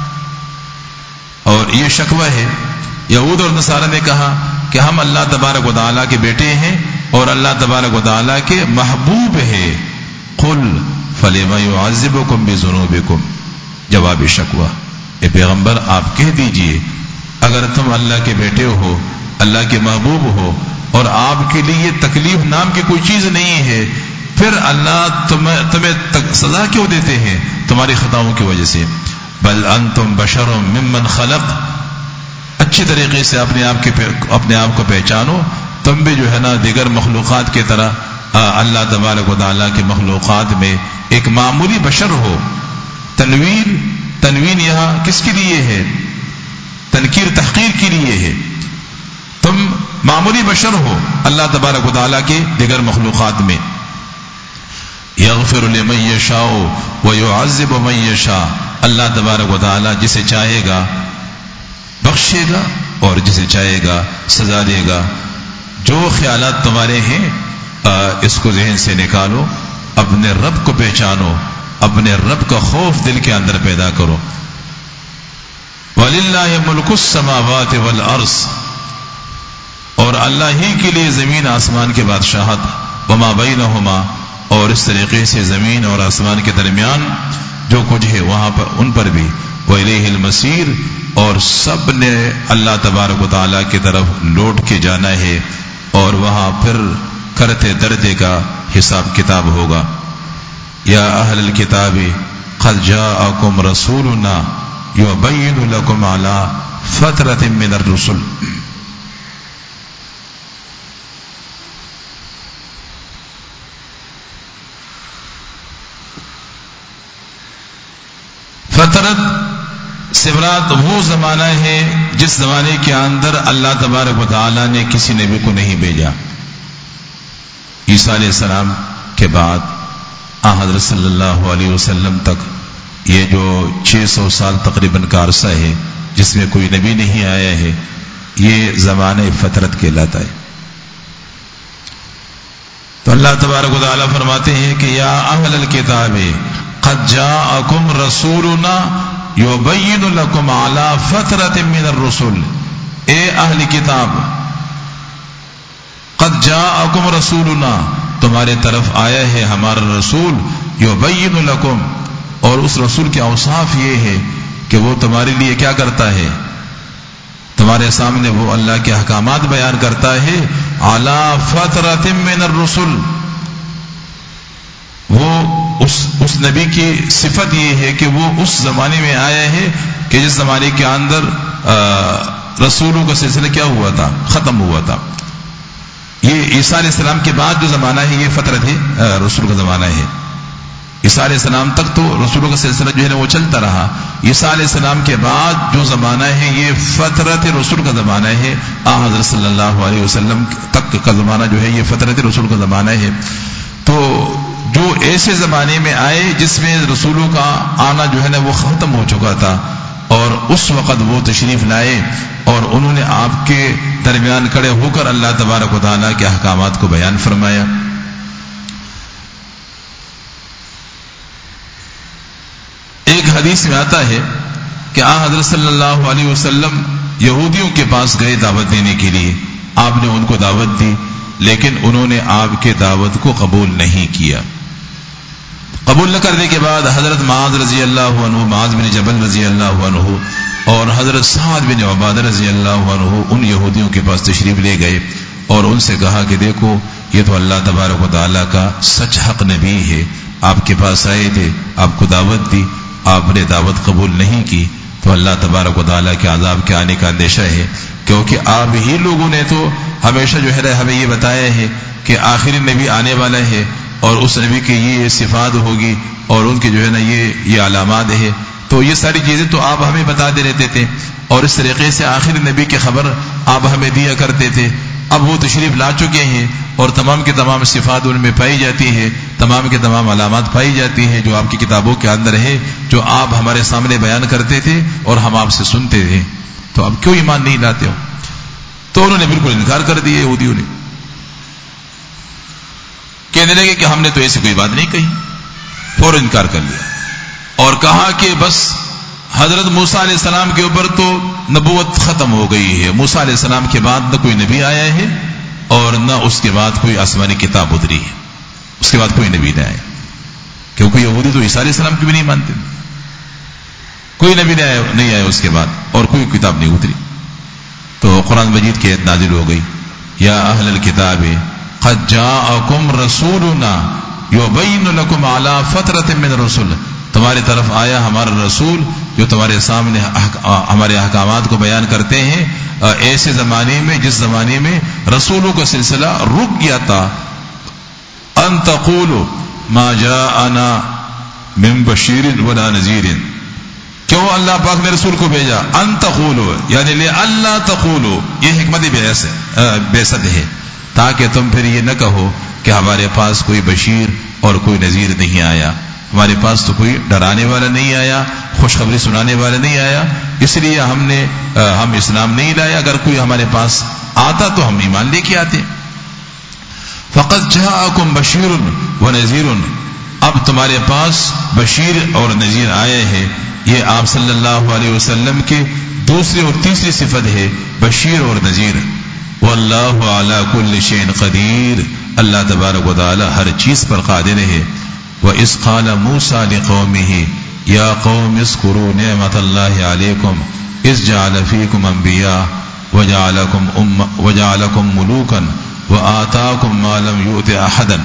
اور یہ شکوہ ہے، یہود اور نصارہ نے کہا کہ ہم اللہ تبارک و تعالیٰ کے بیٹے ہیں اور اللہ تبارک و تعالیٰ کے محبوب ہیں۔ قل فلم يعذبكم بذنوبكم، جواب شکوہ، اے پیغمبر آپ کہہ دیجئے اگر تم اللہ کے بیٹے ہو، اللہ کے محبوب ہو، اور آپ کے لیے تکلیف نام کی کوئی چیز نہیں ہے، پھر اللہ تمہیں تمہیں سزا کیوں دیتے ہیں؟ تمہاری خطاؤں کی وجہ سے۔ بل انتم بشر ممن خلق، اچھی طریقے سے اپنے آپ کے اپنے آپ کو پہچانو، تم بھی جو ہے نا دیگر مخلوقات کی طرح اللہ تبارک و تعالیٰ کے مخلوقات میں ایک معمولی بشر ہو۔ تنوین تنوین یہاں کس کے لیے ہے؟ تنکیر تحقیر کے لیے ہے۔ تم معمولی بشر ہو اللہ تبارک و تعالیٰ کے دیگر مخلوقات میں۔ یغفر لمن یشاء ویعذب من یشاء، اللہ تبارک و تعالیٰ جسے چاہے گا بخشے گا اور جسے چاہے گا سزا دے گا۔ جو خیالات تمہارے ہیں اس کو ذہن سے نکالو، اپنے رب کو پہچانو، اپنے رب کا خوف دل کے اندر پیدا کرو۔ وَلِلَّهِ مُلْكُ السَّمَاوَاتِ وَالْأَرْضِ، اور اللہ ہی کے لیے زمین آسمان کے بادشاہت، وَمَا بَيْنَهُمَا، اور اس طریقے سے زمین اور آسمان کے درمیان جو کچھ ہے وہاں پر ان پر بھی، وَإِلَيْهِ الْمَصِيرُ، اور سب نے اللہ تبارک و تعالیٰ کی طرف لوٹ کے جانا ہے، اور وہاں پھر کرتے دردے کا حساب کتاب ہوگا۔ یا اہل الکتاب قد جاءکم رسولنا یبین لکم علی فترۃ من الرسل، فترت سے مراد وہ زمانہ ہے جس زمانے کے اندر اللہ تبارک و تعالیٰ نے کسی نبی کو نہیں بھیجا۔ عیسیٰ علیہ السلام کے بعد آن حضرت صلی اللہ علیہ وسلم تک یہ جو چھ سو سال تقریباً کا عرصہ ہے جس میں کوئی نبی نہیں آیا ہے، یہ زمانہ فترت کہلاتا ہے۔ تو اللہ تبارک و تعالیٰ فرماتے ہیں کہ یا اہل الکتاب قد جاءکم رسولنا یبین لکم علی فترۃ من الرسل، اے اہل کتاب قد جاءکم رسولنا، تمہارے طرف آیا ہے ہمارا رسول، یبین لکم، اور اس رسول کے اوصاف یہ ہے کہ وہ تمہارے لیے کیا کرتا ہے؟ تمہارے سامنے وہ اللہ کے احکامات بیان کرتا ہے۔ علی فترۃ من الرسل، وہ اس اس نبی کی صفت یہ ہے کہ وہ اس زمانے میں آیا ہے کہ جس زمانے کے اندر رسولوں کا سلسلہ کیا ہوا تھا؟ ختم ہوا تھا۔ یہ عیسیٰ علیہ السلام کے بعد جو زمانہ ہے یہ فترت ہے، رسول کا زمانہ ہے۔ عیسیٰ علیہ السلام تک تو رسولوں کا سلسلہ جو ہے وہ چلتا رہا، عیسیٰ علیہ السلام کے بعد جو زمانہ ہے یہ فترت رسول کا زمانہ ہے۔ آن حضرت صلی اللہ علیہ وسلم تک کا زمانہ جو ہے یہ فترت رسول کا زمانہ ہے۔ تو جو ایسے زمانے میں آئے جس میں رسولوں کا آنا جو ہے نا وہ ختم ہو چکا تھا، اور اس وقت وہ تشریف لائے اور انہوں نے آپ کے درمیان کھڑے ہو کر اللہ تبارک و تعالیٰ کے احکامات کو بیان فرمایا۔ ایک حدیث میں آتا ہے کہ آن حضرت صلی اللہ علیہ وسلم یہودیوں کے پاس گئے دعوت دینے کے لیے، آپ نے ان کو دعوت دی، لیکن انہوں نے آپ کے دعوت کو قبول نہیں کیا۔ قبول نہ کرنے کے بعد حضرت معاذ رضی اللہ عنہ، معاذ بن جبل رضی اللہ عنہ اور حضرت سعد بن عبادہ رضی اللہ عنہ ان یہودیوں کے پاس تشریف لے گئے اور ان سے کہا کہ دیکھو یہ تو اللہ تبارک و تعالیٰ کا سچ حق نبی ہے، آپ کے پاس آئے تھے، آپ کو دعوت دی، آپ نے دعوت قبول نہیں کی، تو اللہ تبارک و تعالیٰ کے عذاب کے آنے کا اندیشہ ہے، کیونکہ آپ ہی لوگوں نے تو ہمیشہ جو ہے ہمیں یہ بتایا ہے کہ آخری نبی آنے والا ہے اور اس نبی کی یہ صفات ہوگی اور ان کے جو ہے نا یہ یہ علامات ہے، تو یہ ساری چیزیں تو آپ ہمیں بتاتے رہتے تھے اور اس طریقے سے آخری نبی کی خبر آپ ہمیں دیا کرتے تھے۔ اب وہ تشریف لا چکے ہیں اور تمام کے تمام صفات ان میں پائی جاتی ہے، تمام کے تمام علامات پائی جاتی ہیں جو آپ کی کتابوں کے اندر ہے، جو آپ ہمارے سامنے بیان کرتے تھے اور ہم آپ سے سنتے تھے، تو اب کیوں ایمان نہیں لاتے ہو؟ تو انہوں نے بالکل انکار کر دیا یہودیوں نے، کہنے لگے کہ ہم نے تو ایسی کوئی بات نہیں کہی، فوراً انکار کر لیا اور کہا کہ بس حضرت موسیٰ علیہ السلام کے اوپر تو نبوت ختم ہو گئی ہے، موسیٰ علیہ السلام کے بعد نہ کوئی نبی آیا ہے اور نہ اس کے بعد کوئی آسمانی کتاب اتری ہے، اس کے بعد کوئی نبی نہ آیا، کیونکہ یہودی تو عیسیٰ علیہ السلام کی بھی نہیں مانتے، کوئی نبی نہیں آیا اس کے بعد اور کوئی کتاب نہیں اتری۔ تو قرآن مجید کی آیت نازل ہو گئی، یا اہل الکتاب قد جاءکم رسولنا یبین لکم علی فترۃ من الرسل، تمہاری طرف آیا ہمارا رسول جو تمہارے سامنے ہمارے احکامات کو بیان کرتے ہیں ایسے زمانے میں جس زمانے میں رسولوں کا سلسلہ رک گیا تھا، ان تقولوا ما جاءنا من بشیر ولا نذیر، کیوں اللہ پاک نے رسول کو بھیجا؟ ان تقولوا یعنی لئلا تقولوا، یہ حکمت بعثت ہے تاکہ تم پھر یہ نہ کہو کہ ہمارے پاس کوئی بشیر اور کوئی نذیر نہیں آیا، ہمارے پاس تو کوئی ڈرانے والا نہیں آیا، خوشخبری سنانے والا نہیں آیا، اس لیے ہم نے ہم اسلام نہیں لایا، اگر کوئی ہمارے پاس آتا تو ہم ایمان لے کے آتے۔ فقد جاءکم بشیر ونذیر، اب تمہارے پاس بشیر اور نذیر آئے ہیں، یہ آپ صلی اللہ علیہ وسلم کے دوسری اور تیسری صفت ہے، بشیر اور نذیر۔ واللہ علی کل شیء قدیر، اللہ تبارک و تعالی ہر چیز پر قادر ہے۔ وَإِذْ قَالَ مُوسَىٰ لِقَوْمِهِ يَا قَوْمِ اذْكُرُوا نِعْمَةَ اللَّهِ عَلَيْكُمْ إِذْ جَعَلَ فِيكُمْ أَنْبِيَاءَ وَجَعَلَكُمْ مُلُوكًا وَآتَاكُمْ مَا لَمْ يُؤْتِ أَحَدًا۔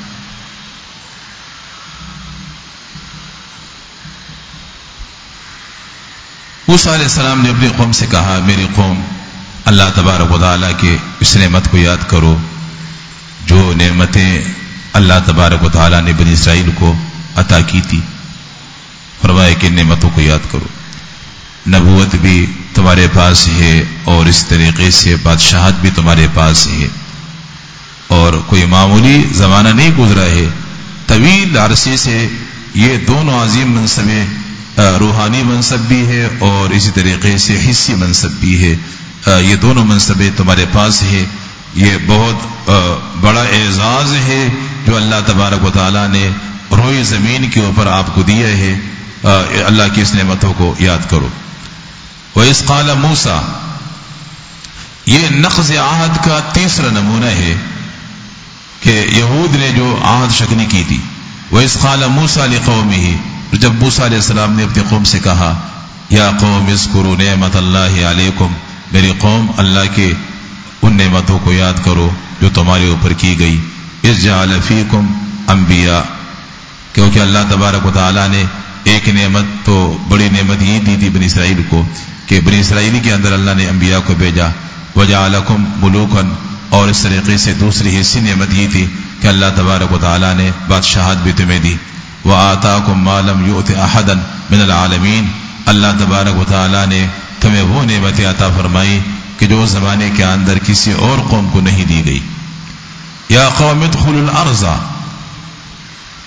موسیٰ علیہ السلام نے اپنی قوم سے کہا، میری قوم اللہ تبارک و تعالیٰ کے اس نعمت کو یاد کرو جو نعمتیں اللہ تبارک و تعالیٰ نے بنی اسرائیل کو عطا کی تھی، فرمایا کہ نعمتوں کو یاد کرو، نبوت بھی تمہارے پاس ہے اور اس طریقے سے بادشاہت بھی تمہارے پاس ہے، اور کوئی معمولی زمانہ نہیں گزرا ہے، طویل عرصے سے یہ دونوں عظیم منصبیں، روحانی منصب بھی ہے اور اسی طریقے سے حصی منصب بھی ہے، یہ دونوں منصبیں تمہارے پاس ہے، یہ بہت بڑا اعزاز ہے جو اللہ تبارک و تعالیٰ نے روئے زمین کے اوپر آپ کو دیا ہے، اللہ کی اس نعمتوں کو یاد کرو۔ وَإِذْ قَالَ مُوسَىٰ، یہ نقض عہد کا تیسرا نمونہ ہے کہ یہود نے جو عہد شکنی کی تھی۔ وَإِذْ قَالَ مُوسَىٰ لِقَوْمِهِ، جب موسیٰ علیہ السلام نے اپنی قوم سے کہا، یا قوم اذکروا نعمت اللہ علیکم، میری قوم اللہ کے ان نعمتوں کو یاد کرو جو تمہارے اوپر کی گئی، اذ جعل فیکم انبیاء، کیونکہ اللہ تبارک و تعالیٰ نے ایک نعمت تو بڑی نعمت یہ دی تھی بنی اسرائیل کو کہ بنی اسرائیل کے اندر اللہ نے انبیاء کو بھیجا، وجعلکم ملوکا، اور اس طریقے سے دوسری حصی نعمت یہ تھی کہ اللہ تبارک و تعالیٰ نے بادشاہت بھی تمہیں دی، وآتاکم ما لم یؤت احدا من العالمین، اللہ تبارک و تعالیٰ نے تمہیں وہ نعمتیں عطا فرمائی کہ جو زمانے کے اندر کسی اور قوم کو نہیں دی گئی۔ یا قوم ادخلوا الارض،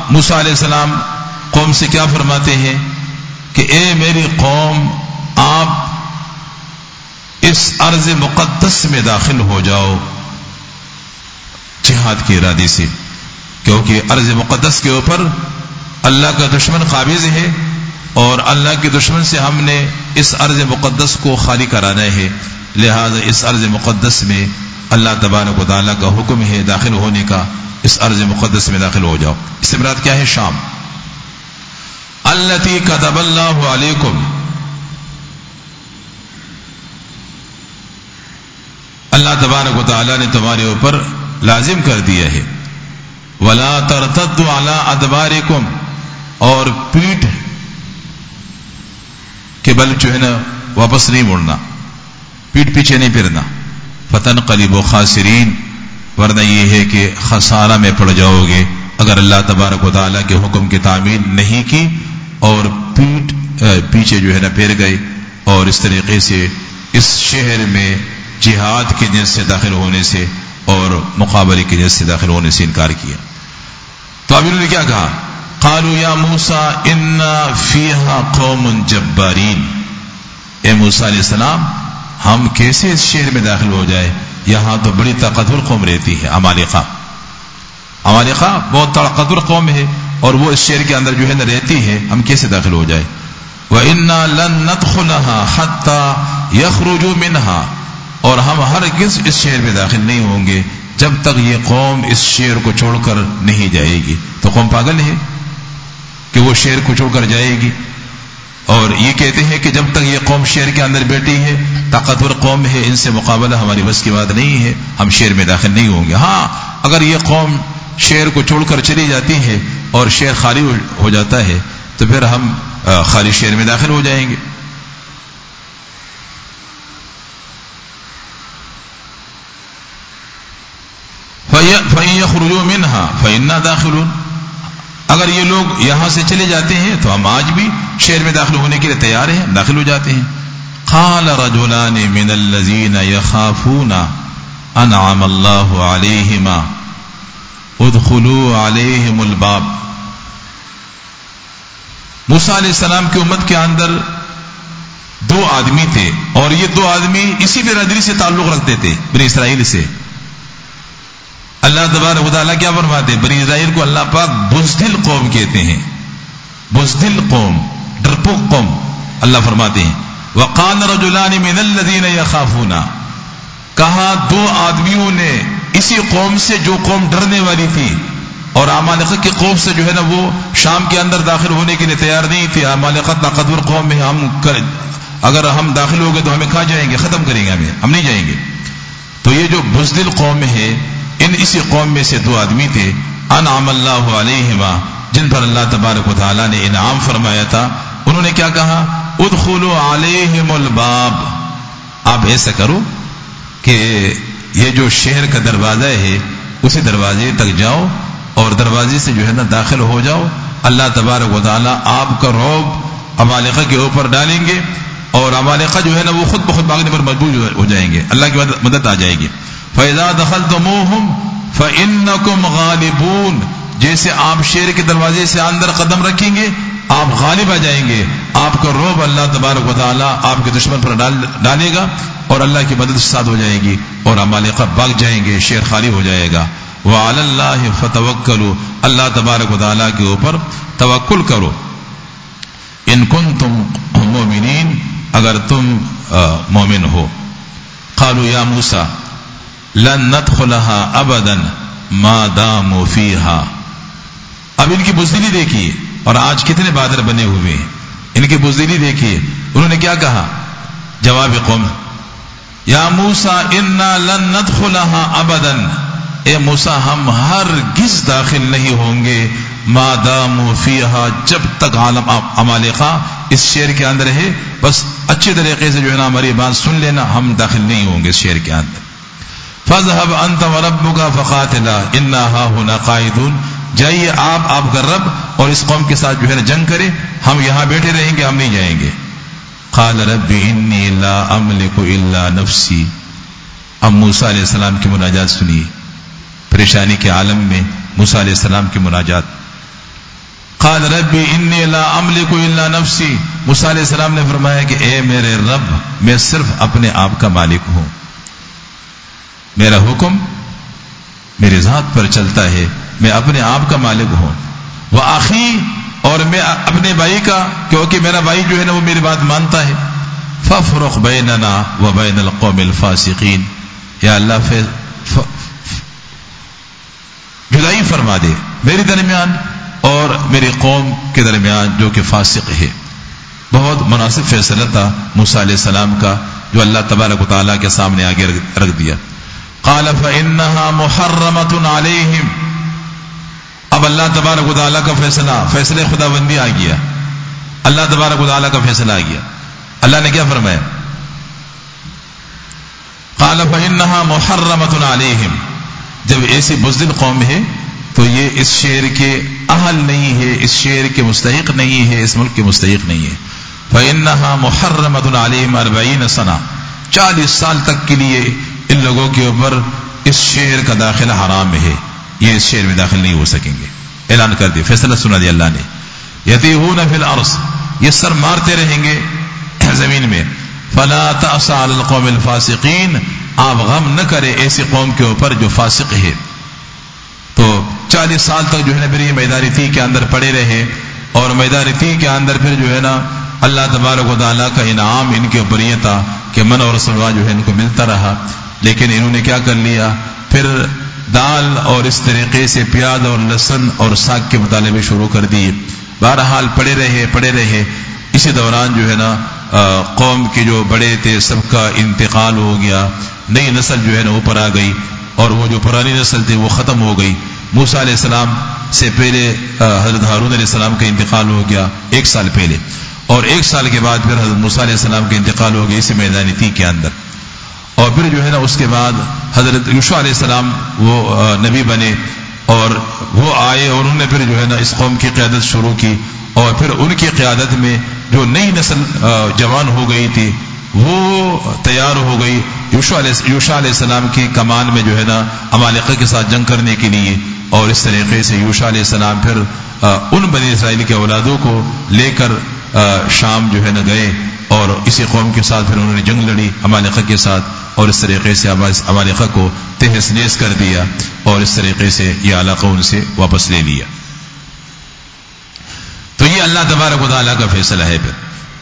موسیٰ علیہ السلام قوم سے کیا فرماتے ہیں کہ اے میری قوم، آپ اس ارض مقدس میں داخل ہو جاؤ جہاد کے ارادے سے، کیونکہ ارض مقدس کے اوپر اللہ کا دشمن قابض ہے، اور اللہ کے دشمن سے ہم نے اس ارض مقدس کو خالی کرانا ہے، لہذا اس ارض مقدس میں اللہ تبارک و تعالیٰ کا حکم ہے داخل ہونے کا، اس ارض مقدس میں داخل ہو جاؤ۔ اس سے مراد کیا ہے؟ شام، التی کتب اللہ علیکم، اللہ تبارک و تعالیٰ نے تمہارے اوپر لازم کر دیا ہے، ولا ترتدوا علی ادبارکم، اور پیٹھ کے بل جو ہے نا واپس نہیں مڑنا، پیٹھ پیچھے نہیں پھرنا، فتنقلبوا خاسرین، ورنہ یہ ہے کہ خسارہ میں پڑ جاؤ گے اگر اللہ تبارک و تعالیٰ کے حکم کی تعمیل نہیں کی اور پیٹھ پیچھے جو ہے نا پھیر گئے، اور اس طریقے سے اس شہر میں جہاد کے نیت سے داخل ہونے سے اور مقابلے کے نیت سے داخل ہونے سے انکار کیا۔ تو اب انہوں نے کیا کہا؟ قالوا یا موسیٰ انا فیہا قوم جبارین، اے موسیٰ علیہ السلام ہم کیسے اس شہر میں داخل ہو جائے، یہاں تو بڑی طاقتور قوم رہتی ہے، عمالقہ، عمالقہ بہت طاقتور قوم ہے، اور وہ اس شہر کے اندر جو ہے نا رہتی ہے، ہم کیسے داخل ہو جائے؟ وَإِنَّا لَن نَدْخُلَهَا حَتَّى يَخْرُجُوا مِنْهَا، اور ہم ہرگز اس شہر میں داخل نہیں ہوں گے جب تک یہ قوم اس شہر کو چھوڑ کر نہیں جائے گی۔ تو قوم پاگل ہے کہ وہ شہر کو چھوڑ کر جائے گی، اور یہ کہتے ہیں کہ جب تک یہ قوم شہر کے اندر بیٹھی ہے، طاقتور قوم ہے، ان سے مقابلہ ہماری بس کی بات نہیں ہے، ہم شہر میں داخل نہیں ہوں گے۔ ہاں اگر یہ قوم شہر کو چھوڑ کر چلی جاتی ہے اور شہر خالی ہو جاتا ہے تو پھر ہم خالی شہر میں داخل ہو جائیں گے۔ فَإِن يَخْرُجُوا مِنْهَا فَإِنَّا دَاخِلُونَ، اگر یہ لوگ یہاں سے چلے جاتے ہیں تو ہم آج بھی شہر میں داخل ہونے کے لیے تیار ہیں، داخل ہو جاتے ہیں۔ قال رجلان من الذين يخافون انعم الله عليهما ادخلوا عليهم الباب، موسیٰ علیہ السلام کی امت کے اندر دو آدمی تھے، اور یہ دو آدمی اسی برادری سے تعلق رکھتے تھے، بنی اسرائیل سے۔ اللہ تبارک و تعالیٰ کیا فرماتے ہیں؟ بنی اسرائیل کو اللہ پاک بزدل قوم کہتے ہیں، بزدل قوم، ڈرپوک قوم، اللہ فرماتے ہیں وقال رجلان من الذين يخافون، کہا دو آدمیوں نے اسی قوم سے جو قوم ڈرنے والی تھی، اور عمالقہ کی قوم سے جو ہے نا وہ شام کے اندر داخل ہونے کے لیے تیار نہیں تھی۔ عمالقہ طاقتور قوم ہے، ہم اگر ہم داخل ہو گئے تو ہمیں کھا جائیں گے، ختم کریں گے ہمیں، ہم نہیں جائیں گے۔ تو یہ جو بزدل قوم ہے، ان اسی قوم میں سے دو آدمی تھے، انعم اللہ علیہما، جن پر اللہ تبارک و تعالیٰ نے انعام فرمایا تھا۔ انہوں نے کیا کہا؟ ادخلوا علیہم الباب، آپ ایسا کرو کہ یہ جو شہر کا دروازہ ہے اسی دروازے تک جاؤ اور دروازے سے جو ہے نا داخل ہو جاؤ، اللہ تبارک و تعالیٰ آپ کا رعب عمالقہ کے اوپر ڈالیں گے، اور عمالقہ جو ہے نا وہ خود بخود بھاگنے پر مجبور ہو جائیں گے، اللہ کی مدد آ جائے گی۔ فَإِذَا دَخَلْتُمُوهُمْ فَإِنَّكُمْ غَالِبُونَ، جیسے آپ شہر کے دروازے سے اندر قدم رکھیں گے آپ غالب آ جائیں گے، آپ کا رعب اللہ تبارک و تعالیٰ آپ کے دشمن پر ڈال ڈالے گا، اور اللہ کی مدد ساتھ ہو جائے گی، اور عمالقہ بھاگ جائیں گے، شہر خالی ہو جائے گا۔ وَعَلَى اللَّهِ فَتَوَكَّلُوا، اللہ تبارک و تعالیٰ کے اوپر توکل کرو، ان کنتم مؤمنین، اگر تم مومن ہو۔ قالوا یا موسیٰ لن ندخلها ابدا ما داموا فيها، اب ان کی بزدلی دیکھیے، اور آج کتنے بادر بنے ہوئے ہیں، ان کی بزدلی دیکھیے۔ انہوں نے کیا کہا جواب قوم؟ یا موسیٰ انا لن ندخلها ابدا، اے موسیٰ ہم ہرگز داخل نہیں ہوں گے ما داموا فيها، جب تک عالم عمالقہ اس شہر کے اندر ہے، بس اچھے طریقے سے جو ہے نا ہماری بات سن لینا، ہم داخل نہیں ہوں گے اس شہر کے اندر۔ فَاذْهَبْ أَنْتَ وَرَبُّكَ فَقَاتِلَا إِنَّا هَاهُنَا قَاعِدُونَ، جائیے آپ آپ کا رب اور اس قوم کے ساتھ جو ہے نا جنگ کرے، ہم یہاں بیٹھے رہیں گے، ہم نہیں جائیں گے۔ قَالَ رَبِّ إِنِّي لَا أَمْلِكُ إِلَّا نَفْسِي، اب موسیٰ علیہ السلام کی مناجات سنیے، پریشانی کے عالم میں موسیٰ علیہ السلام کی مناجات۔ قال ربی انی لا املک الا نفسی، موسیٰ علیہ السلام نے فرمایا کہ اے میرے رب، میں صرف اپنے آپ کا مالک ہوں، میرا حکم میری ذات پر چلتا ہے، میں اپنے آپ کا مالک ہوں، وآخی، اور میں اپنے بھائی کا، کیونکہ میرا بھائی جو ہے نا وہ میری بات مانتا ہے، فافرق بیننا وبین القوم الفاسقین، یا اللہ ف... جدائی فرما دے میری درمیان اور میری قوم کے درمیان جو کہ فاسق ہے۔ بہت مناسب فیصلہ تھا موسیٰ علیہ السلام کا، جو اللہ تبارک و تعالیٰ کے سامنے آگے رکھ دیا۔ قال فإنها محرمة عليهم، اب اللہ تبارک و تعالیٰ کا فیصلہ، فیصلے خدا بندی آ گیا، اللہ تبارک و تعالیٰ کا فیصلہ آ گیا۔ اللہ نے کیا فرمایا؟ قال فإنها محرمة عليهم، جب ایسی بزدل قوم ہے تو یہ اس شعر کے اہل نہیں ہے، اس شعر کے مستحق نہیں ہے، اس ملک کے مستحق نہیں ہے۔ فإنها محرمة عليهم أربعين سنة، چالیس سال تک کے لیے ان لوگوں کے اوپر اس شعر کا داخلہ حرام ہے، یہ اس شعر میں داخل نہیں ہو سکیں گے۔ اعلان کر دیا، فیصلہ سنا دیا اللہ نے۔ یتیہون فی الارض، یہ سر مارتے رہیں گے زمین میں۔ فلا تأس علی القوم الفاسقین، آپ غم نہ کرے ایسی قوم کے اوپر جو فاسق ہے۔ تو چالیس سال تک جو ہے نا پھر یہ میدان تی کے اندر پڑے رہے، اور میدان تی کے اندر پھر جو ہے نا اللہ تبارک و تعالیٰ کا انعام ان کے اوپر یہ تھا کہ من اور سلوا جو ہے ان کو ملتا رہا، لیکن انہوں نے کیا کر لیا، پھر دال اور اس طریقے سے پیاز اور لہسن اور ساگ کے مطالبے شروع کر دیے۔ بہرحال پڑے رہے پڑے رہے اسی دوران جو ہے نا قوم کے جو بڑے تھے سب کا انتقال ہو گیا، نئی نسل جو ہے نا اوپر آ گئی، اور وہ جو پرانی نسل تھی وہ ختم ہو گئی۔ موسیٰ علیہ السلام سے پہلے حضرت ہارون علیہ السلام کا انتقال ہو گیا ایک سال پہلے، اور ایک سال کے بعد پھر حضرت موسیٰ علیہ السلام کا انتقال ہو گیا اسی میدان تی کے اندر، اور پھر جو ہے نا اس کے بعد حضرت یوشع علیہ السلام وہ نبی بنے، اور وہ آئے اور انہوں نے پھر جو ہے نا اس قوم کی قیادت شروع کی، اور پھر ان کی قیادت میں جو نئی نسل جوان ہو گئی تھی وہ تیار ہو گئی یوشع علیہ یوشع علیہ السلام کی کمان میں جو ہے نا عمالقہ کے ساتھ جنگ کرنے کے لیے، اور اس طریقے سے یوشع علیہ السلام پھر ان بنی اسرائیل کے اولادوں کو لے کر شام جو ہے نا گئے، اور اسی قوم کے ساتھ پھر انہوں نے جنگ لڑی عمالقہ کے ساتھ، اور اس طریقے سے عمالقہ کو تہس نیس کر دیا، اور اس طریقے سے یہ علاقہ ان سے واپس لے لیا۔ تو یہ اللہ تبارک و تعالیٰ کا فیصلہ ہے۔ پھر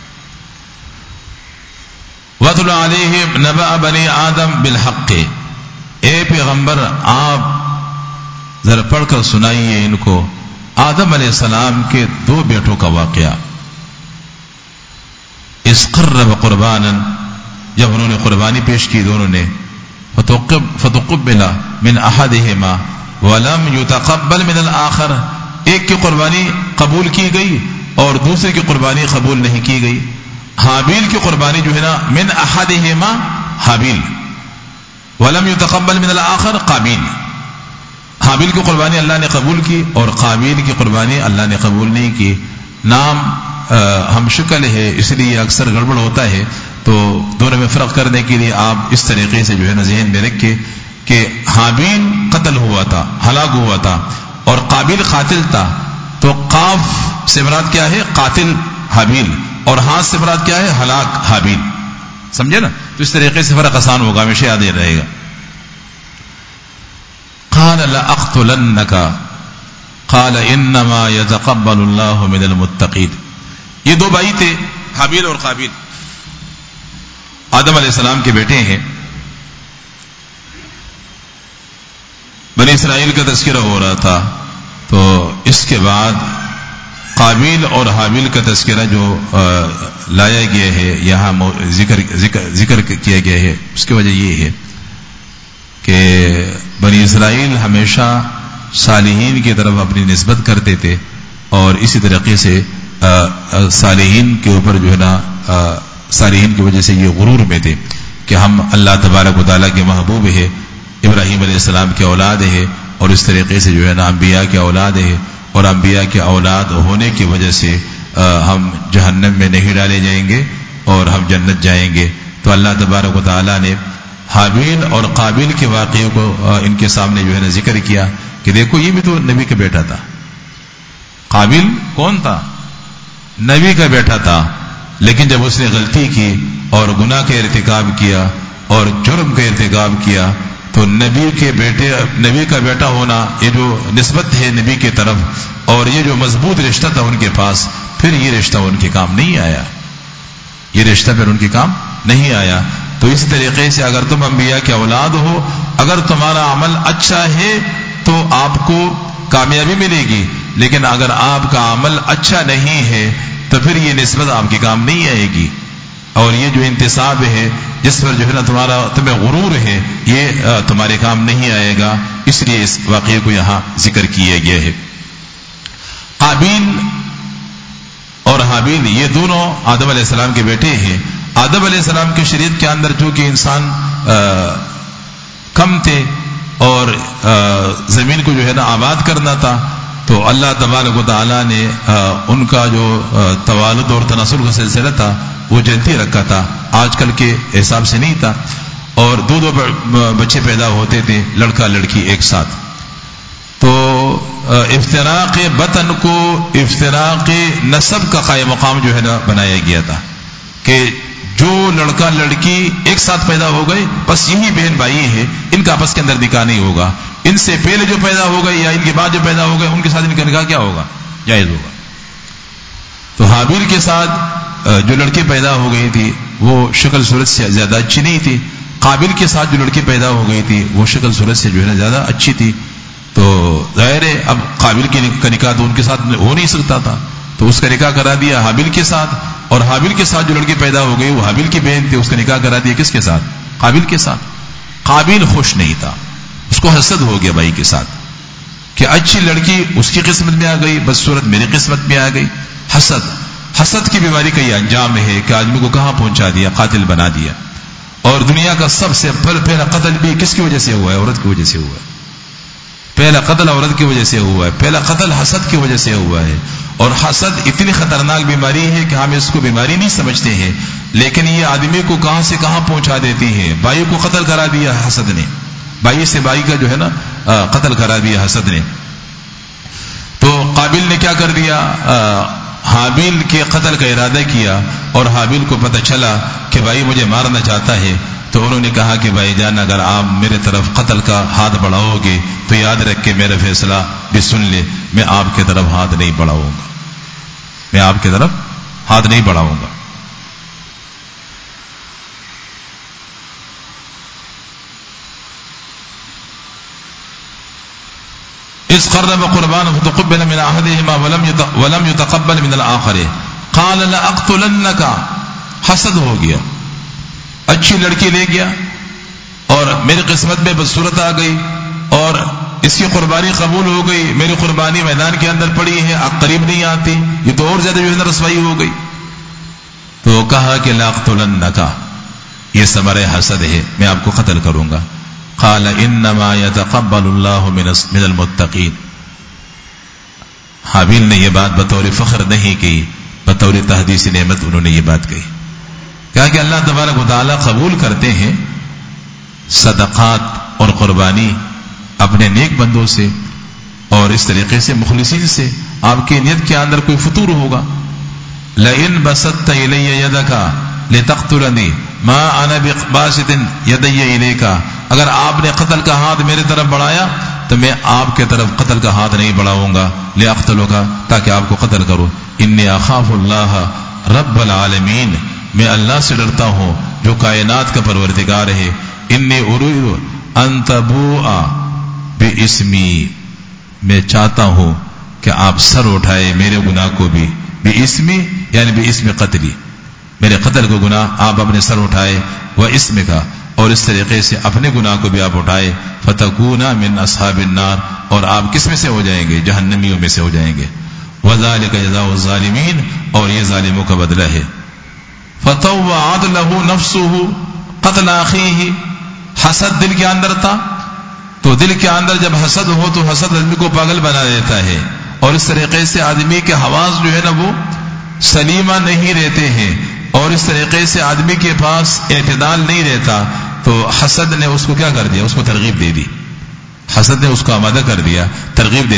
وَاتْلُ عَلَيْهِمْ نَبَأَ بَنِي آدَمَ بِالْحَقِّ، اے پیغمبر آپ ذرا پڑھ کر سنائیے ان کو آدم علیہ السلام کے دو بیٹوں کا واقعہ۔ اِذْ قَرَّبَ قُرْبَانًا، جب انہوں نے قربانی پیش کی دونوں نے، فَتُقُبِّلَ مِنْ أَحَدِهِمَا وَلَمْ يُتَقَبَّلْ مِنَ الْآخَرِ، ایک کی قربانی قبول کی گئی اور دوسرے کی قربانی قبول نہیں کی گئی۔ حابیل کی قربانی جو ہے نا من احدہما حابیل، ولم يتقبل من الآخر قابیل، حابیل کی قربانی اللہ نے قبول کی اور قابیل کی قربانی اللہ نے قبول نہیں کی۔ نام ہم شکل ہے اس لیے اکثر گڑبڑ ہوتا ہے، تو دونوں میں فرق کرنے کے لیے آپ اس طریقے سے جو ہے نا ذہن میں رکھیں کہ حابیل قتل ہوا تھا، ہلاک ہوا تھا، اور قابیل قاتل تھا، تو قاف سے مراد کیا ہے؟ قاتل حابیل، اور ہاتھ سے مراد کیا ہے؟ ہلاک حابیل، سمجھے نا؟ تو اس طریقے سے فرق آسان ہوگا، ہمیشہ یاد رہے گا۔ قال لأقتلنك قال انما يتقبل الله من المتقين، یہ دو بھائی تھے حابیل اور قابیل، آدم علیہ السلام کے بیٹے ہیں۔ بنی اسرائیل کا تذکرہ ہو رہا تھا، تو اس کے بعد قابیل اور حابیل کا تذکرہ جو لایا گیا ہے یہاں ذکر ذکر ذکر کیا گیا ہے، اس کی وجہ یہ ہے کہ بنی اسرائیل ہمیشہ صالحین کی طرف اپنی نسبت کرتے تھے، اور اسی طریقے سے صالحین کے اوپر جو ہے نا صالحین کی وجہ سے یہ غرور میں تھے کہ ہم اللہ تبارک و تعالیٰ کے محبوب ہے، ابراہیم علیہ السلام کے اولاد ہے، اور اس طریقے سے جو ہے نا انبیاء کے اولاد ہے، اور انبیاء کے اولاد ہونے کی وجہ سے ہم جہنم میں نہیں ڈالے جائیں گے اور ہم جنت جائیں گے۔ تو اللہ تبارک و تعالیٰ نے حابیل اور قابیل کے واقعے کو ان کے سامنے جو ہے نا ذکر کیا کہ دیکھو یہ بھی تو نبی کا بیٹا تھا، قابل کون تھا؟ نبی کا بیٹا تھا، لیکن جب اس نے غلطی کی اور گناہ کا ارتکاب کیا اور جرم کا ارتکاب کیا تو نبی کے بیٹے نبی کا بیٹا ہونا، یہ جو نسبت ہے نبی کی طرف اور یہ جو مضبوط رشتہ تھا ان کے پاس، پھر یہ رشتہ ان کے کام نہیں آیا، یہ رشتہ پھر ان کے کام نہیں آیا۔ تو اس طریقے سے اگر تم انبیاء کے اولاد ہو، اگر تمہارا عمل اچھا ہے تو آپ کو کامیابی ملے گی، لیکن اگر آپ کا عمل اچھا نہیں ہے تو پھر یہ نسبت آپ کے کام نہیں آئے گی، اور یہ جو انتصاب ہے جس پر جو ہے نا تمہارا تمہیں غرور ہے، یہ تمہارے کام نہیں آئے گا، اس لیے اس واقعے کو یہاں ذکر کیا گیا ہے۔ قابیل اور حابیل یہ دونوں آدم علیہ السلام کے بیٹے ہیں۔ آدم علیہ السلام کی شریعت کے اندر چونکہ انسان کم تھے اور زمین کو جو ہے نا آباد کرنا تھا، تو اللہ تبارک و تعالیٰ نے ان کا جو توالد اور تناسل کا سلسلہ تھا وہ جلدی رکھا تھا، آج کل کے حساب سے نہیں تھا، اور دو دو بچے پیدا ہوتے تھے، لڑکا لڑکی ایک ساتھ۔ تو افتراق بطن کو افتراق نسب کا قائم مقام جو ہے نا بنایا گیا تھا کہ جو لڑکا لڑکی ایک ساتھ پیدا ہو گئے بس یہی بہن بھائی ہے، ان کا آپس کے اندر نکاح نہیں ہوگا، ان سے پہلے جو پیدا ہو گئے یا ان کے بعد جو پیدا ہو گئے ان کے ساتھ ان کا نکاح کیا ہوگا؟ جائز ہوگا۔ تو حابیل کے ساتھ جو لڑکی پیدا ہو گئی تھی وہ شکل صورت سے زیادہ اچھی نہیں تھی، قابل کے ساتھ جو لڑکی پیدا ہو گئی تھی وہ شکل صورت سے جو ہے نا زیادہ اچھی تھی، تو ظاہر ہے اب قابل کا نکاح تو ان کے ساتھ ہو نہیں سکتا تھا، تو اس کا نکاح کرا دیا حابیل کے ساتھ، اور حابیل کے ساتھ جو لڑکی پیدا ہو گئی وہ حابیل کی بہن تھی، اس کا نکاح کرا دیا کس کے ساتھ؟ قابل کے ساتھ۔ قابل خوش نہیں تھا، اس کو حسد ہو گیا بھائی کے ساتھ کہ اچھی لڑکی اس کی قسمت میں آ گئی، بدصورت میری قسمت میں آ گئی۔ حسد حسد کی بیماری کا یہ انجام ہے کہ آدمی کو کہاں پہنچا دیا، قاتل بنا دیا۔ اور دنیا کا سب سے پہلا قتل بھی کس کی وجہ سے ہوا ہے؟ عورت کی وجہ سے ہوا ہے۔ پہلا قتل عورت کی وجہ سے ہوا ہے، پہلا قتل حسد کی وجہ سے ہوا ہے۔ اور حسد اتنی خطرناک بیماری ہے کہ ہم اس کو بیماری نہیں سمجھتے ہیں، لیکن یہ آدمی کو کہاں سے کہاں پہنچا دیتی ہے۔ بھائی کو قتل کرا دیا حسد نے، بھائی سے بھائی کا جو ہے نا قتل کرا دیا حسد نے۔ تو قابل نے کیا کر دیا؟ حابیل کے قتل کا ارادہ کیا، اور حابیل کو پتہ چلا کہ بھائی مجھے مارنا چاہتا ہے، تو انہوں نے کہا کہ بھائی جان اگر آپ میرے طرف قتل کا ہاتھ بڑھاؤ گے تو یاد رکھ کے میرا فیصلہ بھی سن لے، میں آپ کی طرف ہاتھ نہیں بڑھاؤں گا، میں آپ کی طرف ہاتھ نہیں بڑھاؤں گا۔ اس قرب قربان فتقبل من احدهما ولم ولم يتقبل من الاخر قال لاقتلنك، حسد ہو گیا، اچھی لڑکی لے گیا اور میری قسمت میں بدصورت آ گئی اور اس کی قربانی قبول ہو گئی، میری قربانی میدان کے اندر پڑی ہے، اب قریب نہیں آتی، یہ تو اور زیادہ جو ہے رسوائی ہو گئی۔ تو کہا کہ لاقتلنک، یہ ثمرہ حسد ہے، میں آپ کو قتل کروں گا۔ قال انما يتقبل الله من المتقين، حابیل نے یہ بات بطور فخر نہیں کی، بطور تحدیث نعمت انہوں نے یہ بات کہی، کہا کہ اللہ تبارک و تعالی قبول کرتے ہیں صدقات اور قربانی اپنے نیک بندوں سے، اور اس طریقے سے مخلصین سے۔ آپ کی نیت کے اندر کوئی فطور ہوگا، لئن بسطت الی یدک لتقتلنی ما انا باسط یدی الیک، اگر آپ نے قتل کا ہاتھ میرے طرف بڑھایا تو میں آپ کے طرف قتل کا ہاتھ نہیں بڑھاؤں گا، لاقتلک، تاکہ آپ کو قتل کروں۔ انی اخاف اللہ رب العالمین، میں اللہ سے ڈرتا ہوں جو کائنات کا پروردگار ہے۔ انی اريد ان تبوء باسمی، میں چاہتا ہوں کہ آپ سر اٹھائے میرے گناہ کو بھی، باسمی یعنی باسم قتلی، میرے قتل کو گناہ آپ اپنے سر اٹھائے، وہ اسم کا، اور اس طریقے سے اپنے گناہ کو بھی آپ اٹھائے، فتکونا من اصحاب النار، اور آپ کس میں سے ہو جائیں گے؟ جہنمیوں میں سے ہو جائیں گے۔ وذالک جزاء الظالمین، اور یہ ظالموں کا بدلہ ہے۔ فطوعت له نفسه قتل اخیہ، حسد دل کے اندر تھا، تو دل کے اندر جب حسد ہو تو حسد آدمی کو پاگل بنا دیتا ہے، اور اس طریقے سے آدمی کے حواس جو ہے نا وہ سلیمہ نہیں رہتے ہیں، اور اس طریقے سے آدمی کے پاس اعتدال نہیں رہتا، تو حسد نے اس کو کیا کر دیا؟ اس کو ترغیب دے دی، حسد نے اس کو آمادہ کر دیا، ترغیب دے دی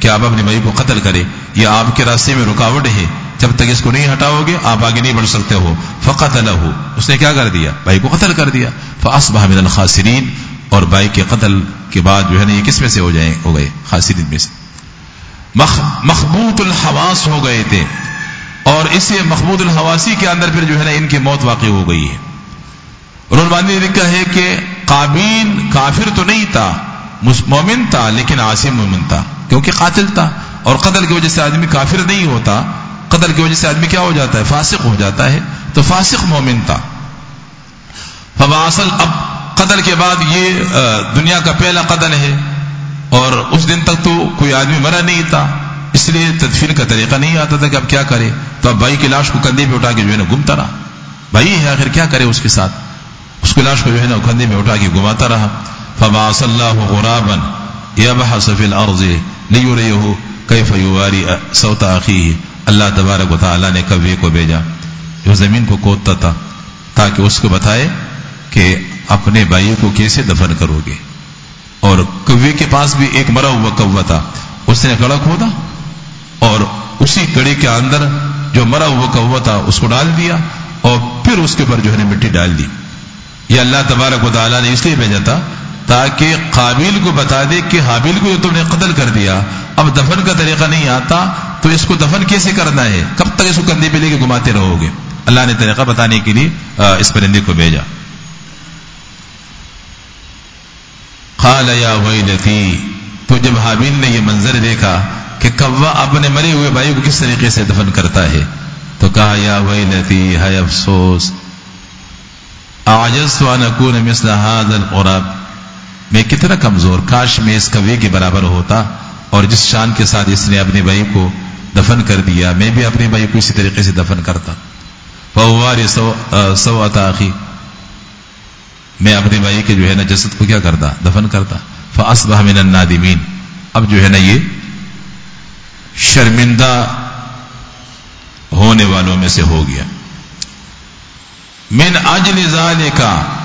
کہ آپ اپنے بھائی کو قتل کرے، یہ آپ کے راستے میں رکاوٹ ہے، جب تک اس کو نہیں ہٹاؤ گے آپ آگے نہیں بڑھ سکتے ہو. فقتلہ، اس نے کیا کر دیا؟ بھائی کو قتل کر دیا. فاصبح من الخاسرین، اور بھائی کے قتل کے بعد جو ہے نا یہ کس میں سے ہو جائیں ہو گئے؟ خاسرین میں سے. مخ مخبوط الحواس ہو گئے تھے، اور اسے مخبوط الحواسی کے اندر پھر جو ہے نا ان کی موت واقع ہو گئی ہے. علماء نے لکھا ہے کہ قابیل کافر تو نہیں تھا، مومن تھا، لیکن عاصی مومن تھا، کیونکہ قاتل تھا. اور قتل کی وجہ سے آدمی کافر نہیں ہوتا، قتل کی وجہ سے آدمی کیا ہو جاتا ہے؟ فاسق ہو جاتا ہے. تو فاسق مومن تھا. فواصل، اب قتل کے بعد یہ دنیا کا پہلا قتل ہے، اور اس دن تک تو کوئی آدمی مرا نہیں تھا، اس لیے تدفین کا طریقہ نہیں آتا تھا کہ اب کیا کرے. تو اب بھائی کی لاش کو کندھے پہ اٹھا کے جو ہے نا گھومتا رہا. بھائی ہے آخر کیا کرے اس کے ساتھ، اس کی لاش کو جو ہے نا کندھے میں اٹھا کے گھماتا رہا. فبعث اللہ غرابا یبحث فی الارض لیریہ کیف یواری صوت اخیہ. اللہ تبارک و تعالی نے کوے کو بھیجا جو زمین کو کودتا تھا تاکہ اس کو بتائے کہ اپنے بھائی کو کیسے دفن کرو گے. اور کوے کے پاس بھی ایک مرا ہوا کوا تھا، اس نے گڑھا کھودا اور اسی گڑھے کے اندر جو مرا ہوا کوا تھا اس کو ڈال دیا، اور پھر اس کے اوپر جو ہے نا مٹی ڈال دی. یہ اللہ تبارک و تعالیٰ نے اس لیے بھیجا تھا تاکہ قابیل کو بتا دے کہ حابیل کو جو تم نے قتل کر دیا، اب دفن کا طریقہ نہیں آتا تو اس کو دفن کیسے کرنا ہے، کب تک اس کو کندھے پہ لے کے گھماتے رہو گے. اللہ نے طریقہ بتانے کے لیے اس پرندے کو بھیجا. قال یا ویلتی، تو جب حابیل نے یہ منظر دیکھا کہ کوا اپنے مرے ہوئے بھائی کو کس طریقے سے دفن کرتا ہے، تو کہا یا ویلتی، ہے افسوس، اعجزت ان اکون مثل هذا الغراب، میں کتنا کمزور، کاش میں اس کوے کے برابر ہوتا، اور جس شان کے ساتھ اس نے اپنے بھائی کو دفن کر دیا میں بھی اپنے بھائی کو اسی طریقے سے دفن کرتا. فواری سوءۃ اخی، میں اپنے بھائی کے جو ہے نا جسد کو کیا کرتا؟ دفن کرتا. فاصبح من النادمین، اب جو ہے نا یہ شرمندہ ہونے والوں میں سے ہو گیا. من اجل ذالک،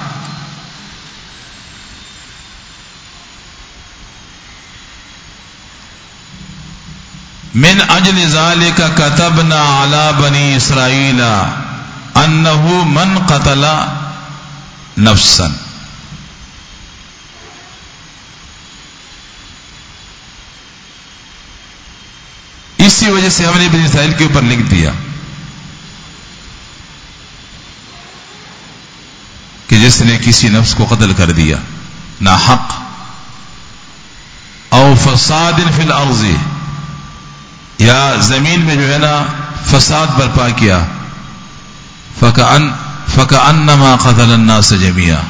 من اجل ذالک كتبنا على بنی اسرائیل انه من قتل نفسا، اسی وجہ سے ہم نے بنی اسرائیل کے اوپر لکھ دیا کہ جس نے کسی نفس کو قتل کر دیا ناحق، او فساد فی الارض، یا زمین میں جو ہے نا فساد برپا کیا، فکأن فکأنما قتل الناس جميعا،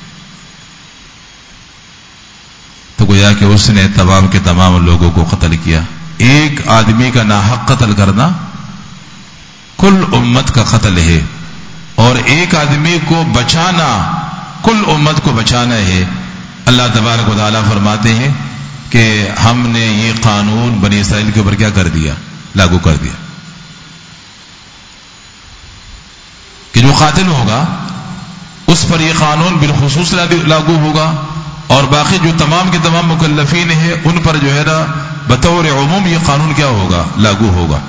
تو گویا کہ اس نے تمام کے تمام لوگوں کو قتل کیا. ایک آدمی کا ناحق قتل کرنا کل امت کا قتل ہے، اور ایک آدمی کو بچانا کل امت کو بچانا ہے. اللہ تبارک و تعالیٰ فرماتے ہیں کہ ہم نے یہ قانون بنی اسرائیل کے اوپر کیا کر دیا؟ لاگو کر دیا کہ جو قاتل ہوگا اس پر یہ قانون بالخصوص لاگو ہوگا، اور باقی جو تمام کے تمام مکلفین ہیں ان پر جو ہے نا بطور عموم یہ قانون کیا ہوگا؟ لاگو ہوگا.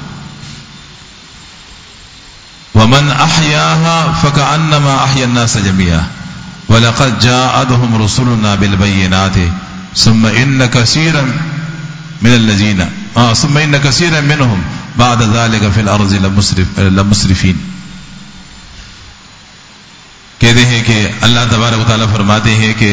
ومن احیاها فکأنما احیا الناس جميعا ولقد جاءتهم رسلنا بالبينات ثم ان كثيرا من الذين آه ثم ان كثيرا منهم بعد ذلك في الارض لمسرف لمسرفين. کہتے ہیں کہ اللہ تبارک و تعالیٰ فرماتے ہیں کہ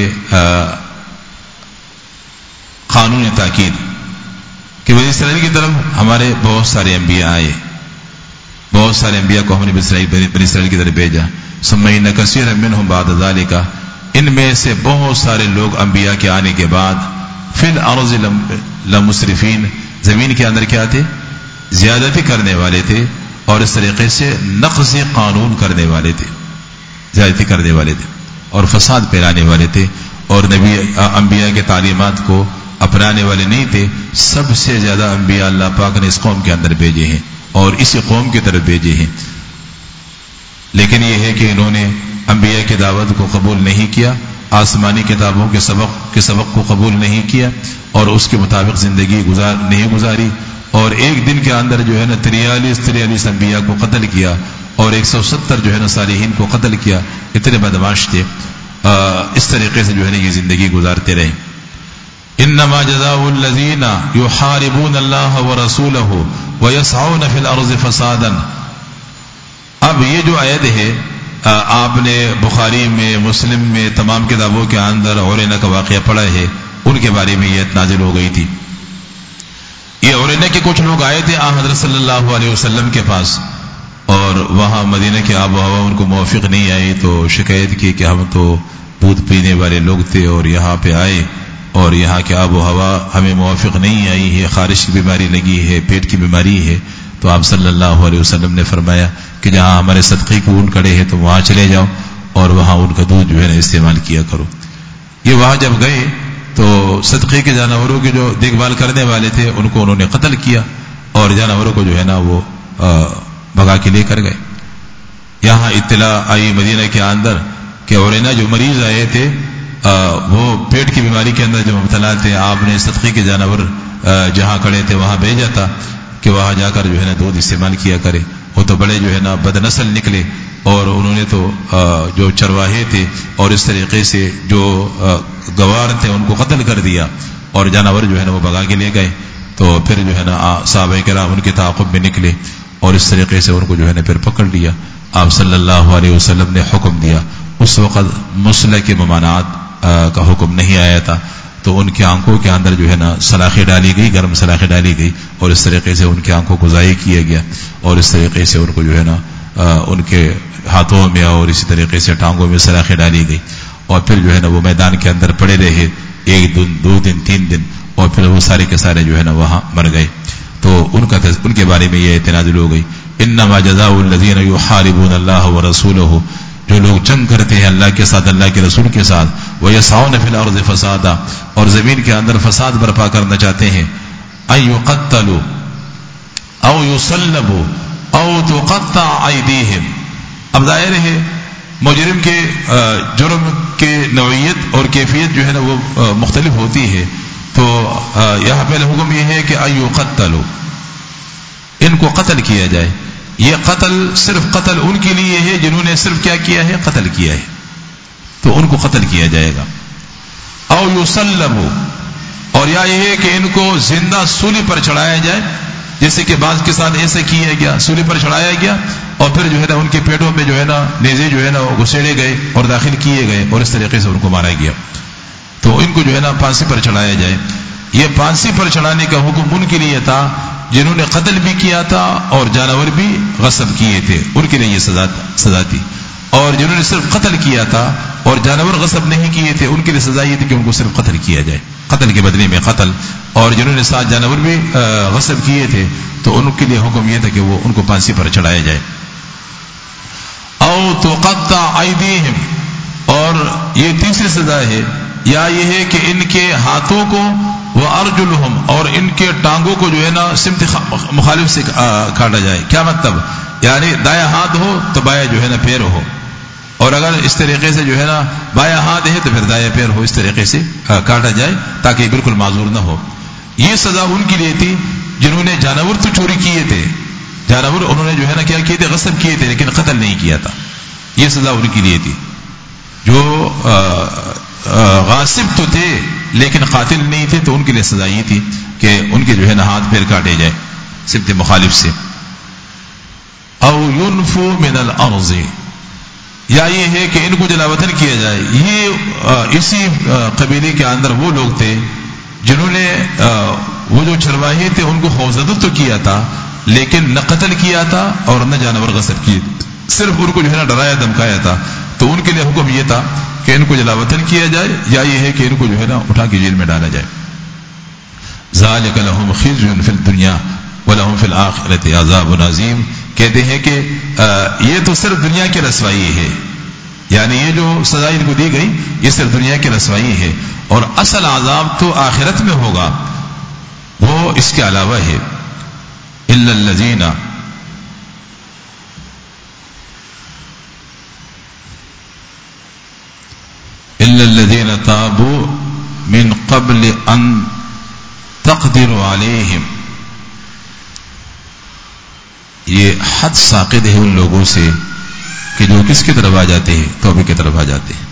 قانون تاکید کہ بنی اسرائیل کی طرف ہمارے بہت سارے انبیاء آئے، بہت سارے انبیاء کو ہم نے بنی اسرائیل کی طرف بھیجا. ثم ان كثيرا منهم بعد ذلك، ان میں سے بہت سارے لوگ انبیاء کے آنے کے بعد فی الارض لمسرفین، زمین کے اندر کیا تھے؟ زیادتی کرنے والے تھے، اور اس طریقے سے نقض قانون کرنے والے تھے، زیادتی کرنے والے تھے اور فساد پھیلانے والے تھے، اور نبی انبیاء کے تعلیمات کو اپنانے والے نہیں تھے. سب سے زیادہ انبیاء اللہ پاک نے اس قوم کے اندر بھیجے ہیں اور اسی قوم کی طرف بھیجے ہیں. لیکن یہ ہے کہ انہوں نے انبیاء کی دعوت کو قبول نہیں کیا، آسمانی کتابوں کے سبق کے سبق کو قبول نہیں کیا اور اس کے مطابق زندگی گزار نہیں گزاری، اور ایک دن کے اندر جو ہے نا تریالیس تریالیس انبیاء کو قتل کیا اور ایک سو ستر جو ہے نا صالحین کو قتل کیا، اتنے بدمعاش تھے، اس طریقے سے جو ہے نا یہ زندگی گزارتے رہے۔ انما جزاء الذین یحاربون اللہ ورسولہ ویسعون فی الارض فسادا۔ اب یہ جو آیت ہے آپ نے بخاری میں، مسلم میں، تمام کتابوں کے اندر عرینہ کا واقعہ پڑھا ہے، ان کے بارے میں یہ آیت نازل ہو گئی تھی۔ یہ عرینہ کے کچھ لوگ آئے تھے آن حضرت صلی اللہ علیہ وسلم کے پاس، اور وہاں مدینہ کی آب و ہوا ان کو موافق نہیں آئی، تو شکایت کی کہ ہم تو دودھ پینے والے لوگ تھے اور یہاں پہ آئے اور یہاں کی آب و ہوا ہمیں موافق نہیں آئی ہے، خارش کی بیماری لگی ہے، پیٹ کی بیماری ہے۔ تو آپ صلی اللہ علیہ وسلم نے فرمایا کہ جہاں ہمارے صدقے کے اونٹ کھڑے ہیں تو وہاں چلے جاؤ اور وہاں ان کا دودھ جو ہے نا استعمال کیا کرو۔ یہ وہاں جب گئے تو صدقے کے جانوروں کے جو دیکھ بھال کرنے والے تھے ان کو انہوں نے قتل کیا اور جانوروں کو جو ہے نا وہ بھگا کے لے کر گئے۔ یہاں اطلاع آئی مدینہ کے اندر کہ عرینہ جو مریض آئے تھے وہ پیٹ کی بیماری کے اندر جو مبتلا تھے، آپ نے صدقے کے جانور جہاں کھڑے تھے وہاں بھیجا تھا کہ وہاں جا کر جو ہے نا دودھ استعمال کیا کرے۔ وہ تو بڑے جو ہے نا بد نسل نکلے اور انہوں نے تو جو چرواہے تھے اور اس طریقے سے جو گوار تھے ان کو قتل کر دیا اور جانور جو ہے نا وہ بھگا کے لے گئے۔ تو پھر جو ہے نا صحابہ کرام ان کے تعاقب میں نکلے اور اس طریقے سے ان کو جو ہے نا پھر پکڑ لیا۔ آپ صلی اللہ علیہ وسلم نے حکم دیا، اس وقت مسلح کے ممانعات کا حکم نہیں آیا تھا، تو ان کی آنکھوں کے اندر جو ہے نا سلاخیں ڈالی گئی، گرم سلاخیں ڈالی گئی اور اس طریقے سے ان کی آنکھوں کو ضائع کیا گیا اور اس طریقے سے ان کو جو ہے نا ان کے ہاتھوں میں اور اسی طریقے سے ٹانگوں میں سلاخیں ڈالی گئی، اور پھر جو ہے نا وہ میدان کے اندر پڑے رہے ایک دن، دو دن، تین دن، اور پھر وہ سارے کے سارے جو ہے نا وہاں مر گئے۔ تو ان کا ان کے بارے میں یہ نازل ہو گئی، انما جزاء الذین یحاربون اللہ ورسولہ، جو لوگ جنگ کرتے ہیں اللہ کے ساتھ، اللہ کے رسول کے ساتھ، وَيَسْعَوْنَ فِي الْأَرْضِ فَسَادًا، اور زمین کے اندر فساد برپا کرنا چاہتے ہیں، أَن يُقَتَّلُوا أَوْ يُصَلَّبُوا أَوْ تُقَطَّعَ أَيْدِيهِمْ۔ اب ظاہر ہے مجرم کے جرم کے نوعیت اور کیفیت جو ہے نا وہ مختلف ہوتی ہے، تو یہاں پہلے حکم یہ ہے کہ أَن يُقَتَّلُوا، ان کو قتل کیا جائے۔ یہ قتل صرف قتل ان کے لیے ہے جنہوں نے صرف کیا کیا ہے، قتل کیا ہے، تو ان کو قتل کیا جائے گا۔ او یصلبوا، اور یا یہ ہے کہ ان کو زندہ سولی پر چڑھایا جائے، جیسے کہ بعض کے ساتھ ایسے کیا گیا، سولی پر چڑھایا گیا اور پھر جو ہے نا ان کے پیٹوں میں جو ہے نا نیزے جو ہے نا وہ گھسیڑے گئے اور داخل کیے گئے اور اس طریقے سے ان کو مارا گیا۔ تو ان کو جو ہے نا پھانسی پر چڑھایا جائے۔ یہ پھانسی پر چڑھانے کا حکم ان کے لیے تھا جنہوں نے قتل بھی کیا تھا اور جانور بھی غصب کیے تھے، ان کے لیے یہ سزا سزا تھی، اور جنہوں نے صرف قتل کیا تھا اور جانور غصب نہیں کیے تھے ان کے لیے سزا یہ تھی کہ ان کو صرف قتل کیا جائے، قتل کے بدلے میں قتل، اور جنہوں نے ساتھ جانور بھی غصب کیے تھے تو ان کے لیے حکم یہ تھا کہ وہ ان کو پھانسی پر چڑھایا جائے۔ او تقطع ایدیہم، اور یہ تیسری سزا ہے، یا یہ ہے کہ ان کے ہاتھوں کو وارجلہم، اور ان کے ٹانگوں کو جو ہے نا سمت مخالف سے کاٹا جائے۔ کیا مطلب؟ یعنی دایاں ہاتھ ہو تو بایاں جو ہے نا پیر ہو، اور اگر اس طریقے سے جو ہے نا بایاں ہاتھ ہے تو پھر دایاں پیر ہو، اس طریقے سے کاٹا جائے تاکہ بالکل معذور نہ ہو۔ یہ سزا ان کے لیے تھی جنہوں نے جانور تو چوری کیے تھے، جانور انہوں نے جو ہے نا کیا کیے تھے، غصب کیے تھے، لیکن قتل نہیں کیا تھا، یہ سزا ان کے لیے تھی۔ جو غاصب تو تھے لیکن قاتل نہیں تھے تو ان کے لیے سزا یہ تھی کہ ان کے جو ہے نا ہاتھ پیر کاٹے جائے سمت مخالف سے۔ او ينفو من الارض، یا یہ ہے کہ ان کو جلا وطن کیا جائے۔ یہ اسی قبیلے کے اندر وہ لوگ تھے جنہوں نے وہ جو چرواہے تھے ان کو خوفزدہ تو کیا تھا لیکن نہ قتل کیا تھا اور نہ جانور غصب کیے، صرف ان کو جو ہے نا ڈرایا دھمکایا تھا، تو ان کے لیے حکم یہ تھا کہ ان کو جلا وطن کیا جائے، یا یہ ہے کہ ان کو جو ہے نا اٹھا کے جیل میں ڈالا جائے۔ ذالک لہم خزی فی الدنیا ولہم فی الآخرۃ عذاب عظیم، کہتے ہیں کہ یہ تو صرف دنیا کی رسوائی ہے، یعنی یہ جو سزا ان کو دی گئی یہ صرف دنیا کی رسوائی ہے، اور اصل عذاب تو آخرت میں ہوگا، وہ اس کے علاوہ ہے۔ الا الذین الا الذین تابوا من قبل ان تقدروا علیہم، یہ حد ساقط ہے ان لوگوں سے کہ جو کس کی طرف آ جاتے ہیں؟ توبے کی طرف آ جاتے ہیں.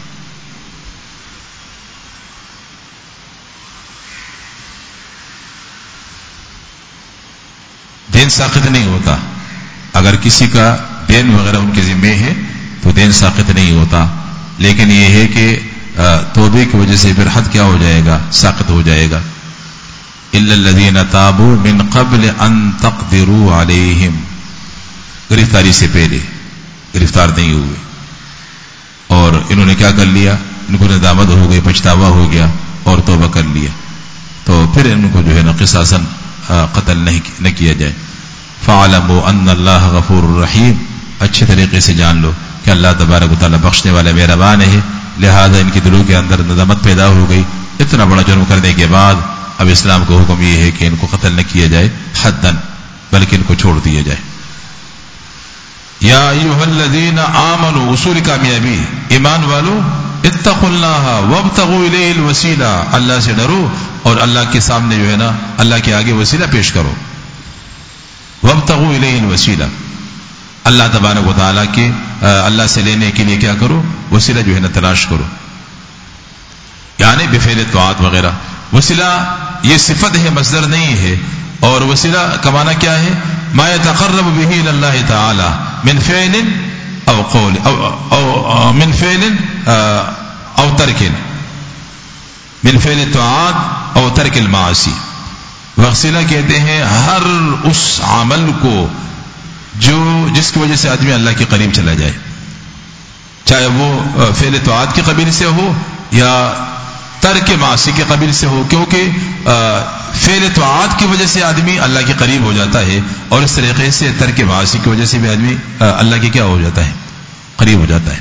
دین ساقط نہیں ہوتا. اگر کسی کا دین وغیرہ ان کے ذمہ ہے تو دین ساقط نہیں ہوتا، لیکن یہ ہے کہ توبے کی وجہ سے پھر حد کیا ہو جائے گا؟ ساقط ہو جائے گا. الا الذين تابوا من قبل ان تقدروا عليهم، گرفتاری سے پہلے گرفتار نہیں ہوئے اور انہوں نے کیا کر لیا؟ ان کو ندامت ہو گئی، پچھتاوا ہو گیا اور توبہ کر لیا، تو پھر ان کو جو ہے نا قصاصاً قتل نہیں نہ کیا جائے. فَاعْلَمُوا أَنَّ اللَّهَ غَفُورٌ رَحِيمٌ، اچھے طریقے سے جان لو کہ اللہ تبارک و تعالیٰ بخشنے والا مہربان ہے. لہذا ان کی دلوں کے اندر ندامت پیدا ہو گئی، اتنا بڑا جرم کرنے کے بعد اب اسلام کا حکم یہ ہے کہ ان کو قتل نہ کیا جائے حداً، بلکہ ان کو چھوڑ دیا جائے. یا ایھا الذین آمنوا، اصول کامیابی، ایمان والو، اتقوا اللہ وابتغوا الیہ الوسیلہ، اللہ سے ڈرو اور اللہ کے سامنے جو ہے نا اللہ کے آگے وسیلہ پیش کرو. وابتغوا الیہ الوسیلہ، اللہ تبارک و تعالیٰ کے اللہ سے لینے کے لیے کیا کرو؟ وسیلہ جو ہے نا تلاش کرو، یعنی بفعل طاعات وغیرہ. وسیلہ یہ صفت ہے، مصدر نہیں ہے. اور وسیلہ کا معنی کیا ہے؟ ما يتقرب به الى اللہ تعالی من فعل او قول او, أو من فعل او ترک، من فعل الطاعات او ترک المعاصی. وسیلہ کہتے ہیں ہر اس عمل کو جو جس کی وجہ سے آدمی اللہ کے قریب چلا جائے، چاہے وہ فعل طاعات کے قبیل سے ہو یا ترک معاصی کے قبیل سے ہو، کیونکہ فعل طاعات کی وجہ سے آدمی اللہ کے قریب ہو جاتا ہے اور اس طریقے سے ترک معاصی کی وجہ سے بھی آدمی اللہ کے کیا ہو جاتا ہے؟ قریب ہو جاتا ہے.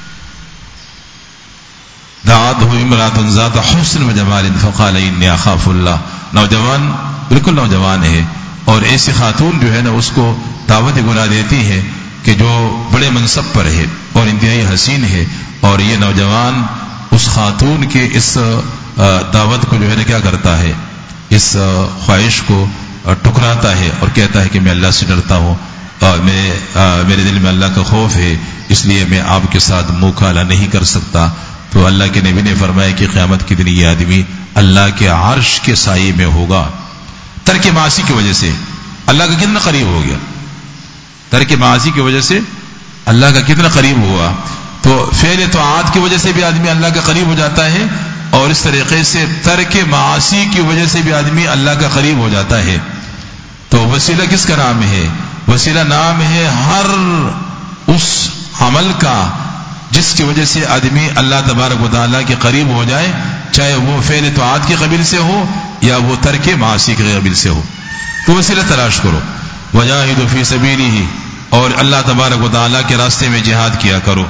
دعته امرأة ذات حسن و جمال فقال انی اخاف اللہ، نوجوان بالکل نوجوان ہے اور ایسی خاتون جو ہے نا اس کو دعوت گناہ دیتی ہے کہ جو بڑے منصب پر ہے اور انتہائی حسین ہے، اور یہ نوجوان اس خاتون کے اس دعوت کو جو ہے نا کیا کرتا ہے؟ اس خواہش کو ٹکراتا ہے اور کہتا ہے کہ میں اللہ سے ڈرتا ہوں اور میں میرے دل میں اللہ کا خوف ہے، اس لیے میں آپ کے ساتھ منہ کالا نہیں کر سکتا. تو اللہ کے نبی نے فرمایا کہ قیامت کے دن یہ آدمی اللہ کے عرش کے سائے میں ہوگا. ترک معاصی کی وجہ سے اللہ کا کتنا قریب ہو گیا، ترک معاصی کی وجہ سے اللہ کا کتنا قریب ہوا. تو فعل طاعات کی وجہ سے بھی آدمی اللہ کا قریب ہو جاتا ہے اور اس طریقے سے ترک معاصی کی وجہ سے بھی آدمی اللہ کا قریب ہو جاتا ہے. تو وسیلہ کس کا نام ہے؟ وسیلہ نام ہے ہر اس عمل کا جس کی وجہ سے آدمی اللہ تبارک و تعالیٰ کے قریب ہو جائے، چاہے وہ فعل طاعات کی قبیل سے ہو یا وہ ترک معاصی کی قبیل سے ہو. تو وسیلہ تلاش کرو. وجاہدوا فی سبیلہ، اور اللہ تبارک و تعالیٰ کے راستے میں جہاد کیا کرو.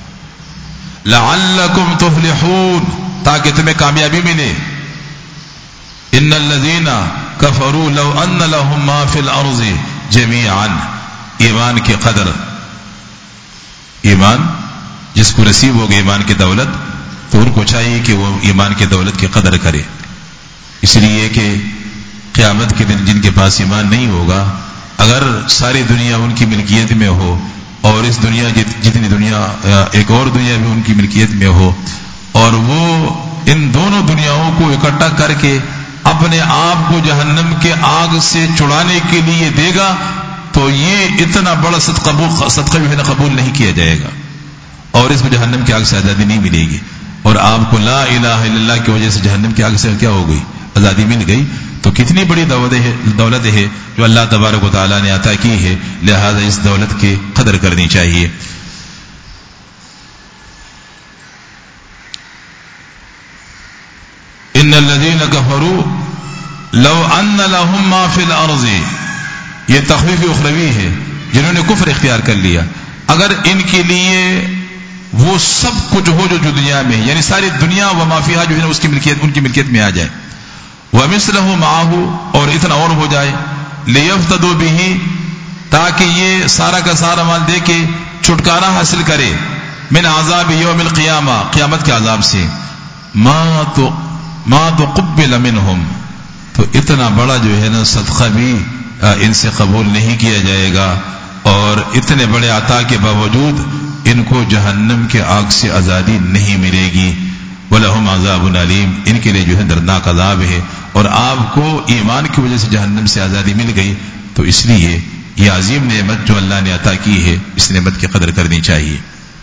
لعلکم تفلحون، تاکہ تمہیں کامیابی ملے. ان الذین کفروا لو ان لهم ما فی الارض جميعا، ایمان کی قدر، ایمان جس کو نصیب ہوگی ایمان کی دولت تو ان کو چاہیے کہ وہ ایمان کی دولت کی قدر کرے. اس لیے کہ قیامت کے دن جن کے پاس ایمان نہیں ہوگا، اگر ساری دنیا ان کی ملکیت میں ہو اور اس دنیا جتنی دنیا ایک اور دنیا بھی ان کی ملکیت میں ہو اور وہ ان دونوں دنیاؤں کو اکٹھا کر کے اپنے آپ کو جہنم کے آگ سے چھڑانے کے لیے دے گا، تو یہ اتنا بڑا صدقہ صدقہ جو ہے نا قبول نہیں کیا جائے گا اور اس کو جہنم کی آگ سے آزادی نہیں ملے گی. اور آپ کو لا الہ الا اللہ کی وجہ سے جہنم کی آگ سے کیا ہو گئی؟ آزادی مل گئی. تو کتنی بڑی دولت ہے جو اللہ تبارک و تعالیٰ نے عطا کی ہے، لہذا اس دولت کی قدر کرنی چاہیے. ان الذين كفروا لو ان لهم ما في الارض، یہ تخفیف اخروی ہے. جنہوں نے کفر اختیار کر لیا، اگر ان کے لیے وہ سب کچھ ہو جو دنیا میں، یعنی ساری دنیا و ما فیہا جو ہے اس کی ملکیت ان کی ملکیت میں آ جائے، ومثلہ معہ، اور اتنا اور ہو جائے، لیفتدوا بہ، تاکہ یہ سارا کا سارا مال دے کے چھٹکارا حاصل کرے، من عذاب یوم القیامہ، قیامت کے عذاب سے. ما تو ما تقبل منہم، تو اتنا بڑا جو ہے نا صدقہ بھی ان سے قبول نہیں کیا جائے گا، اور اتنے بڑے عطا کے باوجود ان کو جہنم کے آگ سے آزادی نہیں ملے گی۔ وَلَهُمْ عَذَابٌ عَلِيمٌ، ان کے لیے جو ہے دردناک عذاب ہے، اور آپ کو ایمان کی وجہ سے جہنم سے آزادی مل گئی، تو اس لیے یہ عظیم نعمت جو اللہ نے عطا کی ہے، اس نعمت کی قدر کرنی چاہیے۔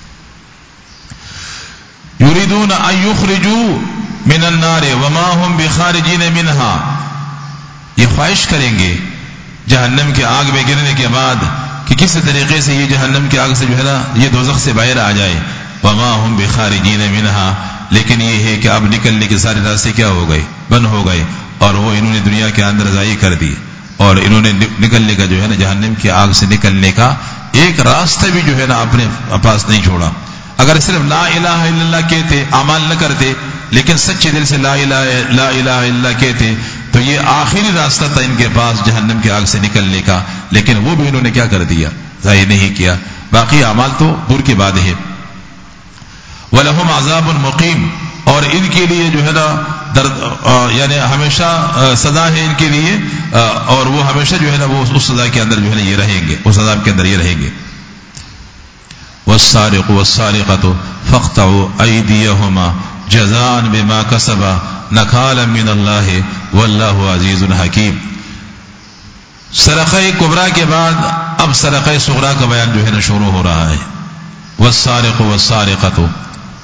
یریدون ان یخرجوا من النار وما هم بخارجین منها، یہ خواہش کریں گے جہنم کی آگ میں گرنے کے بعد کہ کس طریقے سے یہ جہنم کی آگ سے جو ہے نا یہ دوزخ سے باہر آ جائے، وما هم بخارجین منها، لیکن یہ ہے کہ اب نکلنے کے سارے راستے کیا ہو گئے، بند ہو گئے، اور وہ انہوں نے دنیا کے اندر ضائع کر دی، اور انہوں نے نکلنے کا جو ہے نا جہنم کی آگ سے نکلنے کا ایک راستہ بھی جو ہے نا اپنے پاس نہیں چھوڑا۔ اگر صرف لا الہ الا اللہ کہتے، اعمال نہ کرتے، لیکن سچے دل سے لا الہ لا الہ الا اللہ کہتے، تو یہ آخری راستہ تھا ان کے پاس جہنم کی آگ سے نکلنے کا، لیکن وہ بھی انہوں نے کیا کر دیا، ضائع نہیں کیا۔ باقی اعمال تو دور کی بات ہے۔ وَلَهُمْ عَذَابٌ مُقِيمٌ، اور ان کے لیے جو ہے نا درد یعنی ہمیشہ سزا ہے ان کے لیے، اور وہ ہمیشہ جو ہے نا وہ اس سزا کے اندر جو ہے نا یہ رہیں گے، اس عذاب کے اندر یہ رہیں گے۔ وَالسَّارِقُ وَالسَّارِقَةُ فَاقْطَعُوا أَيْدِيَهُمَا جَزَاءً بِمَا كَسَبَا نَكَالًا مِّنَ اللَّهِ وَاللَّهُ عَزِيزٌ حَكِيمٌ۔ سرقہ کبریٰ کے بعد اب سرقہ صغریٰ کا بیان جو ہے نا شروع ہو رہا ہے۔ وَالسَّارِقُ وَالسَّارِقَةُ،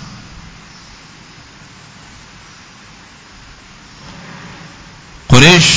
قریش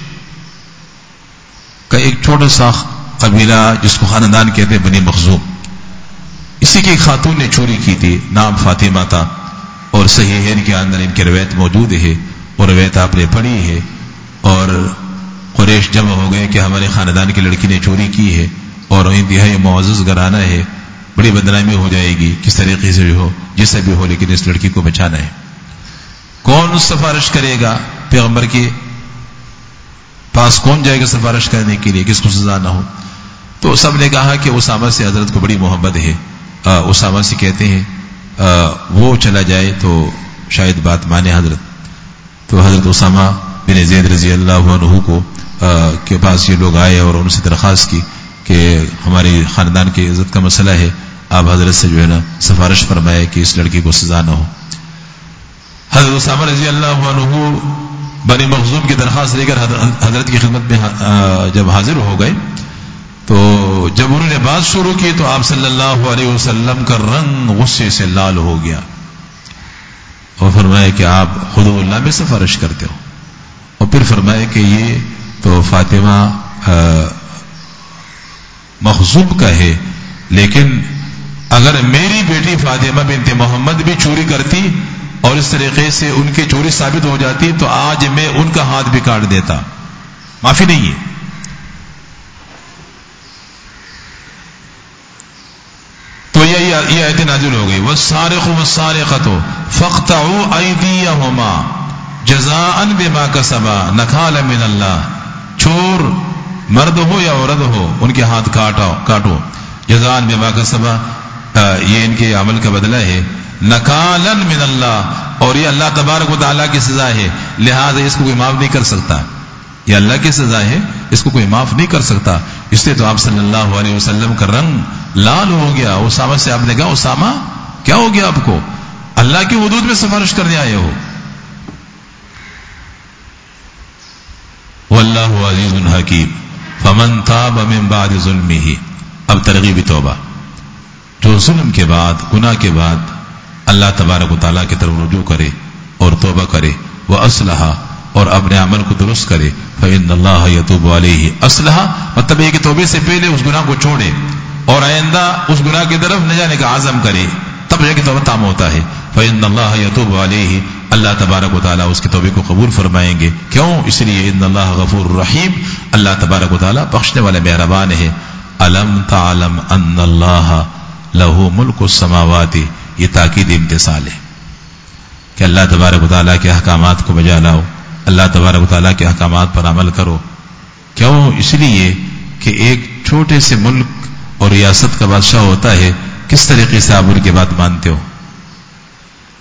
کا ایک چھوٹا سا قبیلہ جس کو خاندان کہتے ہیں بنی مخزوم، اسی کی ایک خاتون نے چوری کی تھی، نام فاطمہ تھا، اور صحیحین کے اندر ان کی روایت موجود ہے، اور روایت آپ نے پڑھی ہے، اور قریش جمع ہو گئے کہ ہمارے خاندان کی لڑکی نے چوری کی ہے، اور انتہائی معزز گھرانہ ہے، بڑی بدنامی ہو جائے گی، کس طریقے سے بھی ہو، جسے بھی ہو، لیکن اس لڑکی کو بچانا ہے۔ کون سفارش کرے گا پیغمبر کے پاس، کون جائے گا سفارش کرنے کے لیے، کس کو سزا نہ ہو؟ تو سب نے کہا کہ اسامہ سے حضرت کو بڑی محبت ہے، اسامہ سے کہتے ہیں وہ چلا جائے تو شاید بات مانے حضرت۔ تو حضرت اسامہ بن زید رضی اللہ عنہ کو کے پاس یہ لوگ آئے اور ان سے درخواست کی کہ ہمارے خاندان کی عزت کا مسئلہ ہے، آپ حضرت سے جو ہے نا سفارش فرمائے کہ اس لڑکی کو سزا نہ ہو۔ حضرت اسامہ رضی اللہ عنہ بنی مخزوم کی درخواست لے کر حضرت کی خدمت میں جب حاضر ہو گئے، تو جب انہوں نے بات شروع کی تو آپ صلی اللہ علیہ وسلم کا رنگ غصے سے لال ہو گیا، اور فرمایا کہ آپ خود اللہ میں سفارش کرتے ہو، اور پھر فرمایا کہ یہ تو فاطمہ مخزوم کا ہے، لیکن اگر میری بیٹی فاطمہ بنت محمد بھی چوری کرتی اور اس طریقے سے ان کی چوری ثابت ہو جاتی تو آج میں ان کا ہاتھ بھی کاٹ دیتا، معافی نہیں ہے۔ تو یہ آیت نازل ہو گئی، وَالسَّارِقُ وَالسَّارِقَةُ فَاقْطَعُوا أَيْدِيَهُمَا جَزَاءً بِمَا كَسَبَا نَكَالًا مِّنَ اللَّهِ، چور مرد ہو یا عورت ہو ان کے ہاتھ کاٹو کاٹو جزاءً بِمَا كَسَبَا، یہ ان کے عمل کا بدلہ ہے، نَكَالًا مِّنَ اللَّهِ، اور یہ اللہ تبارک و تعالیٰ کی سزا ہے، لہذا اس کو کوئی معاف نہیں کر سکتا، یہ اللہ کی سزا ہے، اس کو کوئی معاف نہیں کر سکتا۔ اس لیے تو آپ صلی اللہ علیہ وسلم کا رنگ لال ہو گیا۔ اسامہ سے آپ نے کہا اسامہ کیا ہو گیا آپ کو، اللہ کی حدود میں سفارش کرنے آئے ہو۔ واللہ عزیز حکیم فمن تاب من بعد ظلمہ، اب ترغیب توبہ، جو ظلم کے بعد گناہ کے بعد اللہ تبارک و تعالیٰ کی طرف رجوع کرے اور توبہ کرے، وَأَصْلَحَ، اور اپنے عمل کو درست کرے، فَإِنَّ اللَّهَ يَتُوبُ عَلَيْهِ، اصلحہ مطلب یہ کہ توبے سے پہلے اس گناہ کو چھوڑے اور آئندہ اس گناہ کی طرف نہ جانے کا عزم کرے، تب جا کے توبہ تام ہوتا ہے۔ فَإِنَّ اللَّهَ يَتُوبُ عَلَيْهِ، اللہ تبارک و تعالیٰ اس کی توبے کو قبول فرمائیں گے، کیوں؟ اس لیے إِنَّ اللَّهَ غَفُورٌ رَحِيمٌ، اللہ تبارک و تعالیٰ بخشنے والے مہربان ہے۔ أَلَمْ تَعْلَمْ أَنَّ اللَّهَ لَهُ مُلْكُ السَّمَاوَاتِ، یہ تاکید امتثال ہے کہ اللہ تبارک و تعالیٰ کے احکامات کو بجا لاؤ، اللہ تبارک و تعالیٰ کے احکامات پر عمل کرو، کیوں؟ اس لیے کہ ایک چھوٹے سے ملک اور ریاست کا بادشاہ ہوتا ہے، کس طریقے سے آپ ان کی بات مانتے ہو؟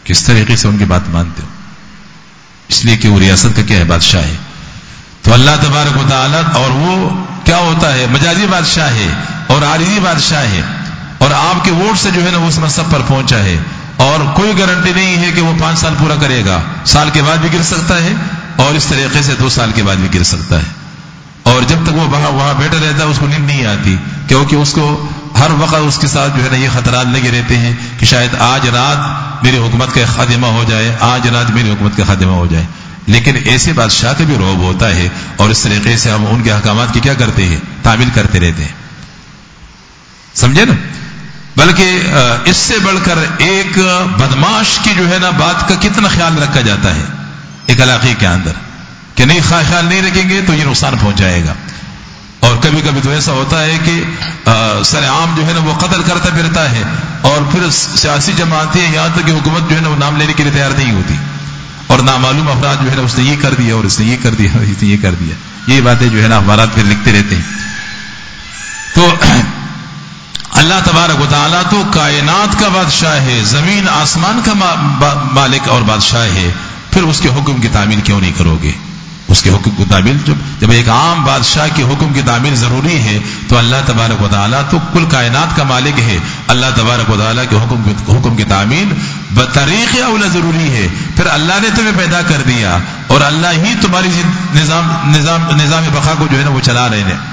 کس طریقے سے ان کی بات مانتے ہو؟ اس لیے کہ وہ ریاست کا کیا ہے؟ بادشاہ ہے. تو اللہ تبارک و تعالیٰ، اور وہ کیا ہوتا ہے؟ مجازی بادشاہ ہے اور عارضی بادشاہ ہے، اور آپ کے ووٹ سے جو ہے نا وہ منصب پر پہنچا ہے، اور کوئی گارنٹی نہیں ہے کہ وہ پانچ سال پورا کرے گا، سال کے بعد بھی گر سکتا ہے، اور اس طریقے سے دو سال کے بعد بھی گر سکتا ہے. اور جب تک وہ وہاں وہاں بیٹھا رہتا ہے اس کو نیند نہیں آتی، کیونکہ اس کو ہر وقت اس کے ساتھ جو ہے نا یہ خطرات لگے رہتے ہیں کہ شاید آج رات میری حکومت کا خاتمہ ہو جائے، آج رات میری حکومت کا خاتمہ ہو جائے. لیکن ایسے بادشاہ کا بھی رعب ہوتا ہے، اور اس طریقے سے ہم ان کے احکامات کی کیا کرتے ہیں؟ تعمیل کرتے رہتے ہیں. سمجھے نا؟ بلکہ اس سے بڑھ کر ایک بدماش کی جو ہے نا بات کا کتنا خیال رکھا جاتا ہے ایک علاقے کے اندر، کہ نہیں خیال نہیں رکھیں گے تو یہ نقصان پہنچ جائے گا. اور کبھی کبھی تو ایسا ہوتا ہے کہ سر عام جو ہے نا وہ قتل کرتا پھرتا ہے، اور پھر سیاسی جماعتیں یہاں تک کہ حکومت جو ہے نا وہ نام لینے کے لیے تیار نہیں ہوتی، اور نامعلوم افراد جو ہے نا اس نے یہ کر دیا اور اس نے یہ کر دیا اور اس نے یہ کر دیا. یہ باتیں جو ہے نا اخبارات پھر لکھتے رہتے ہیں. تو اللہ تبارک و تعالیٰ تو کائنات کا بادشاہ ہے، زمین آسمان کا مالک اور بادشاہ ہے، پھر اس کے حکم کی تعمیل کیوں نہیں کرو گے؟ اس کے حکم کی تعمیل جب جب ایک عام بادشاہ کے حکم کی تعمیل ضروری ہے، تو اللہ تبارک و تعالیٰ تو کل کائنات کا مالک ہے، اللہ تبارک و تعالیٰ کے حکم کی حکم کی تعمیل بطریق اولا ضروری ہے. پھر اللہ نے تمہیں پیدا کر دیا، اور اللہ ہی تمہاری نظام نظام نظام بقا کو جو ہے نا وہ چلا رہے ہیں.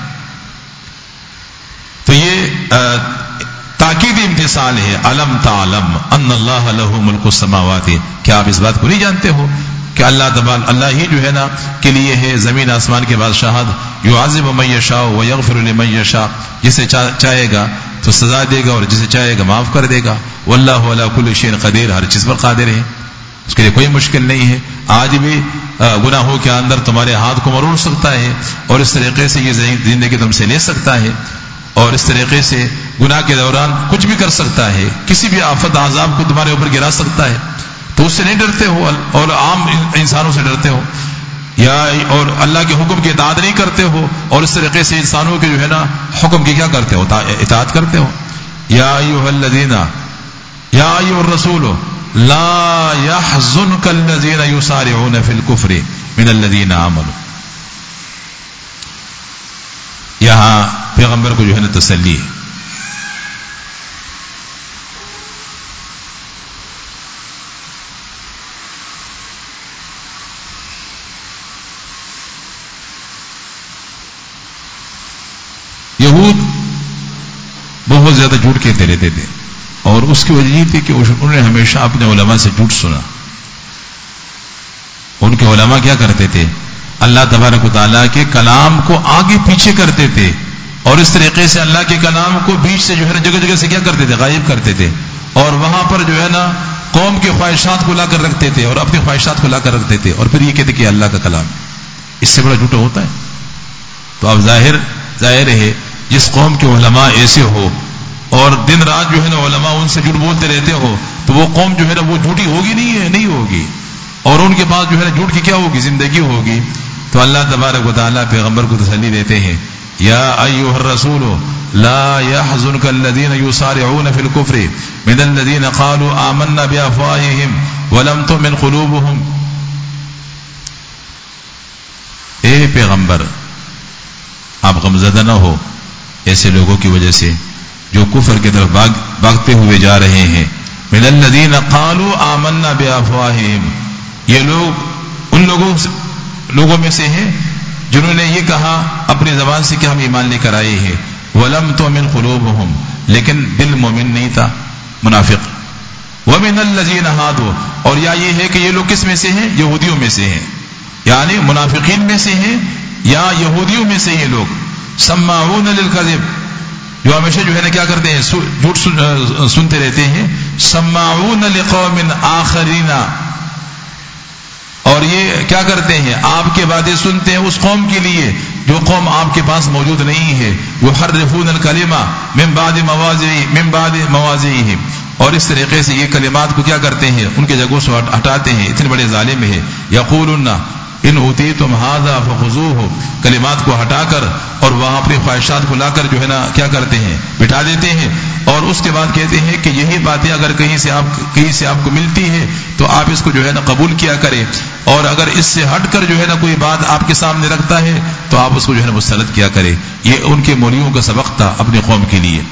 تو یہ تاکید امتثال ہے. علم تعلم ان اللہ لہ ملک السماوات، کیا آپ اس بات کو نہیں جانتے ہو کہ اللہ تبارک اللہ ہی جو ہے نا کے لیے ہے زمین آسمان کے بادشاہت. یعذب من یشاء ویغفر لمن یشاء، جسے چاہے گا تو سزا دے گا اور جسے چاہے گا معاف کر دے گا. واللہ علی کل شیء قدیر، ہر چیز پر قادر ہے، اس کے لیے کوئی مشکل نہیں ہے. آج بھی گناہوں کے اندر تمہارے ہاتھ کو مروڑ سکتا ہے، اور اس طریقے سے یہ زندگی تم سے لے سکتا ہے، اور اس طریقے سے گناہ کے دوران کچھ بھی کر سکتا ہے، کسی بھی آفت عذاب کو تمہارے اوپر گرا سکتا ہے. تو اس سے نہیں ڈرتے ہو، اور عام انسانوں سے ڈرتے ہو، یا اور اللہ کے حکم کی اطاعت نہیں کرتے ہو، اور اس طریقے سے انسانوں کے جو ہے نا حکم کی کیا کرتے ہو؟ اطاعت کرتے ہو. یا ایھا الذین یا ایھا الرسول لا يحزنك الذین یسارعون فی الکفر من الذین آمنوا. یہاں پیغمبر کو جو ہے نا تسلی ہے. یہود بہت زیادہ جھوٹ کہتے رہتے تھے، اور اس کی وجہ یہ تھی کہ انہوں نے ہمیشہ اپنے علماء سے جھوٹ سنا. ان کے علماء کیا کرتے تھے؟ اللہ تبارک و تعالیٰ کے کلام کو آگے پیچھے کرتے تھے، اور اس طریقے سے اللہ کے کلام کو بیچ سے جو ہے نا جگہ جگہ سے کیا کرتے تھے؟ غائب کرتے تھے، اور وہاں پر جو ہے نا قوم کی خواہشات کو لا کر رکھتے تھے، اور اپنی خواہشات کو لا کر رکھتے تھے، اور پھر یہ کہتے کہ اللہ کا کلام. اس سے بڑا جھوٹا ہوتا ہے؟ تو اب ظاہر ظاہر ہے جس قوم کے علماء ایسے ہو، اور دن رات جو ہے نا علماء ان سے جھوٹ بولتے رہتے ہو، تو وہ قوم جو ہے نا وہ جھوٹی ہوگی نہیں ہے نہیں ہوگی، اور ان کے پاس جو ہے نا جھوٹ کی کیا ہوگی؟ زندگی ہوگی. تو اللہ تبارک و تعالیٰ پیغمبر کو تسلی دیتے ہیں، یا ایھا الرسول لا يحزنك الذين يسارعون في الكفر من الذين قالوا آمنا بأفواههم ولم تؤمن قلوبهم. اے پیغمبر، آپ غمزدہ نہ ہو ایسے لوگوں کی وجہ سے جو کفر کی طرف باگ بھاگتے ہوئے جا رہے ہیں. من الذین قالوا آمنا بافواہہم، یہ لوگ ان لوگوں لوگوں میں سے ہیں جنہوں نے یہ کہا اپنی زبان سے کہ ہم ایمان لے کر آئے ہیں. ولم تؤمن قلوبہم، لیکن دل مومن نہیں تھا، منافق. ومن الذین ہادوا، اور یا یہ ہے کہ یہ لوگ کس میں سے ہیں؟ یہودیوں میں سے ہیں، یعنی منافقین میں سے ہیں یا یہودیوں میں سے یہ لوگ. سماعون للکذب، جو ہمیشہ جو ہے نا کیا کرتے ہیں؟ جھوٹ سنتے رہتے ہیں. سماعون لقوم آخرین، اور یہ کیا کرتے ہیں؟ آپ کے باتیں سنتے ہیں اس قوم کے لیے جو قوم آپ کے پاس موجود نہیں ہے. یحرفون الکلمہ من بعد مواضعہ من بعد مواضعہ، اور اس طریقے سے یہ کلمات کو کیا کرتے ہیں؟ ان کے جگہوں سے ہٹاتے ہیں. اتنے بڑے ظالم ہیں. یقولون، ان اوتیتم ھذا فخذوہ، کلمات کو ہٹا کر اور وہاں اپنی خواہشات کو لا کر جو ہے نا کیا کرتے ہیں، بٹھا دیتے ہیں، اور اس کے بعد کہتے ہیں کہ یہی باتیں اگر کہیں سے آپ کہیں سے آپ کو ملتی ہے تو آپ اس کو جو ہے نا قبول کیا کریں، اور اگر اس سے ہٹ کر جو ہے نا کوئی بات آپ کے سامنے رکھتا ہے تو آپ اس کو جو ہے نا مسترد کیا کریں۔ یہ ان کے مولویوں کا سبق تھا اپنی قوم کے لیے۔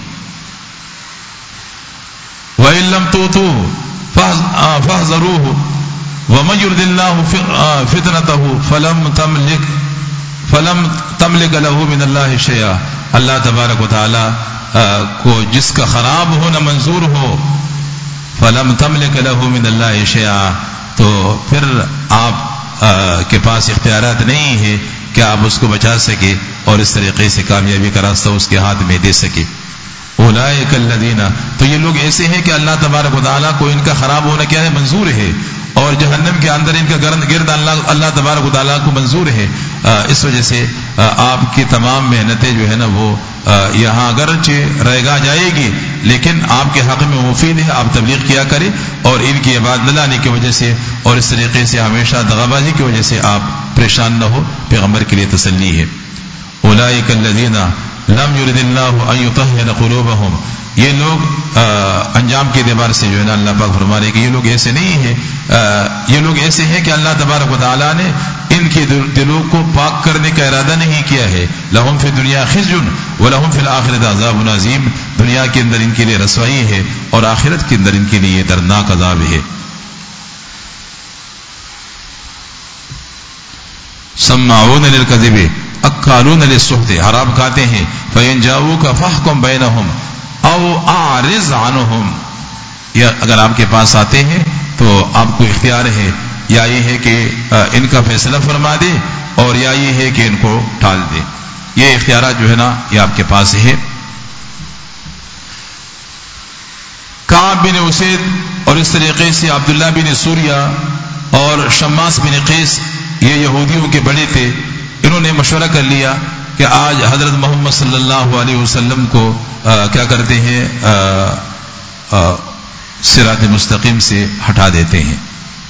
وَإِن لَّمْ تُؤْتُوهُ فَاحْذَرُوهُ وَمَن يُرِدِ اللَّهُ فِتْنَتَهُ فَلَمْ تَمْلِكْ فَلَمْ تَمْلِكَ لَهُ مِنَ اللَّهِ شَيْئًا۔ اللہ تبارک و تعالی کو جس کا خراب ہونا منظور ہو، فَلَمْ تَمْلِكَ لَهُ مِنَ اللَّهِ شَيْئًا، تو پھر آپ کے پاس اختیارات نہیں ہے کہ آپ اس کو بچا سکے اور اس طریقے سے کامیابی کا راستہ اس کے ہاتھ میں دے سکے۔ اولئک الذین، تو یہ لوگ ایسے ہیں کہ اللہ تبارک و تعالیٰ کو ان کا خراب ہونا کیا ہے، منظور ہے، اور جہنم کے اندر ان کا گرد اللہ اللہ تبارک و تعالیٰ کو منظور ہے۔ اس وجہ سے آپ کی تمام محنتیں جو ہے نا وہ یہاں اگرچہ رہگا جائے گی لیکن آپ کے حق میں مفید ہے، آپ تبلیغ کیا کریں، اور ان کی عبادت نہ لانے کی وجہ سے اور اس طریقے سے ہمیشہ دغابازی کی وجہ سے آپ پریشان نہ ہو، پیغمبر کے لیے تسلی ہے۔ اولئک الذین لم یرد اللہ ان یطہر قلوبہم، یہ لوگ انجام کے اعتبار سے جو ہے نا اللہ پاک فرما رہے کہ یہ لوگ ایسے نہیں ہیں، یہ لوگ ایسے ہیں کہ اللہ تبارک و تعالیٰ نے ان کے دلوں کو پاک کرنے کا ارادہ نہیں کیا ہے۔ لہم فی الدنیا خزی ولہم فی الآخرۃ عذاب عظیم، دنیا کے اندر ان کے لیے رسوائی ہے اور آخرت کے اندر ان کے لیے دردناک عذاب ہے۔ سماعون للکذب اکالون للسحت، حرام کھاتے ہیں، فإن جاؤوک فاحکم بینہم او اعرض عنہم، یا اگر آپ کے پاس آتے ہیں تو آپ کو اختیار ہے، یا یہ ہے کہ ان کا فیصلہ فرما دے اور یا یہ ہے کہ ان کو ٹال دے، یہ اختیارات جو ہے نا یہ آپ کے پاس ہے۔ کعب بن اسید اور اس طریقے سے عبداللہ بن سوریہ اور شماس بن قیس، یہ یہودیوں کے بڑے تھے، انہوں نے مشورہ کر لیا کہ آج حضرت محمد صلی اللہ علیہ وسلم کو آ, کیا کرتے ہیں آ, آ, صراط مستقیم سے ہٹا دیتے ہیں،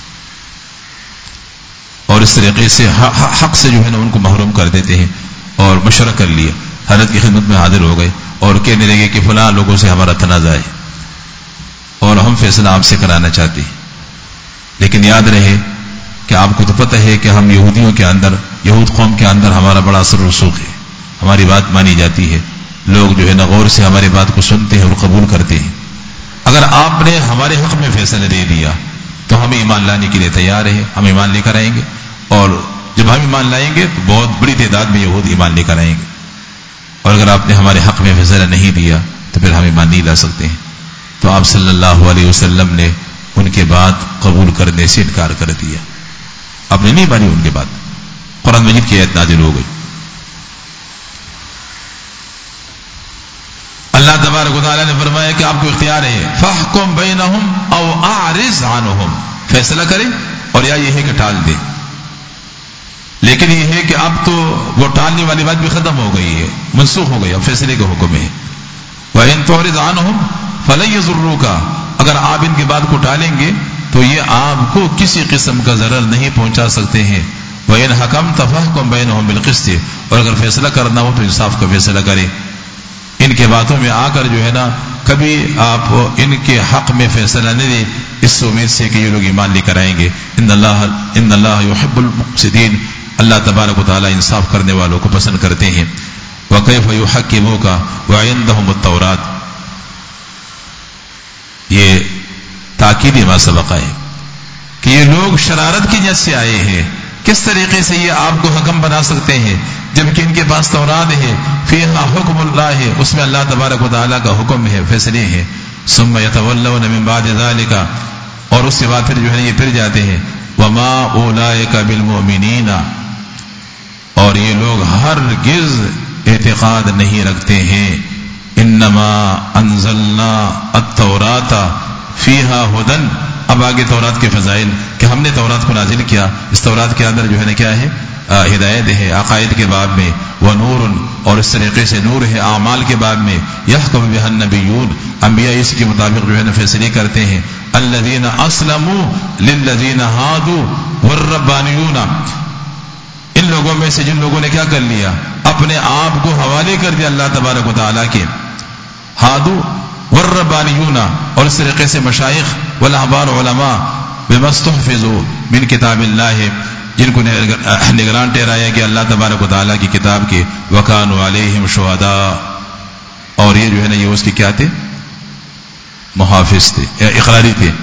اور اس طریقے سے حق سے جو ہے نا ان کو محروم کر دیتے ہیں، اور مشورہ کر لیا، حضرت کی خدمت میں حاضر ہو گئے اور کہنے لگے کہ فلاں لوگوں سے ہمارا تنازع ہے اور ہم فیصلہ آپ سے کرانا چاہتے ہیں، لیکن یاد رہے کہ آپ کو تو پتہ ہے کہ ہم یہودیوں کے اندر، یہود قوم کے اندر ہمارا بڑا اثر و رسوخ ہے، ہماری بات مانی جاتی ہے، لوگ جو ہے نا غور سے ہماری بات کو سنتے ہیں اور قبول کرتے ہیں۔ اگر آپ نے ہمارے حق میں فیصلہ دے دیا تو ہم ایمان لانے کے لیے تیار ہیں، ہم ایمان لے کر آئیں گے، اور جب ہم ایمان لائیں گے تو بہت بڑی تعداد میں یہود ایمان لے کر آئیں گے، اور اگر آپ نے ہمارے حق میں فیصلہ نہیں دیا تو پھر ہم ایمان نہیں لا سکتے ہیں۔ تو آپ صلی اللہ علیہ وسلم نے ان کے بات قبول کرنے سے انکار کر دیا، آپ نے نہیں مانی ان کے بات، قرآن مجید کی آیت نازل ہو گئی۔ اللہ تبارک و تعالیٰ نے فرمایا کہ آپ کو اختیار ہے، فاحکم بینہم او اعرض عنہم، فیصلہ کریں اور یا یہ ہے کہ ٹال دیں، لیکن یہ ہے کہ اب تو وہ ٹالنے والی بات بھی ختم ہو گئی ہے، منسوخ ہو گئی، اب فیصلے کا حکم ہے۔ وَإِن تُعْرِضْ عَنْهُمْ فَلَن يَضُرُّوكَ، اگر آپ ان کی بات کو ٹالیں گے تو یہ آپ کو کسی قسم کا ضرر نہیں پہنچا سکتے ہیں۔ وَإِنْ حَكَمْتَ فَاحْكُم بَيْنَهُم بِالْقِسْطِ، اور اگر فیصلہ کرنا ہو تو انصاف کا فیصلہ کریں۔ ان کے باتوں میں آ کر جو ہے نا کبھی آپ ان کے حق میں فیصلہ نہیں دیں اس امید سے کہ یہ لوگ ایمان لے کر آئیں گے۔ ان اللہ ان اللہ یحب المقسطین، اللہ تبارک و تعالیٰ انصاف کرنے والوں کو پسند کرتے ہیں۔ وَكَيْفَ يُحَكِّمُونَ وَعِندَهُمُ التَّوْرَاةُ، یہ تاکیدی ما سبق ہے کہ یہ لوگ شرارت کی نیت سے آئے ہیں، کس طریقے سے یہ آپ کو حکم بنا سکتے ہیں جبکہ ان کے پاس تورات ہے، فیہا حکم اللہ ہے، اس میں اللہ تبارک و تعالیٰ کا حکم ہے، فیصلے ہیں۔ ثم يتولون من بعد ذلك، اور اس کے بعد پھر جو ہے یہ پھر جاتے ہیں۔ وما اولئک بالمؤمنین، اور یہ لوگ ہرگز اعتقاد نہیں رکھتے ہیں۔ انما انزلنا التوراۃ فیہا ھدی، اب آگے تورات کے فضائل کہ ہم نے تورات کو نازل کیا، اس تورات کے اندر جو ہے نا کیا ہے، ہدایت ہے عقائد کے باب میں، ونور، اور اس طریقے سے نور ہے اعمال کے باب میں، یحکم بها النبیون، انبیاء اس کے مطابق جو ہے نا فیصلے کرتے ہیں۔ الذین اسلموا للذین ہادوا والربانیون، ان لوگوں میں سے جن لوگوں نے کیا کر لیا، اپنے آپ کو حوالے کر دیا اللہ تبارک و تعالیٰ کے. ہادو والربانیون، اور اس طریقے سے مشائخ والاحبار علماء بما استحفظوا من کتاب اللہ، جن کو نگران ٹھہرایا کہ اللہ تبارک و تعالیٰ کی کتاب کے، وکانوا علیہم شہداء، اور یہ جو ہے نا یہ اس کی کیا تھے، محافظ تھے یا اقراری تھے.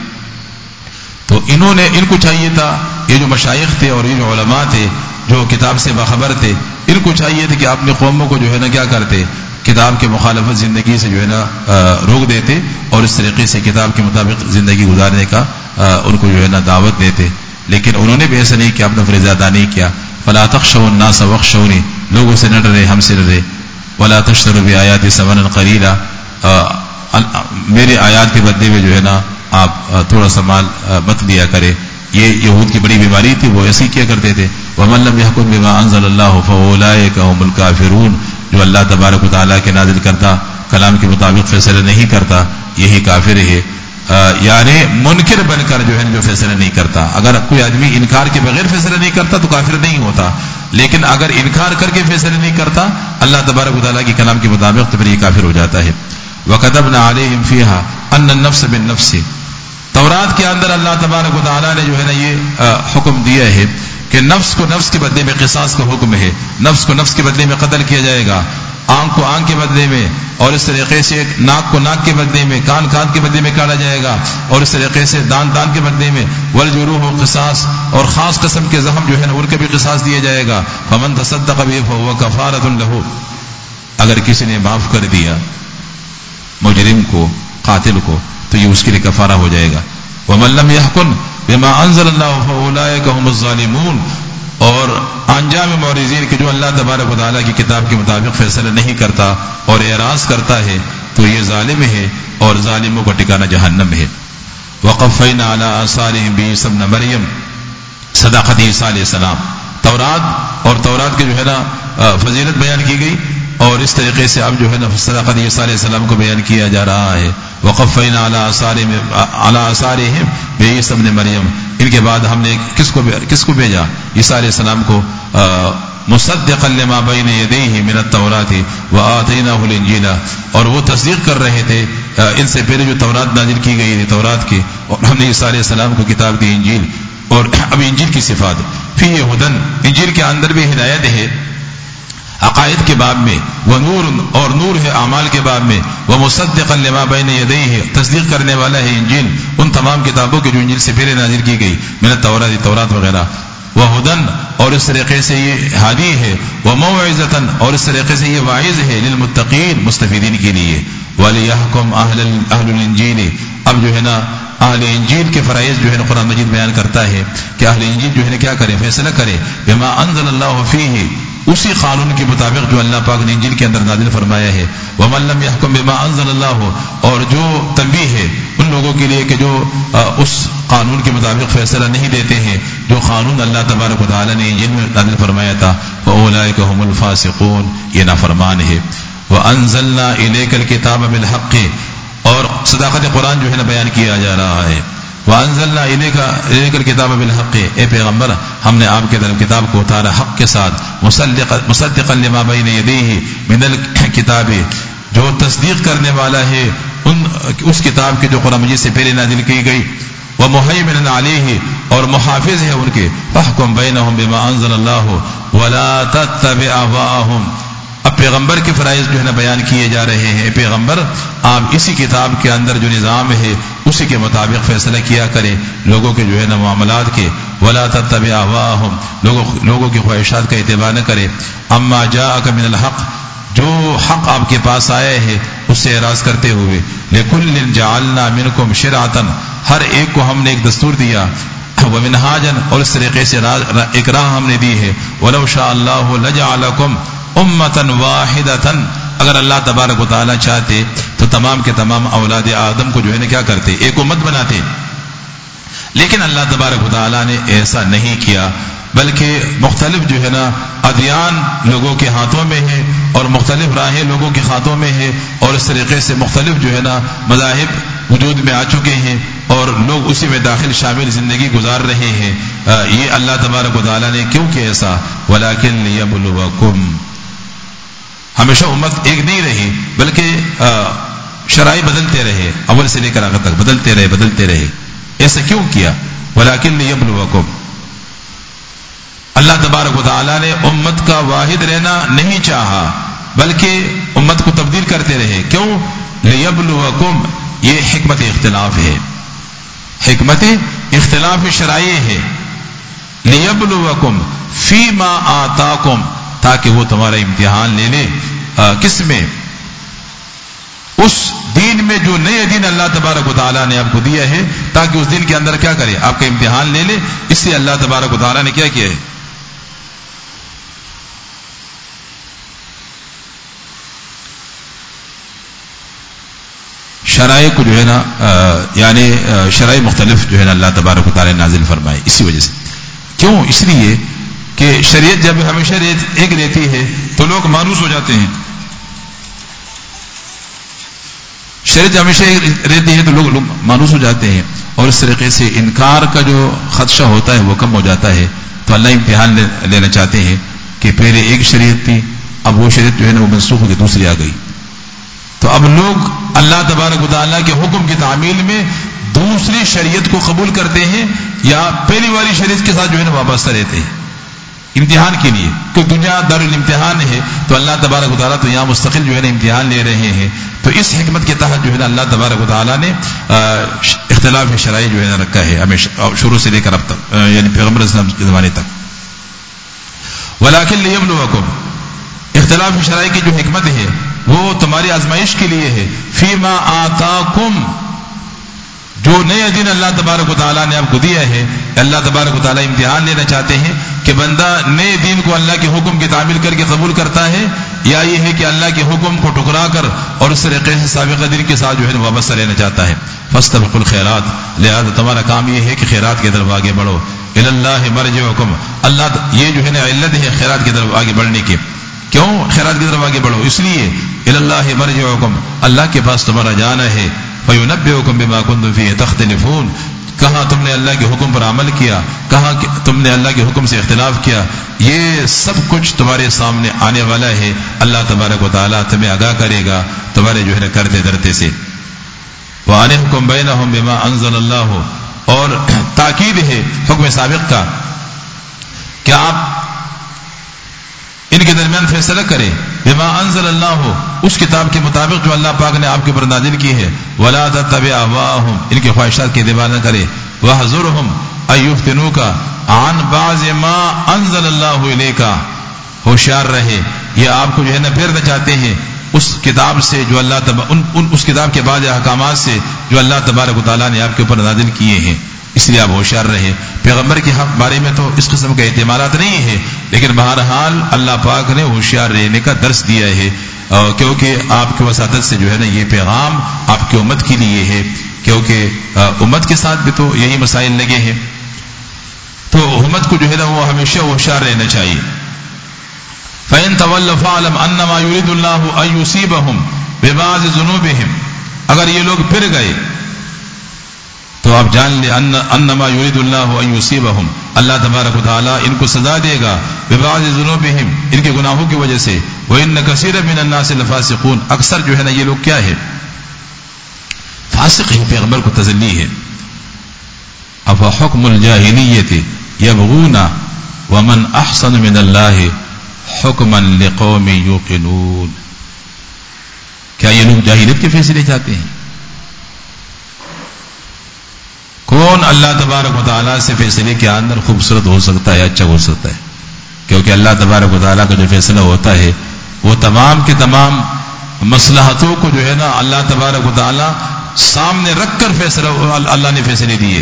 تو انہوں نے، ان کو چاہیے تھا، یہ جو مشائخ تھے اور یہ جو علماء تھے جو کتاب سے باخبر تھے، ان کو چاہیے تھا کہ اپنی قوموں کو جو ہے نا کیا کرتے، کتاب کے مخالفت زندگی سے جو ہے نا روک دیتے اور اس طریقے سے کتاب کے مطابق زندگی گزارنے کا ان کو جو ہے نا دعوت دیتے. لیکن انہوں نے بھی ایسا نہیں کیا، اپنا فریضہ ادا نہیں کیا. فلا تخشوا الناس واخشونی، لوگوں سے نہ ڈرے، ہم سے ڈرے. ولا تشتروا بآیاتی ثمنا قلیلا، میرے آیات کے بدلے میں جو ہے نا آپ تھوڑا سا مال مت لیا کرے. یہ یہود کی بڑی بیماری تھی، وہ ایسے ہی کیا کرتے تھے. ومن لم يحكم بما انزل الله فاولئك هم الكافرون، جو اللہ تبارک و تعالیٰ کے نازل کرتا کلام کے مطابق فیصلہ نہیں کرتا یہی کافر ہے. یعنی منکر بن کر جو ہے جو فیصلہ نہیں کرتا. اگر کوئی آدمی انکار کے بغیر فیصلہ نہیں کرتا تو کافر نہیں ہوتا، لیکن اگر انکار کر کے فیصلہ نہیں کرتا اللہ تبارک و تعالیٰ کے کلام کے مطابق تو پھر یہ کافر ہو جاتا ہے. وَكَتَبْنَا عَلَيْهِمْ فِيهَا أَنَّ النَّفْسَ بِالنَّفْسِ، تورات کے اندر اللہ تبارک و تعالیٰ نے جو ہے نا یہ حکم دیا ہے کہ نفس کو نفس کے بدلے میں قصاص کا حکم ہے، نفس کو نفس کے بدلے میں قتل کیا جائے گا، آنکھ کو آنکھ کے بدلے میں، اور اس طریقے سے ناک کو ناک کے بدلے میں، کان کان کے بدلے میں کاٹا جائے گا، اور اس طریقے سے دان دان کے بدلے میں. والجروح قصاص، اور خاص قسم کے زخم جو ہے نا ان کا بھی قصاص دیا جائے گا. فمن تصدق به فهو كفارة له، اگر کسی نے معاف کر دیا مجرم کو، قاتل کو، تو یہ اس کے لیے کفارہ ہو جائے گا. ومن لم يحكم بما انزل الله فاولئك هم الظالمون، اور انجام معرضین کہ جو اللہ تبارک و تعالیٰ کی کتاب کے مطابق فیصلہ نہیں کرتا اور اعراض کرتا ہے تو یہ ظالم ہے، اور ظالموں کا ٹھکانہ جہنم ہے. وقفینا علی آثارہم بعیسی ابن مریم، صداقت عیسیٰ علیہ السلام. تورات اور تورات کے جو ہے نا فضیلت بیان کی گئی، اور اس طریقے سے اب جو ہے نا صداقت عیسیٰ علیہ السلام کو بیان کیا جا رہا ہے. وقفینا علی آثارہم علی آثارہم بعیسی ابن مریم، ان کے بعد ہم نے کس کو کس کو بھیجا؟ عیسیٰ علیہ السلام کو. مصدقا لما بین یدیہ من التوراۃ وآتیناہ الانجیل، اور وہ تصدیق کر رہے تھے ان سے پہلے جو تورات نازل کی گئی تھی تورات کی، اور ہم نے عیسیٰ علیہ السلام کو کتاب دی انجیل. اور اب انجیل کی صفات، فیہ ھدی، انجیل کے اندر بھی ہدایت ہے عقائد کے باب میں، ونور، اور نور ہے اعمال کے باب میں، ومصدقا لما بین یدیہ، تصدیق کرنے والا ہے انجیل ان تمام کتابوں کی جو انجیل سے پہلے نازل کی گئی، من التوراۃ، تورات وغیرہ. وہدن، اور اس طریقے سے یہ ہادی ہے، وموعظۃ، اور اس طریقے سے یہ واعظ ہے، للمتقین، مستفیدین کے لیے. ولیحکم اہل اہل الانجیل، اب جو ہے نا اہل انجیل کے فرائض جو ہے نا قرآن مجید بیان کرتا ہے کہ اہل انجیل جو ہے نا کیا کرے، فیصلہ کرے، بما انزل اللہ فیہ، اسی قانون کے مطابق جو اللہ پاک نے انجیل کے اندر نازل فرمایا ہے. ومن لم يحكم بما انزل اللہ، اور جو تنبیہ ہے ان لوگوں کے لیے کہ جو اس قانون کے مطابق فیصلہ نہیں دیتے ہیں جو قانون اللہ تبارک و تعالی نے انجیل میں نازل فرمایا تھا، فاولئک هم الفاسقون، یہ نافرمان ہے. وانزلنا الیک الکتاب بالحق، اور صداقت قرآن جو ہے نا بیان کیا جا رہا ہے. وانزلنا الیک الکتاب بالحق، اے پیغمبر ہم نے آپ کے طرف کتاب کو اتارا حق کے ساتھ، مصدقا لما بین یدیہ من الکتاب، جو تصدیق کرنے والا ہے ان اس کتاب کے جو قرآن مجید سے پہلے نازل کی گئی. ومہیمنا علیہ، اور محافظ ہے ان کے. فاحکم بینہم بما انزل اللہ ولا تتبع اہواءہم، اب پیغمبر کے فرائض جو ہے نا بیان کیے جا رہے ہیں. پیغمبر آپ اسی کتاب کے اندر جو نظام ہے اسی کے مطابق فیصلہ کیا کرے لوگوں کے جو ہے نا معاملات کے. ولا تتبع اہواءہم، لوگوں لوگوں کی خواہشات کا اتباع نہ کرے. اما جاءک من الحق، جو حق آپ کے پاس آیا ہے اس سے اعراض کرتے ہوئے. لکل جعلنا منکم شرعۃ، ہر ایک کو ہم نے ایک دستور دیا. ومنہاجا، اور اس طریقے سے ایک راہ ہم نے دی ہے. ولو شاء اللہ لجعلکم امتن واحدتن، اگر اللہ تبارک و تعالیٰ چاہتے تو تمام کے تمام اولاد آدم کو جو ہے نا کیا کرتے، ایک امت بناتے. لیکن اللہ تبارک و تعالیٰ نے ایسا نہیں کیا، بلکہ مختلف جو ہے نا ادیان لوگوں کے ہاتھوں میں ہے اور مختلف راہیں لوگوں کے ہاتھوں میں ہے. اور اس طریقے سے مختلف جو ہے نا مذاہب وجود میں آ چکے ہیں اور لوگ اسی میں داخل شامل زندگی گزار رہے ہیں. یہ اللہ تبارک و تعالیٰ نے کیوں کیا ایسا؟ وَلَكِنْ لِيَبْلُوَكُمْ. ہمیشہ امت ایک نہیں رہی بلکہ شرائع بدلتے رہے، اول سے لے کر آخر تک بدلتے رہے بدلتے رہے. ایسا کیوں کیا؟ وَلَكِنْ لِيَبْلُوَكُمْ. اللہ تبارک و تعالیٰ نے امت کا واحد رہنا نہیں چاہا بلکہ امت کو تبدیل کرتے رہے. کیوں؟ لِيَبْلُوَكُمْ. یہ حکمت اختلاف ہے، حکمت اختلاف شرائع ہے. لِيَبْلُوَكُمْ فِي مَا آتَاكُمْ، تاکہ وہ تمہارا امتحان لے لے. آ, کس میں؟ اس دین میں جو نئے دین اللہ تبارک و تعالیٰ نے آپ کو دیا ہے، تاکہ اس دین کے اندر کیا کرے؟ آپ کا امتحان لے لے. اس سے اللہ تبارک و تعالیٰ نے کیا کیا ہے؟ شرائع کو جو ہے نا یعنی شرائع مختلف جو ہے نا اللہ تبارک و تعالیٰ نے نازل فرمائے. اسی وجہ سے کیوں؟ اس لیے کہ شریعت جب ہمیشہ ایک رہتی ہے تو لوگ مانوس ہو جاتے ہیں. شریعت ہمیشہ رہتی ہے تو لوگ لوگ مانوس ہو جاتے ہیں اور اس طریقے سے انکار کا جو خدشہ ہوتا ہے وہ کم ہو جاتا ہے. تو اللہ امتحان لینا چاہتے ہیں کہ پہلے ایک شریعت تھی، اب وہ شریعت جو ہے نا وہ منسوخ ہو کے دوسری آ گئی. تو اب لوگ اللہ تبارک و تعالیٰ کے حکم کی تعمیل میں دوسری شریعت کو قبول کرتے ہیں یا پہلی والی شریعت کے ساتھ جو ہے نا وابستہ رہتے ہیں امتحان کے لیے. کیونکہ دنیا دار الامتحان ہے تو اللہ تبارک و تعالیٰ تو یہاں مستقل جو ہے نا امتحان لے رہے ہیں. تو اس حکمت کے تحت جو ہے نا اللہ تبارک و تعالیٰ نے اختلاف شرائع جو ہے نا رکھا ہے ہمیشہ شروع سے لے کر اب تک، یعنی پیغمبر اسلام کے زمانے تک. وَلَكِنْ لِيَبْلُوَكُمْ. اختلاف شرائع کی جو حکمت ہے وہ تمہاری آزمائش کے لیے ہے. فی ما آتاکم، جو نئے دین اللہ تبارک و تعالیٰ نے آپ کو دیا ہے، اللہ تبارک و تعالیٰ امتحان لینا چاہتے ہیں کہ بندہ نئے دین کو اللہ کے حکم کی تعمیل کر کے قبول کرتا ہے یا یہ ہے کہ اللہ کے حکم کو ٹکرا کر اور اس طریقے سے سابقہ دین کے ساتھ جو ہے وابستہ رہنا چاہتا ہے. فاستبقوا الخیرات، لہذا تمہارا کام یہ ہے کہ خیرات کی طرف آگے بڑھو. الی اللہ مرجعکم، اللہ یہ جو ہے نا علت ہے خیرات کی طرف آگے بڑھنے کی. کیوں خیرات کی طرف آگے بڑھو؟ اس لیے الی اللہ مرجعکم، اللہ کے پاس تمہارا جانا ہے. فَيُنَبِّئُكُم بِمَا كُنتُمْ فِيهِ تَخْتَلِفُونَ، کہاں تم نے اللہ کے حکم پر عمل کیا، کہاں تم نے اللہ کے حکم سے اختلاف کیا، یہ سب کچھ تمہارے سامنے آنے والا ہے. اللہ تبارک و تعالیٰ تمہیں آگاہ کرے گا تمہارے جو ہے کرتے درتے سے. وَأَنِحْكُمْ بَيْنَهُمْ بِمَا أَنزَلَ اللَّهُ، اور تاکید ہے حکم سابق کا کہ آپ ان کے درمیان فیصلہ کرے. بما انزل اللہ، اس کتاب کے مطابق جو اللہ پاک نے آپ کے اوپر نازل کی ہے. ولا تتبع اهواءهم، ان کی خواہشات کی اتباع نہ کرے. واحذرهم ان يفتنوك عن بعض ما انزل اللہ الیک، ہوشیار رہے، یہ آپ کو جو ہے نا پھیرنا چاہتے ہیں اس کتاب سے جو اللہ تب... ان... ان اس کتاب کے بعض احکامات سے جو اللہ تبارک و تعالیٰ نے آپ کے اوپر نازل کیے ہیں. اس لیے آپ ہوشیار رہے. پیغمبر کے بارے میں تو اس قسم کے احتمالات نہیں ہے، لیکن بہرحال اللہ پاک نے ہوشیار رہنے کا درس دیا ہے، کیونکہ آپ کی وساطت سے جو ہے نا یہ پیغام آپ کی امت کے لیے ہے، کیونکہ امت کے ساتھ بھی تو یہی مسائل لگے ہیں. تو امت کو جو ہے نا وہ ہمیشہ ہوشیار رہنا چاہیے. فَإِن تَوَلَّوْا فَاعْلَمْ أَنَّمَا يُرِيدُ اللَّهُ أَن يُصِيبَهُم بِبَعْضِ ذُنُوبِهِمْ، اگر یہ لوگ پھر گئے تو آپ جان لیں انما یرید اللہ ان یصیبہم، اللہ تبارک و تعالیٰ ان کو سزا دے گا ببعض ذنوبہم، ان کے گناہوں کی وجہ سے. وان کثیر من الناس لفاسقون، اکثر جو ہے نا یہ لوگ کیا ہے؟ فاسق ہی. پیغمبر کو تسلی ہے. افحکم الجاہلیۃ یبغون ومن احسن من اللہ حکما لقوم یوقنون، کیا یہ لوگ جاہلیت کے فیصلے چاہتے ہیں؟ کون اللہ تبارک و تعالیٰ سے فیصلے کے اندر خوبصورت ہو سکتا ہے، اچھا ہو سکتا ہے؟ کیونکہ اللہ تبارک و تعالیٰ کا جو فیصلہ ہوتا ہے وہ تمام کے تمام مصلحتوں کو جو ہے نا اللہ تبارک و تعالیٰ سامنے رکھ کر فیصلہ اللہ نے فیصلے دیے.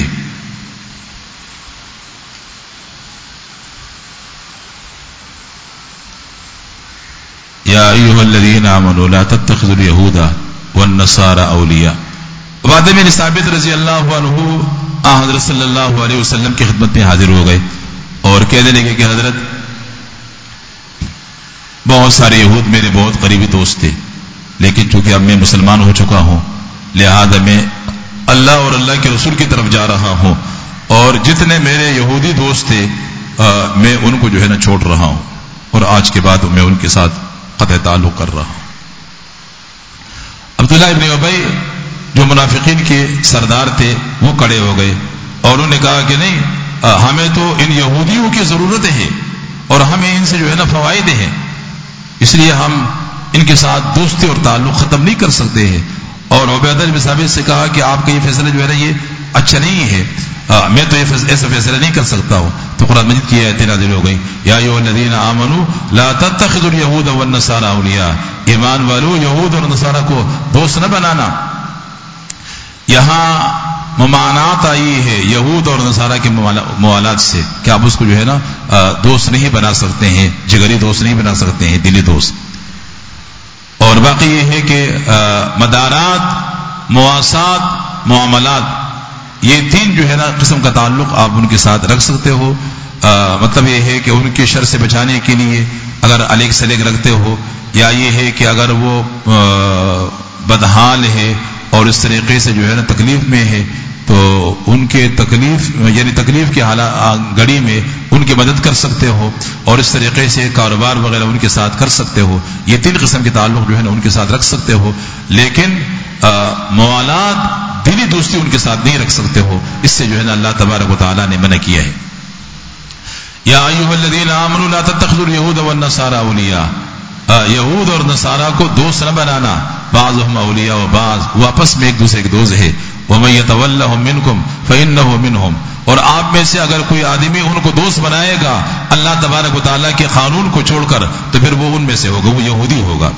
یا ایھا الذین آمنوا لا تتخذوا اليہود والنصارى اولیاء. وعدہ بن ثابت رضی اللہ عنہ حضرت صلی اللہ علیہ وسلم کی خدمت میں حاضر ہو گئے اور کہنے لگے کہ حضرت بہت سارے یہود میرے بہت قریبی دوست تھے، لیکن چونکہ اب میں مسلمان ہو چکا ہوں لہذا میں اللہ اور اللہ کے رسول کی طرف جا رہا ہوں، اور جتنے میرے یہودی دوست تھے میں ان کو جو ہے نا چھوڑ رہا ہوں، اور آج کے بعد میں ان کے ساتھ قطع تعلق کر رہا ہوں۔ عبداللہ ابن ابی جو منافقین کے سردار تھے وہ کھڑے ہو گئے اور انہوں نے کہا کہ نہیں، ہمیں تو ان یہودیوں کی ضرورت ہے اور ہمیں ان سے جو ہے نا فوائد ہیں، اس لیے ہم ان کے ساتھ دوستی اور تعلق ختم نہیں کر سکتے ہیں۔ اور عبیدہ بن ثابت سے کہا کہ آپ کا یہ فیصلہ جو ہے نا یہ اچھا نہیں ہے، میں تو ایسا فیصلہ نہیں کر سکتا ہوں۔ تو قرآن مجید کی آیتیں نازل ہو گئی، یا ایھا الذین آمنوا لا تتخذوا اليہود والنصارى اولیاء، ایمان والو یہود اور نصارہ کو دوست نہ بنانا۔ یہاں ممانعت آئی ہے یہود اور نصارہ کے موالات سے کہ آپ اس کو جو ہے نا دوست نہیں بنا سکتے ہیں، جگری دوست نہیں بنا سکتے ہیں، دلی دوست۔ اور باقی یہ ہے کہ مدارات، مواسات، معاملات، یہ تین جو ہے نا قسم کا تعلق آپ ان کے ساتھ رکھ سکتے ہو۔ آ, مطلب یہ ہے کہ ان کے شر سے بچانے کے لیے اگر الیگ سلیگ رکھتے ہو، یا یہ ہے کہ اگر وہ بدحال ہے اور اس طریقے سے جو ہے نا تکلیف میں ہے تو ان کے تکلیف یعنی تکلیف کی حالت گڑی میں ان کی مدد کر سکتے ہو، اور اس طریقے سے کاروبار وغیرہ ان کے ساتھ کر سکتے ہو۔ یہ تین قسم کے تعلق جو ہے نا ان کے ساتھ رکھ سکتے ہو، لیکن موالات، دلی دوستی ان کے ساتھ نہیں رکھ سکتے ہو۔ اس سے جو ہے نا اللہ تبارک و تعالیٰ نے منع کیا ہے۔ یا ایھا الذین آمنوا لا تتخذوا اليہود والنصارى اولیاء، یہود اور نصارہ کو دوست نہ بنانا، بعضهم اولیاء و بعض، وہ آپس میں ایک دوسرے کے دوست ہے۔ ومن یتولھم منکم فانہ منہم، اور آپ میں سے اگر کوئی آدمی ان کو دوست بنائے گا اللہ تبارک و تعالیٰ کے قانون کو چھوڑ کر تو پھر وہ ان میں سے ہوگا، وہ یہودی ہوگا۔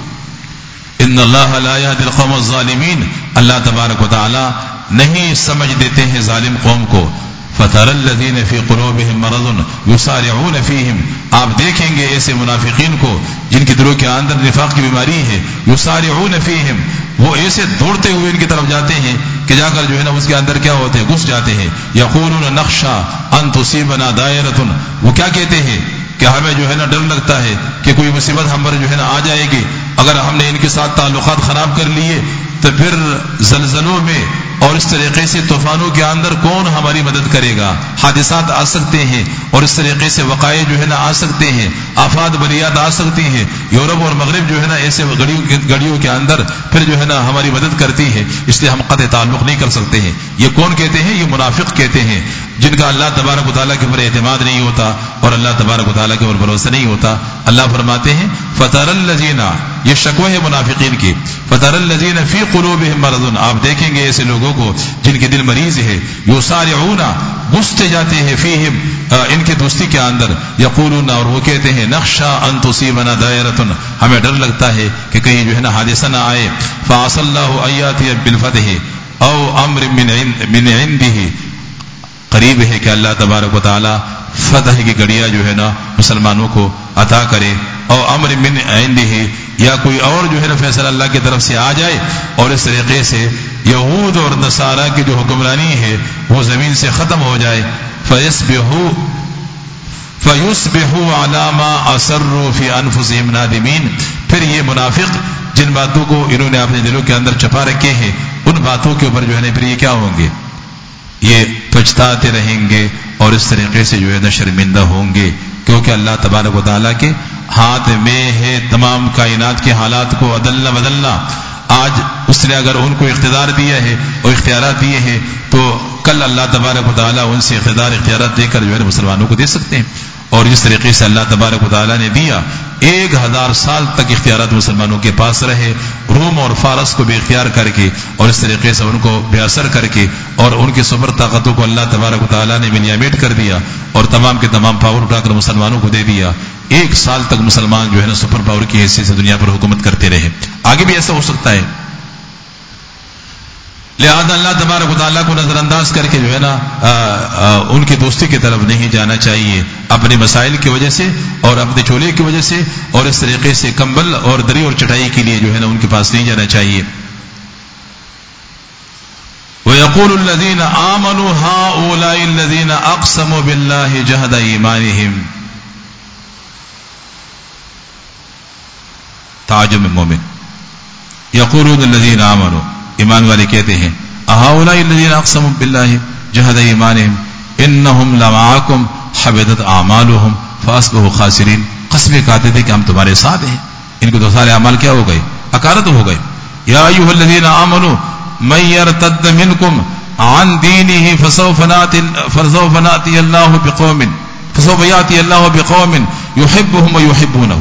ان اللہ لا یہدی القوم الظالمین، اللہ تبارک و تعالیٰ نہیں سمجھ دیتے ہیں ظالم قوم کو۔ فترى الذین فی قلوبہم مرض یسارعون فیہم، آپ دیکھیں گے ایسے منافقین کو جن کی دلوں کے اندر نفاق کی بیماری ہے، یسارعون فیہم، وہ ایسے دوڑتے ہوئے ان کی طرف جاتے ہیں کہ جا کر جو ہے نا اس کے اندر کیا ہوتے ہیں، گھس جاتے ہیں۔ یقولون نخشى ان تصیبنا دائرۃ، وہ کیا کہتے ہیں کہ ہمیں جو ہے نا ڈر لگتا ہے کہ کوئی مصیبت ہم پر جو ہے نا آ جائے گی، اگر ہم نے ان کے ساتھ تعلقات خراب کر لیے تو پھر زلزلوں میں اور اس طریقے سے طوفانوں کے اندر کون ہماری مدد کرے گا، حادثات آ سکتے ہیں اور اس طریقے سے وقائع جو ہے نا آ سکتے ہیں، آفات بلیات آ سکتی ہیں۔ یورپ اور مغرب جو ہے نا ایسے گڑیوں کے اندر پھر جو ہے نا ہماری مدد کرتی ہے، اس لیے ہم قطع تعلق نہیں کر سکتے ہیں۔ یہ کون کہتے ہیں؟ یہ منافق کہتے ہیں، جن کا اللہ تبارک و تعالیٰ کے اوپر اعتماد نہیں ہوتا اور اللہ تبارک و تعالیٰ کے اوپر بھروسہ نہیں ہوتا۔ اللہ فرماتے ہیں فترى الذین، یہ شکوہ ہے منافقین کی، فترى الذین فی قلوبہم مرض، آپ دیکھیں گے ایسے لوگوں کو جن کے دل مریض ہے، یسارعون، گھستے جاتے ہیں، فیہم، ان کے دوستی کے اندر، یقولون، اور وہ کہتے ہیں نخشى ان تصیبنا دائرۃ، ہمیں ڈر لگتا ہے کہ کہیں جو ہے نا حادثہ نہ آئے، فعسى اللہ ان یأتی بالفتح او امر من عنده، قریب ہے کہ اللہ تبارک و تعالی فتح کی گھڑیاں جو ہے نا مسلمانوں کو عطا کرے، اور امر من عنده، یا کوئی اور جو ہے نا فیصلہ اللہ کی طرف سے آ جائے، اور اس طریقے سے یہود اور نصارہ کی جو حکمرانی ہے وہ زمین سے ختم ہو جائے۔ فیصبحوا فیصبحوا علی ما اصروا فی انفسہم نادمین، پھر یہ منافق جن باتوں کو انہوں نے اپنے دلوں کے اندر چھپا رکھے ہیں ان باتوں کے اوپر جو ہے نا پھر یہ کیا ہوں گے، یہ پچھتاتے رہیں گے اور اس طریقے سے جو ہے نا شرمندہ ہوں گے، کیونکہ اللہ تبارک و تعالیٰ کے ہاتھ میں ہے تمام کائنات کے حالات کو عدلنا بدلنا۔ آج اس نے اگر ان کو اقتدار دیا ہے اور اختیارات دیے ہیں تو کل اللہ تبارک و تعالیٰ ان سے اقتدار اختیارات دے کر جو ہے مسلمانوں کو دے سکتے ہیں، اور جس طریقے سے اللہ تبارک و تعالیٰ نے دیا، ایک ہزار سال تک اختیارات مسلمانوں کے پاس رہے، روم اور فارس کو بے اختیار کر کے اور اس طریقے سے ان کو بے اثر کر کے، اور ان کی سپر طاقتوں کو اللہ تبارک و تعالیٰ نے منیمیٹ کر دیا اور تمام کے تمام پاور اٹھا کر مسلمانوں کو دے دیا۔ ایک سال تک مسلمان جو ہے نا سپر پاور کی حیثیت سے دنیا پر حکومت کرتے رہے، آگے بھی ایسا ہو سکتا ہے۔ لہذا اللہ تبارک و تعالیٰ کو نظر انداز کر کے جو ہے نا آ, آ, ان کی دوستی کی طرف نہیں جانا چاہیے، اپنے مسائل کی وجہ سے اور اپنے چولے کی وجہ سے، اور اس طریقے سے کمبل اور دری اور چٹائی کے لیے جو ہے نا ان کے پاس نہیں جانا چاہیے۔ وَيَقُولُ الَّذِينَ آمَنُوا هَؤُلَاءِ الَّذِينَ أَقْسَمُوا بِاللَّهِ جَهْدَ إِيمَانِهِمْ، تعجب میں مومن، یقولون الذین آمنوا، ایمان والے کہتے ہیں، اہؤلاء الذین اقسموا باللہ جہد ایمانہم انہم لمعکم حبطت اعمالہم فاصبحوا خاسرین، قسمیں کھاتے تھے کہ ہم تمہارے ساتھ ہیں، ان کو تو سارے اعمال کیا ہو گئے؟ اکارت ہو گئے. یا ایھا الذین آمنوا من یرتد منکم عن دینہ فسوف ناتی فسوف ناتی اللہ بقوم فسوف یاتی اللہ بقوم یحبہم ویحبونہ.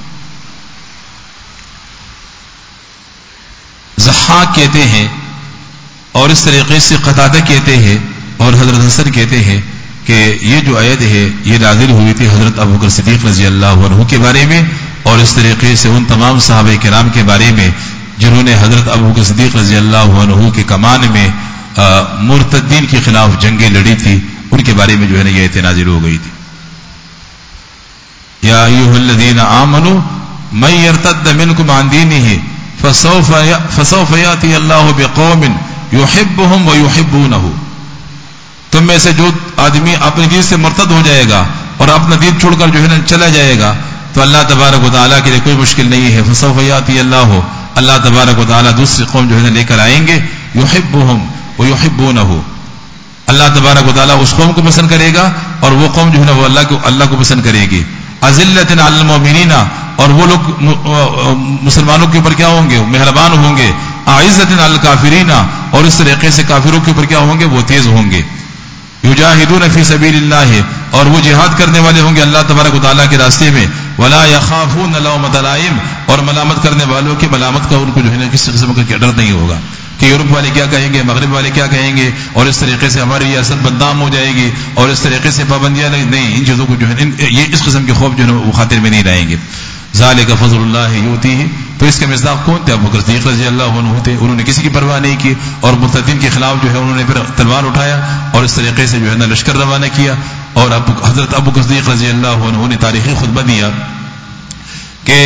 ضحاک کہتے ہیں اور اس طریقے سے قتادہ کہتے ہیں اور حضرت حسن کہتے ہیں کہ یہ جو آیت ہے یہ نازل ہوئی تھی حضرت ابوبکر صدیق رضی اللہ عنہ کے بارے میں، اور اس طریقے سے ان تمام صحابہ کرام کے بارے میں جنہوں نے حضرت ابوبکر صدیق رضی اللہ عنہ کے کمان میں مرتدین کے خلاف جنگیں لڑی تھی، ان کے بارے میں جو ہے نا یہ آیت نازل ہو گئی تھی. یا ایھا الذین آمنوا من یرتد منکم عن دینہ فسوف فسوف یاتی اللہ بقوم یحبہم ویحبونہ. تم میں سے جو آدمی اپنے دین سے مرتد ہو جائے گا اور اپنا دین چھوڑ کر جو ہے نا چلا جائے گا تو اللہ تبارک و تعالیٰ کے لیے کوئی مشکل نہیں ہے. فسوف یاتی اللہ، اللہ تبارک و تعالیٰ دوسری قوم جو ہے نا لے کر آئیں گے، یحبہم ویحبونہ، اللہ تبارک و تعالیٰ اس قوم کو پسند کرے گا اور وہ قوم جو ہے نا وہ اللہ کو اللہ کو پسند کرے گی. اذلۃ علی المؤمنین، اور وہ لوگ مسلمانوں کے اوپر کیا ہوں گے؟ مہربان ہوں گے. اعزۃ علی الکافرین، اور اس طریقے سے کافروں کے اوپر کیا ہوں گے؟ وہ تیز ہوں گے. یجاہدون فی سبیل اللہ، اور وہ جہاد کرنے والے ہوں گے اللہ تبارک و تعالیٰ کے راستے میں. ولا یخافون لومۃ لائم، اور ملامت کرنے والوں کی ملامت کا ان کو جو ہے نا کسی قسم کا ڈر نہیں ہوگا کہ یورپ والے کیا کہیں گے، مغرب والے کیا کہیں گے، اور اس طریقے سے ہماری ریاست بدنام ہو جائے گی اور اس طریقے سے پابندیاں نہیں. ان چیزوں کو جو ہے یہ اس قسم کے خوف جو ہے وہ خاطر میں نہیں رہیں گے. ذالک فضل اللہ یؤتیہ، تو اس کے مصداق کون تھے؟ ابوبکر صدیق رضی اللہ عنہ تھے. انہوں نے کسی کی پرواہ نہیں کی اور مرتدین کے خلاف جو ہے انہوں نے پھر تلوار اٹھایا اور اس طریقے سے جو ہے نا لشکر روانہ کیا. اور اب حضرت ابوبکر صدیق رضی اللہ عنہ نے تاریخی خطبہ دیا کہ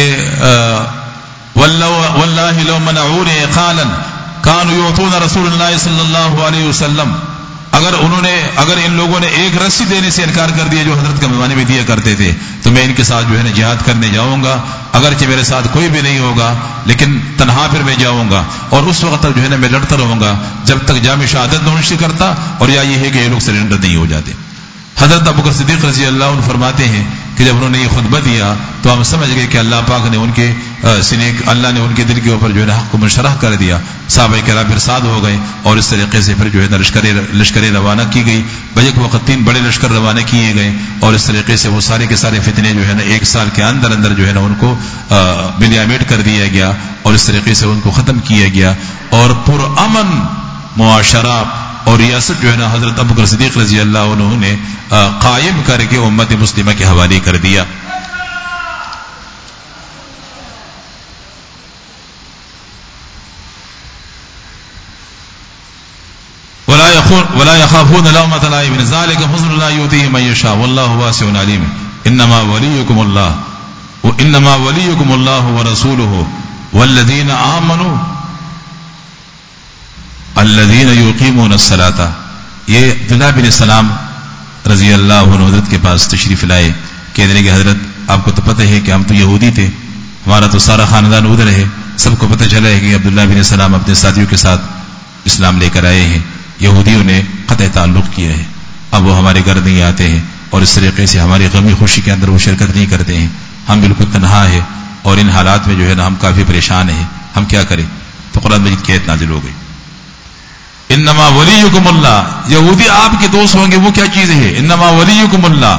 واللہ لو منعونی عقالا کانوا یعطون رسول اللہ صلی اللہ علیہ وسلم، اگر انہوں نے اگر ان لوگوں نے ایک رسی دینے سے انکار کر دیا جو حضرت کے زمانے میں دیا کرتے تھے تو میں ان کے ساتھ جو ہے نا جہاد کرنے جاؤں گا، اگرچہ میرے ساتھ کوئی بھی نہیں ہوگا لیکن تنہا پھر میں جاؤں گا، اور اس وقت تک جو ہے نا میں لڑتا رہوں گا جب تک جامع شہادت نہ نوش کرتا اور یا یہ ہے کہ یہ لوگ سرنڈر نہیں ہو جاتے. حضرت ابوبکر صدیق رضی اللہ عنہ فرماتے ہیں کہ جب انہوں نے یہ خطبہ دیا تو ہم سمجھ گئے کہ اللہ پاک نے ان کے سینے اللہ نے ان کے دل کے اوپر جو ہے نا حق کو منشرح کر دیا. صحابہ کرام پھر ساتھ ہو گئے اور اس طریقے سے پھر جو ہے نا لشکریں لشکریں روانہ کی گئی. بیک وقت تین بڑے لشکر روانہ کیے گئے اور اس طریقے سے وہ سارے کے سارے فتنے جو ہے نا ایک سال کے اندر اندر جو ہے نا ان کو بلیامیٹ کر دیا گیا اور اس طریقے سے ان کو ختم کیا گیا اور پرامن معاشرہ اور ریاست جو ہے نا حضرت ابوبکر صدیق رضی اللہ عنہ نے قائم کر کے امت مسلمہ کے حوالے کر دیا. ولا يخافون لومۃ لائم ذلك فضل الله يؤتيه من يشاء والله واسع عليم. انما وليكم الله وانما وليكم الله ورسوله والذين آمنوا الذين يقيمون الصلاة. یہ عبداللہ بن سلام رضی اللہ عنہ حضرت کے پاس تشریف لائے، کہنے لگے حضرت آپ کو تو پتہ ہے کہ ہم تو یہودی تھے، ہمارا تو سارا خاندان ادھر ہے، سب کو پتہ چلا ہے کہ عبداللہ بن سلام اپنے ساتھیوں کے ساتھ اسلام لے کر آئے ہیں. یہودیوں نے قطع تعلق کیا ہے، اب وہ ہمارے گھر نہیں آتے ہیں اور اس طریقے سے ہماری غمی خوشی کے اندر وہ شرکت نہیں کرتے ہیں، ہم بالکل تنہا ہے اور ان حالات میں جو ہے نا ہم کافی پریشان ہیں، ہم کیا کریں؟ تو قرآن مجید کی آیت نازل ہو گئی انما ولیکم اللہ. یہودی آپ کے دوست ہوں گے، وہ کیا چیز ہے؟ انما ولیکم اللہ.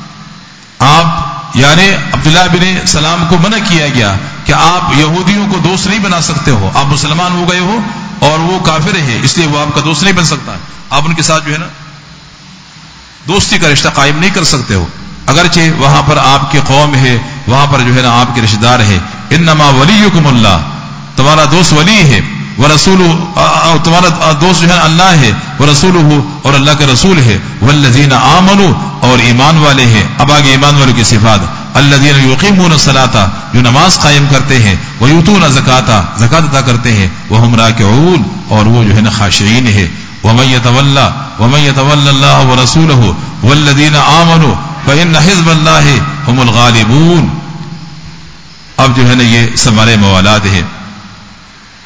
آپ یعنی عبداللہ بن سلام کو منع کیا گیا کہ آپ یہودیوں کو دوست نہیں بنا سکتے ہو، آپ مسلمان ہو گئے ہو اور وہ کافر ہے اس لیے وہ آپ کا دوست نہیں بن سکتا، آپ ان کے ساتھ جو ہے نا دوستی کا رشتہ قائم نہیں کر سکتے ہو، اگرچہ وہاں پر آپ کی قوم ہے، وہاں پر جو ہے نا آپ کے رشتہ دار ہے. انما ولیکم اللہ، تمہارا دوست ولی ہے، ورسول تمہارا دوست جو ہے اللہ ہے، ورسولہ اور اللہ کے رسول ہے، والذین آمنوا اور ایمان والے ہیں. اب آگے ایمان والوں کی صفات، الذین یقیمون الصلاۃ جو نماز قائم کرتے ہیں، ویؤتون الزکاۃ زکات ادا کرتے ہیں، وہم راکعون اور وہ جو ہے نا خاشعین ہے. ومن یتولی ومن یتولی اللہ ورسولہ والذین آمنوا فإن حزب اللہ هم الغالبون. اب جو ہے نا یہ سمارے موالات ہے.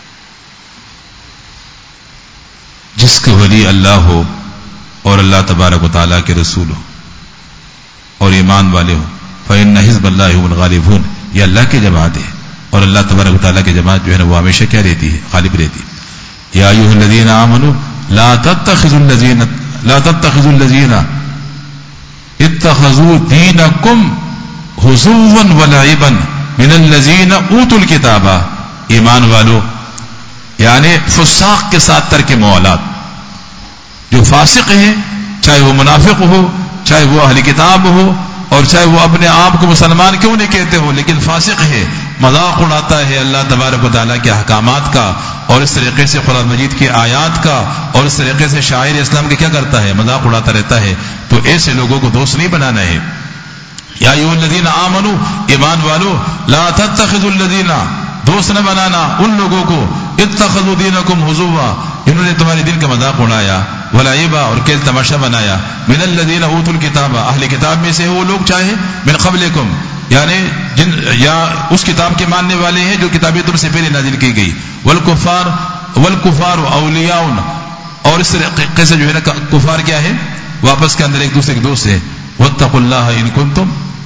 جس کا ولی اللہ ہو اور اللہ تبارک و تعالیٰ کے رسول ہو اور ایمان والے ہو، فإن حزب اللہ هم الغالبون، یہ اللہ کی جماعت ہے، اور اللہ تبارک و تعالیٰ کی جماعت جو ہے نا وہ ہمیشہ کیا رہتی ہے؟ غالب رہتی ہے۔ یا ایھا الذین آمنوا لا تتخذوا الذین لا تتخذوا الذین اتخذوا دینکم ہزوا ولعبا من الذین اوتوا الکتاب، ایمان والو یعنی فساق کے ساتھ ترک موالات، جو فاسق ہیں چاہے وہ منافق ہو، چاہے وہ اہل کتاب ہو، اور چاہے وہ اپنے آپ کو مسلمان کیوں نہیں کہتے ہو لیکن فاسق ہے، مذاق اڑاتا ہے اللہ تبارک و تعالیٰ کے احکامات کا، اور اس طریقے سے قرآن مجید کی آیات کا، اور اس طریقے سے شاعر اسلام کے کیا کرتا ہے؟ مذاق اڑاتا رہتا ہے، تو ایسے لوگوں کو دوست نہیں بنانا ہے۔ یا ایھا الذین آمنوا، ایمان والو، لا تتخذوا الذین، دوست نہ بنانا ان لوگوں کو، اتخذوا دینکم ہزوا، انہوں نے تمہارے دین کا مذاق اڑایا، ولعبا، اور کھیل تماشا بنایا، من الذین اوتوا الکتاب، اہل کتاب میں سے وہ لوگ چاہے من قبلکم، یعنی جن یا اس کتاب کے ماننے والے ہیں جو کتابیں تم سے پہلے نازل کی گئی، والکفار والکفار اولیاء، اور اس طریقے سے جو ہے نا کفار کیا ہے؟ واپس کے اندر ایک دوسرے کے دوست ہے۔ واتقوا اللہ ان کنتم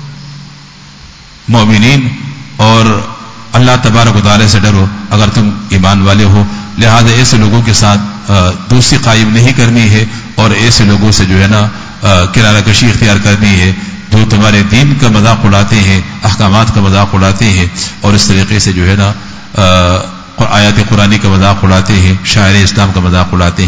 مومنین، اور اللہ تبارک و تعالی سے ڈرو اگر تم ایمان والے ہو، لہذا ایسے لوگوں کے ساتھ دوستی قائم نہیں کرنی ہے، اور ایسے لوگوں سے جو ہے نا کنارہ کشی اختیار کرنی ہے جو تمہارے دین کا مذاق اڑاتے ہیں، احکامات کا مذاق اڑاتے ہیں، اور اس طریقے سے جو ہے نا آیات قرآنی کا مذاق اڑاتے ہیں، شاعر اسلام کا مذاق اڑاتے ہیں۔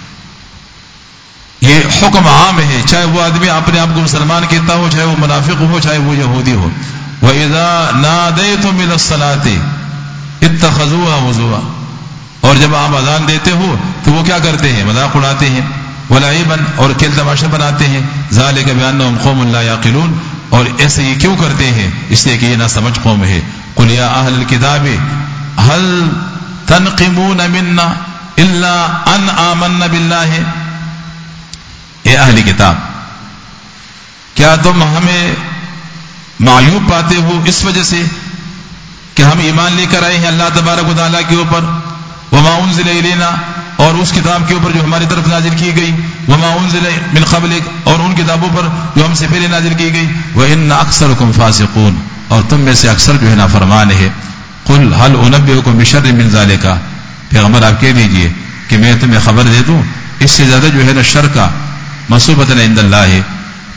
یہ حکم عام ہے، چاہے وہ آدمی اپنے آپ کو مسلمان کہتا ہو، چاہے وہ منافق ہو، چاہے وہ یہودی ہو۔ وَإِذَا نَادَيْتُمْ إِلَى الصَّلَاةِ اتَّخَذُوهَا هُزُوًا، اور جب آپ اذان دیتے ہو تو وہ کیا کرتے ہیں؟ مذاق اڑاتے ہیں، ولعبا، اور کھیل تماشا بناتے ہیں، ذَلِكَ بِأَنَّهُمْ قَوْمٌ لَا يَعْقِلُونَ، اور ایسے یہ کیوں کرتے ہیں؟ اس لیے کہ یہ نہ سمجھ قوم ہے۔ قُلْ يَا أَهْلَ الْكِتَابِ هَلْ تَنْقِمُونَ مِنَّا إِلَّا أَنْ آمَنَّا بِاللَّهِ، اے اہل کتاب، کیا تم ہمیں معیوب پاتے ہو اس وجہ سے کہ ہم ایمان لے کر آئے ہیں اللہ تبارک و تعالیٰ کے اوپر، وما انزل الینا، اور اس کتاب کے اوپر جو ہماری طرف نازل کی گئی، وما انزل من قبلک، اور ان کتابوں پر جو ہم سے پہلے نازل کی گئی، وان اکثرکم فاسقون، اور تم میں سے اکثر جو ہے نافرمان ہے۔ قل هل انبئکم بشر من ذلک، پیغمبر آپ کہہ دیجئے کہ میں تمہیں خبر دے دوں اس سے زیادہ جو ہے نا شر کا، مصوبۃ عند اللہ ہے،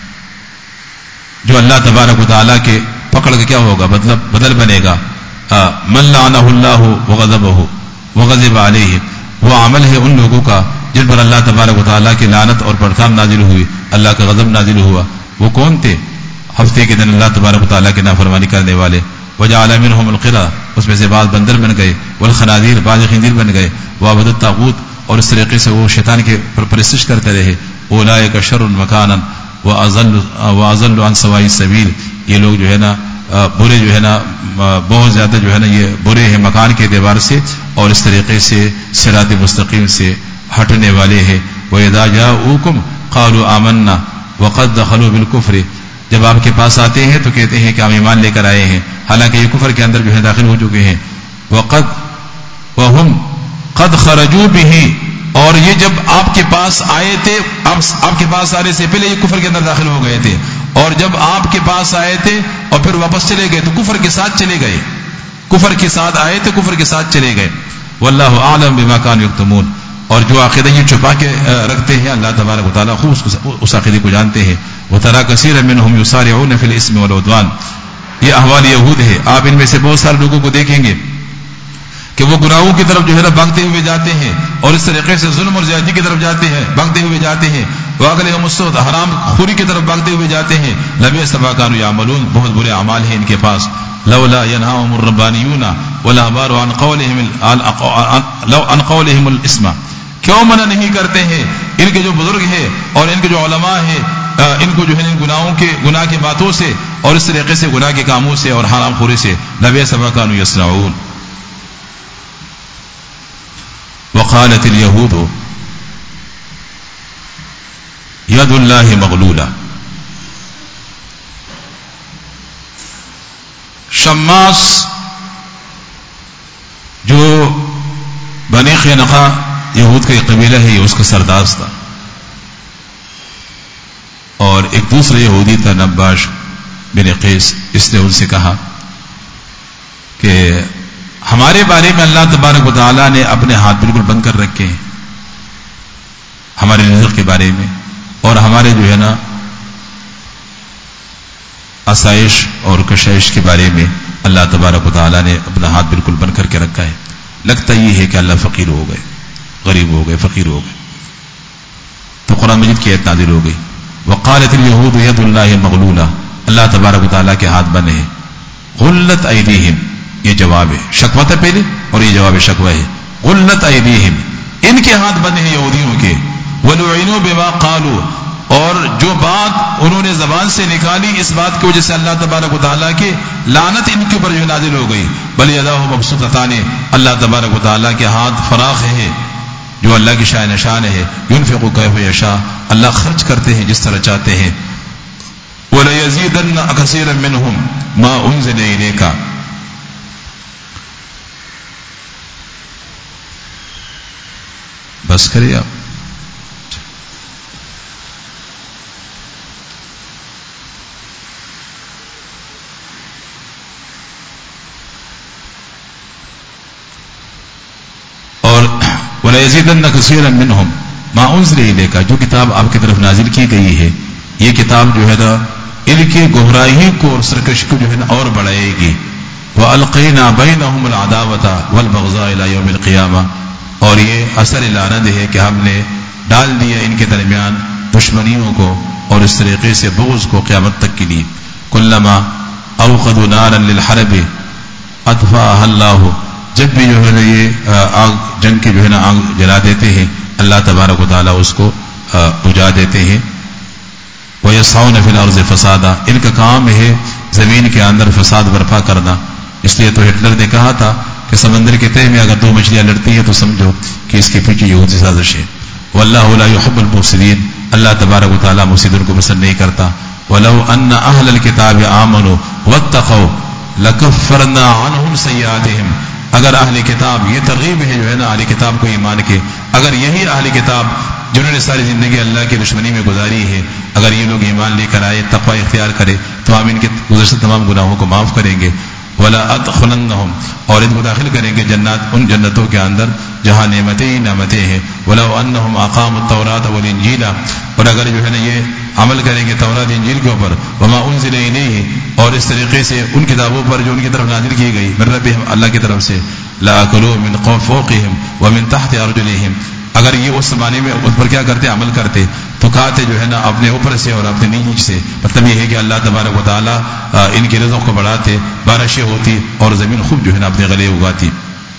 جو اللہ تبارک و تعالیٰ کے پکڑ کے کیا ہوگا؟ بدل بدل بنے گا۔ من لعنہ اللہ وغضبہ وغضب علیہ، وہ عمل ہے ان لوگوں کا جن پر اللہ تبارک و تعالیٰ کی لعنت اور پرکام نازل ہوئی، اللہ کا غضب نازل ہوا۔ وہ کون تھے؟ ہفتے کے دن اللہ تبارک و تعالیٰ کی نافرمانی کرنے والے۔ وجعل منہم القردہ، اس میں سے بعض بندر بن گئے، والخنازیر، بعض خنزیر بن گئے، وعبد الطاغوت، اور اس طریقے سے وہ شیطان کے پرستش کرتے رہے۔ اولئک شر مکانا واضل واضل عن سواء السبیل، یہ لوگ جو ہے نا برے جو ہے نا بہت زیادہ جو ہے نا یہ برے ہیں مکان کے اعتبار سے، اور اس طریقے سے صراط مستقیم سے ہٹنے والے ہیں۔ وَإِذَا جَاءُوكُمْ قَالُوا آمَنَّا وَقَدْ دَخَلُوا بِالْكُفْرِ، جب آپ کے پاس آتے ہیں تو کہتے ہیں کہ ہم ایمان لے کر آئے ہیں، حالانکہ یہ کفر کے اندر جو ہے داخل ہو چکے ہیں۔ وَقَدْ وَهُمْ قَدْ خَرَجُوا بِهِ، اور یہ جب آپ کے پاس آئے تھے، آپ کے پاس آنے سے پہلے یہ کفر کے اندر داخل ہو گئے تھے، اور جب آپ کے پاس آئے تھے اور پھر واپس چلے گئے تو کفر کے ساتھ چلے گئے، کفر کے ساتھ آئے تھے، کفر کے ساتھ چلے گئے۔ واللہ اعلم بما كانوا يكتمون، اور جو عقیدہ یہ چھپا کے رکھتے ہیں اللہ تبارک و تعالیٰ خوب اس عقیدے کو جانتے ہیں۔ وترى كثيرا منهم يسارعون في الاسم والعدوان، یہ احوال یہود ہے، آپ ان میں سے بہت سارے لوگوں کو دیکھیں گے کہ وہ گناہوں کی طرف جو ہے نا بھاگتے ہوئے جاتے ہیں، اور اس طریقے سے ظلم اور زیادتی کی طرف جاتے ہیں، بھاگتے ہوئے جاتے ہیں، واغلهم السوء، حرام خوری کی طرف بھاگتے ہوئے جاتے ہیں۔ لبئس ما كانوا يعملون، بہت برے اعمال ہیں ان کے پاس۔ لولا ينهاهم الربانيون والاحبار عن قولهم لو عن قولهم الاسم، کیوں منع نہیں کرتے ہیں ان کے جو بزرگ ہیں اور ان کے جو علماء ہیں ان کو جو ہے ان گناہوں کے گناہ کی باتوں سے اور اس طریقے سے گناہ کے کاموں سے اور حرام خوری سے۔ لبئس ما كانوا يصنعون۔ وقالت اليهود ید اللہ مغلولہ، شماس جو بنی خینقاہ یہود کا ایک قبیلہ ہے، یہ اس کا سردار تھا، اور ایک دوسرا یہودی تھا نباش بن قیس، اس نے ان سے کہا کہ ہمارے بارے میں اللہ تبارک و تعالیٰ نے اپنے ہاتھ بالکل بند کر رکھے ہیں ہمارے رزق کے بارے میں، اور ہمارے جو ہے نا آسائش اور کشائش کے بارے میں اللہ تبارک و تعالیٰ نے اپنا ہاتھ بالکل بند کر کے رکھا ہے. لگتا یہ ہے کہ اللہ فقیر ہو گئے، غریب ہو گئے، فقیر ہو گئے. تو قرآن مجید کی آیت نازل ہو گئی، وقالت اليہود ید اللہ مغلولہ، اللہ تبارک و تعالیٰ کے ہاتھ بند ہیں. غلت ایدیہم، یہ جواب ہے، شکوہ تھا پہلے اور یہ جواب شکوہ ہے. غلت ایدیہم، ان کے ہاتھ بند ہیں یہودیوں کے. ولعنوا بما قالوا، اور جو بات انہوں نے زبان سے نکالی اس بات کی وجہ سے اللہ تبارک و تعالیٰ کی لعنت ان کے اوپر جو نازل ہو گئی. بل یداہ مبسوطتان، اللہ تبارک و تعالیٰ کے ہاتھ فراخ ہے جو اللہ کی شان نشان ہے. ينفق کیف یشاء، اللہ خرچ کرتے ہیں جس طرح چاہتے ہیں. وَلَيَزِيدَنَّ كَثِيرًا مِّنْهُمْ مَا أُنزِلَ إِلَيْكَ، بس کریے آپ. اور وَلَيَزِيدَنَّ كَثِيرًا مِّنْهُمْ مَا أُنزِلَ إِلَيْكَ، جو کتاب آپ کی طرف نازل کی گئی ہے یہ کتاب جو ہے نا ان کی گمراہی کو اور سرکشی کو جو ہے نا اور بڑھائے گی. وَأَلْقَيْنَا بَيْنَهُمُ الْعَدَاوَةَ وَالْبَغْضَاءَ إِلَى يَوْمِ الْقِيَامَةِ، اور یہ اثر لعنت ہے کہ ہم نے ڈال دیا ان کے درمیان دشمنیوں کو اور اس طریقے سے بغض کو قیامت تک کے لیے. کلما اوقدوا نارا للحرب اطفاها اللہ، جب بھی جو ہے نا یہ آگ جنگ کے جو ہے نا آگ جلا دیتے ہیں اللہ تبارک و تعالیٰ اس کو بجھا دیتے ہیں. وَيَسْعَوْنَ فِي الْأَرْضِ فَسَادًا، ان کا کام ہے زمین کے اندر فساد برپا کرنا. اس لیے تو ہٹلر نے کہا تھا کہ سمندر کے تہہ میں اگر دو مچھلیاں لڑتی ہیں تو سمجھو کہ اس کے پیچھے یہودی سازش ہے. وَاللَّهُ لَا يُحِبُّ الْمُفْسِدِينَ، اللہ تبارک و تعالیٰ مفسدین کو پسند نہیں کرتا. وَلَوْ أَنَّ أَهْلَ الْكِتَابِ آمَنُوا وَاتَّقَوْا لَكَفَّرْنَا عَنْهُمْ سَيِّئَاتِهِمْ، اگر اہل کتاب، یہ ترغیب ہے جو ہے نا اہل کتاب کو ایمان کے، اگر یہی اہل کتاب جنہوں نے ساری زندگی اللہ کی دشمنی میں گزاری ہے، اگر یہ لوگ ایمان لے کر آئے، تقوی اختیار کرے تو ہم ان کے گزشتہ تمام گناہوں کو معاف کریں گے. ولا ادخلنہم، اور ان کو داخل کریں گے جنات، ان جنتوں کے اندر جہاں نعمتیں ہی نعمتیں ہیں. ولو انہم اقاموا التوراۃ والانجیل، اور اگر جو ہے نا یہ عمل کریں گے تورات انجیل کے اوپر، وما انزل الیہ، اور اس طریقے سے ان کتابوں پر جو ان کی طرف نازل کی گئی من ربہم، اللہ کی طرف سے، لاکلوا من فوقہم ومن تحت ارجلہم، اگر یہ اس زمانے میں اس پر کیا کرتے، عمل کرتے تو کھاتے جو ہے نا اپنے اوپر سے اور اپنے نیچے سے. مطلب یہ ہے کہ اللہ تبارک و تعالیٰ ان کے رزق کو بڑھاتے، بارشیں ہوتی اور زمین خوب جو ہے نا اپنے گلے اگاتی.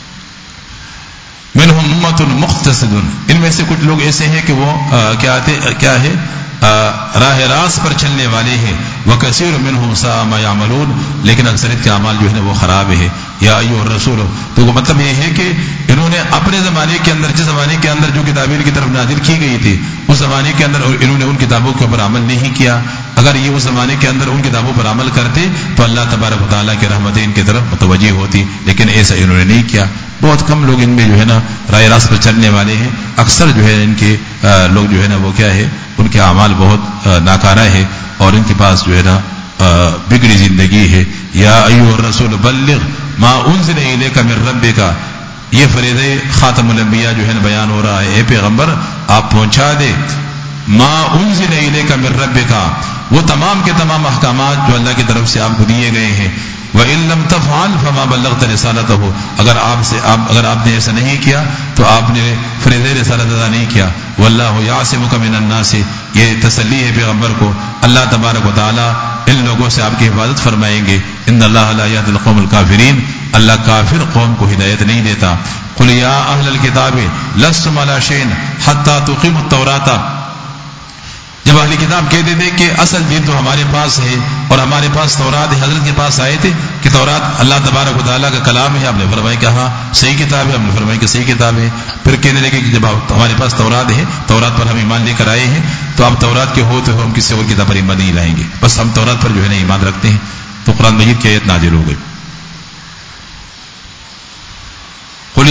منہم امۃ مقتصد، ان میں سے کچھ لوگ ایسے ہیں کہ وہ کیا آتے کیا ہے راہ راست پر چلنے والے ہیں. وکثیر منہم ساء ما یعملون، لیکن اکثریت کے اعمال جو ہے نا وہ خراب ہے. یا ایھا الرسول، تو وہ مطلب یہ ہے کہ انہوں نے اپنے زمانے کے اندر، جس زمانے کے اندر جو کتابیں ان کی طرف نازل کی گئی تھی اس زمانے کے اندر انہوں نے ان کتابوں کے اوپر عمل نہیں کیا. اگر یہ اس زمانے کے اندر ان کتابوں پر عمل کرتے تو اللہ تبارک و تعالیٰ کی رحمتیں ان کی طرف متوجہ ہوتی، لیکن ایسا انہوں نے نہیں کیا. بہت کم لوگ ان میں جو ہے نا رائے راست پر چلنے والے ہیں. اکثر جو ہے ان کے لوگ جو ہے نا وہ کیا ہے، ان کے اعمال بہت ناکارہ ہے اور ان کے پاس جو ہے نا بگڑی زندگی ہے. یا ایھا الرسول بلغ ما انزل الیک من ربک، یہ فریضہ خاتم الانبیاء جو ہے نا بیان ہو رہا ہے. اے پیغمبر آپ پہنچا دے ما انزل الیک من ربک، وہ تمام کے تمام احکامات جو اللہ کی طرف سے آپ کو دیے گئے ہیں. وَإِن لَّمْ تَفْعَلْ فَمَا بَلَّغْتَ رِسَالَتَهُ، اگر آپ سے آپ اگر آپ نے ایسا نہیں کیا تو آپ نے فریضہ رسالت ادا نہیں کیا. وَاللَّهُ يَعْصِمُكَ مِنَ النَّاسِ، یہ تسلی ہے پیغمبر کو، اللہ تبارک و تعالی ان لوگوں سے آپ کی حفاظت فرمائیں گے. ان اللہ لا يهدي القوم الكافرین، اللہ کافر قوم کو ہدایت نہیں دیتا. قل یا اہل الکتاب لستم علی شیء حتی تقیموا التوراۃ، جب اہل کتاب کہتے تھے کہ اصل دین تو ہمارے پاس ہے اور ہمارے پاس تورات ہے، حضرت کے پاس آئے تھے کہ تورات اللہ تبارک و تعالیٰ کا کلام ہے، آپ نے فرمایا کہ ہاں صحیح کتاب ہے، ہم نے فرمایا کہ صحیح کتاب ہے. پھر کہنے لگے کہ جب ہمارے پاس تورات ہے، تورات پر ہم ایمان لے کر آئے ہیں، تو آپ تورات کے ہوتے ہو ہم کسی اور کتاب پر ایمان نہیں لائیں گے، بس ہم تورات پر جو ہے نا ایمان رکھتے ہیں. تو قرآن مجید کی آیت نازل ہو گئی. قل یا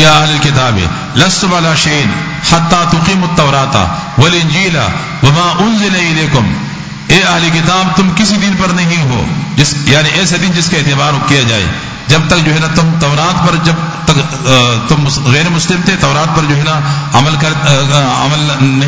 یا اہل الکتاب لستم علی شیء حتی تقیموا التوراۃ والانجیل وما انزل الیکم، اے اہل کتاب تم کسی دین پر نہیں ہو، جس یعنی ایسے دین جس کا اعتبار کیا جائے، جب تک جو ہے نا تم تورات پر جب تک تم غیر مسلم تھے، تورات پر جو ہے نا عمل کر عمل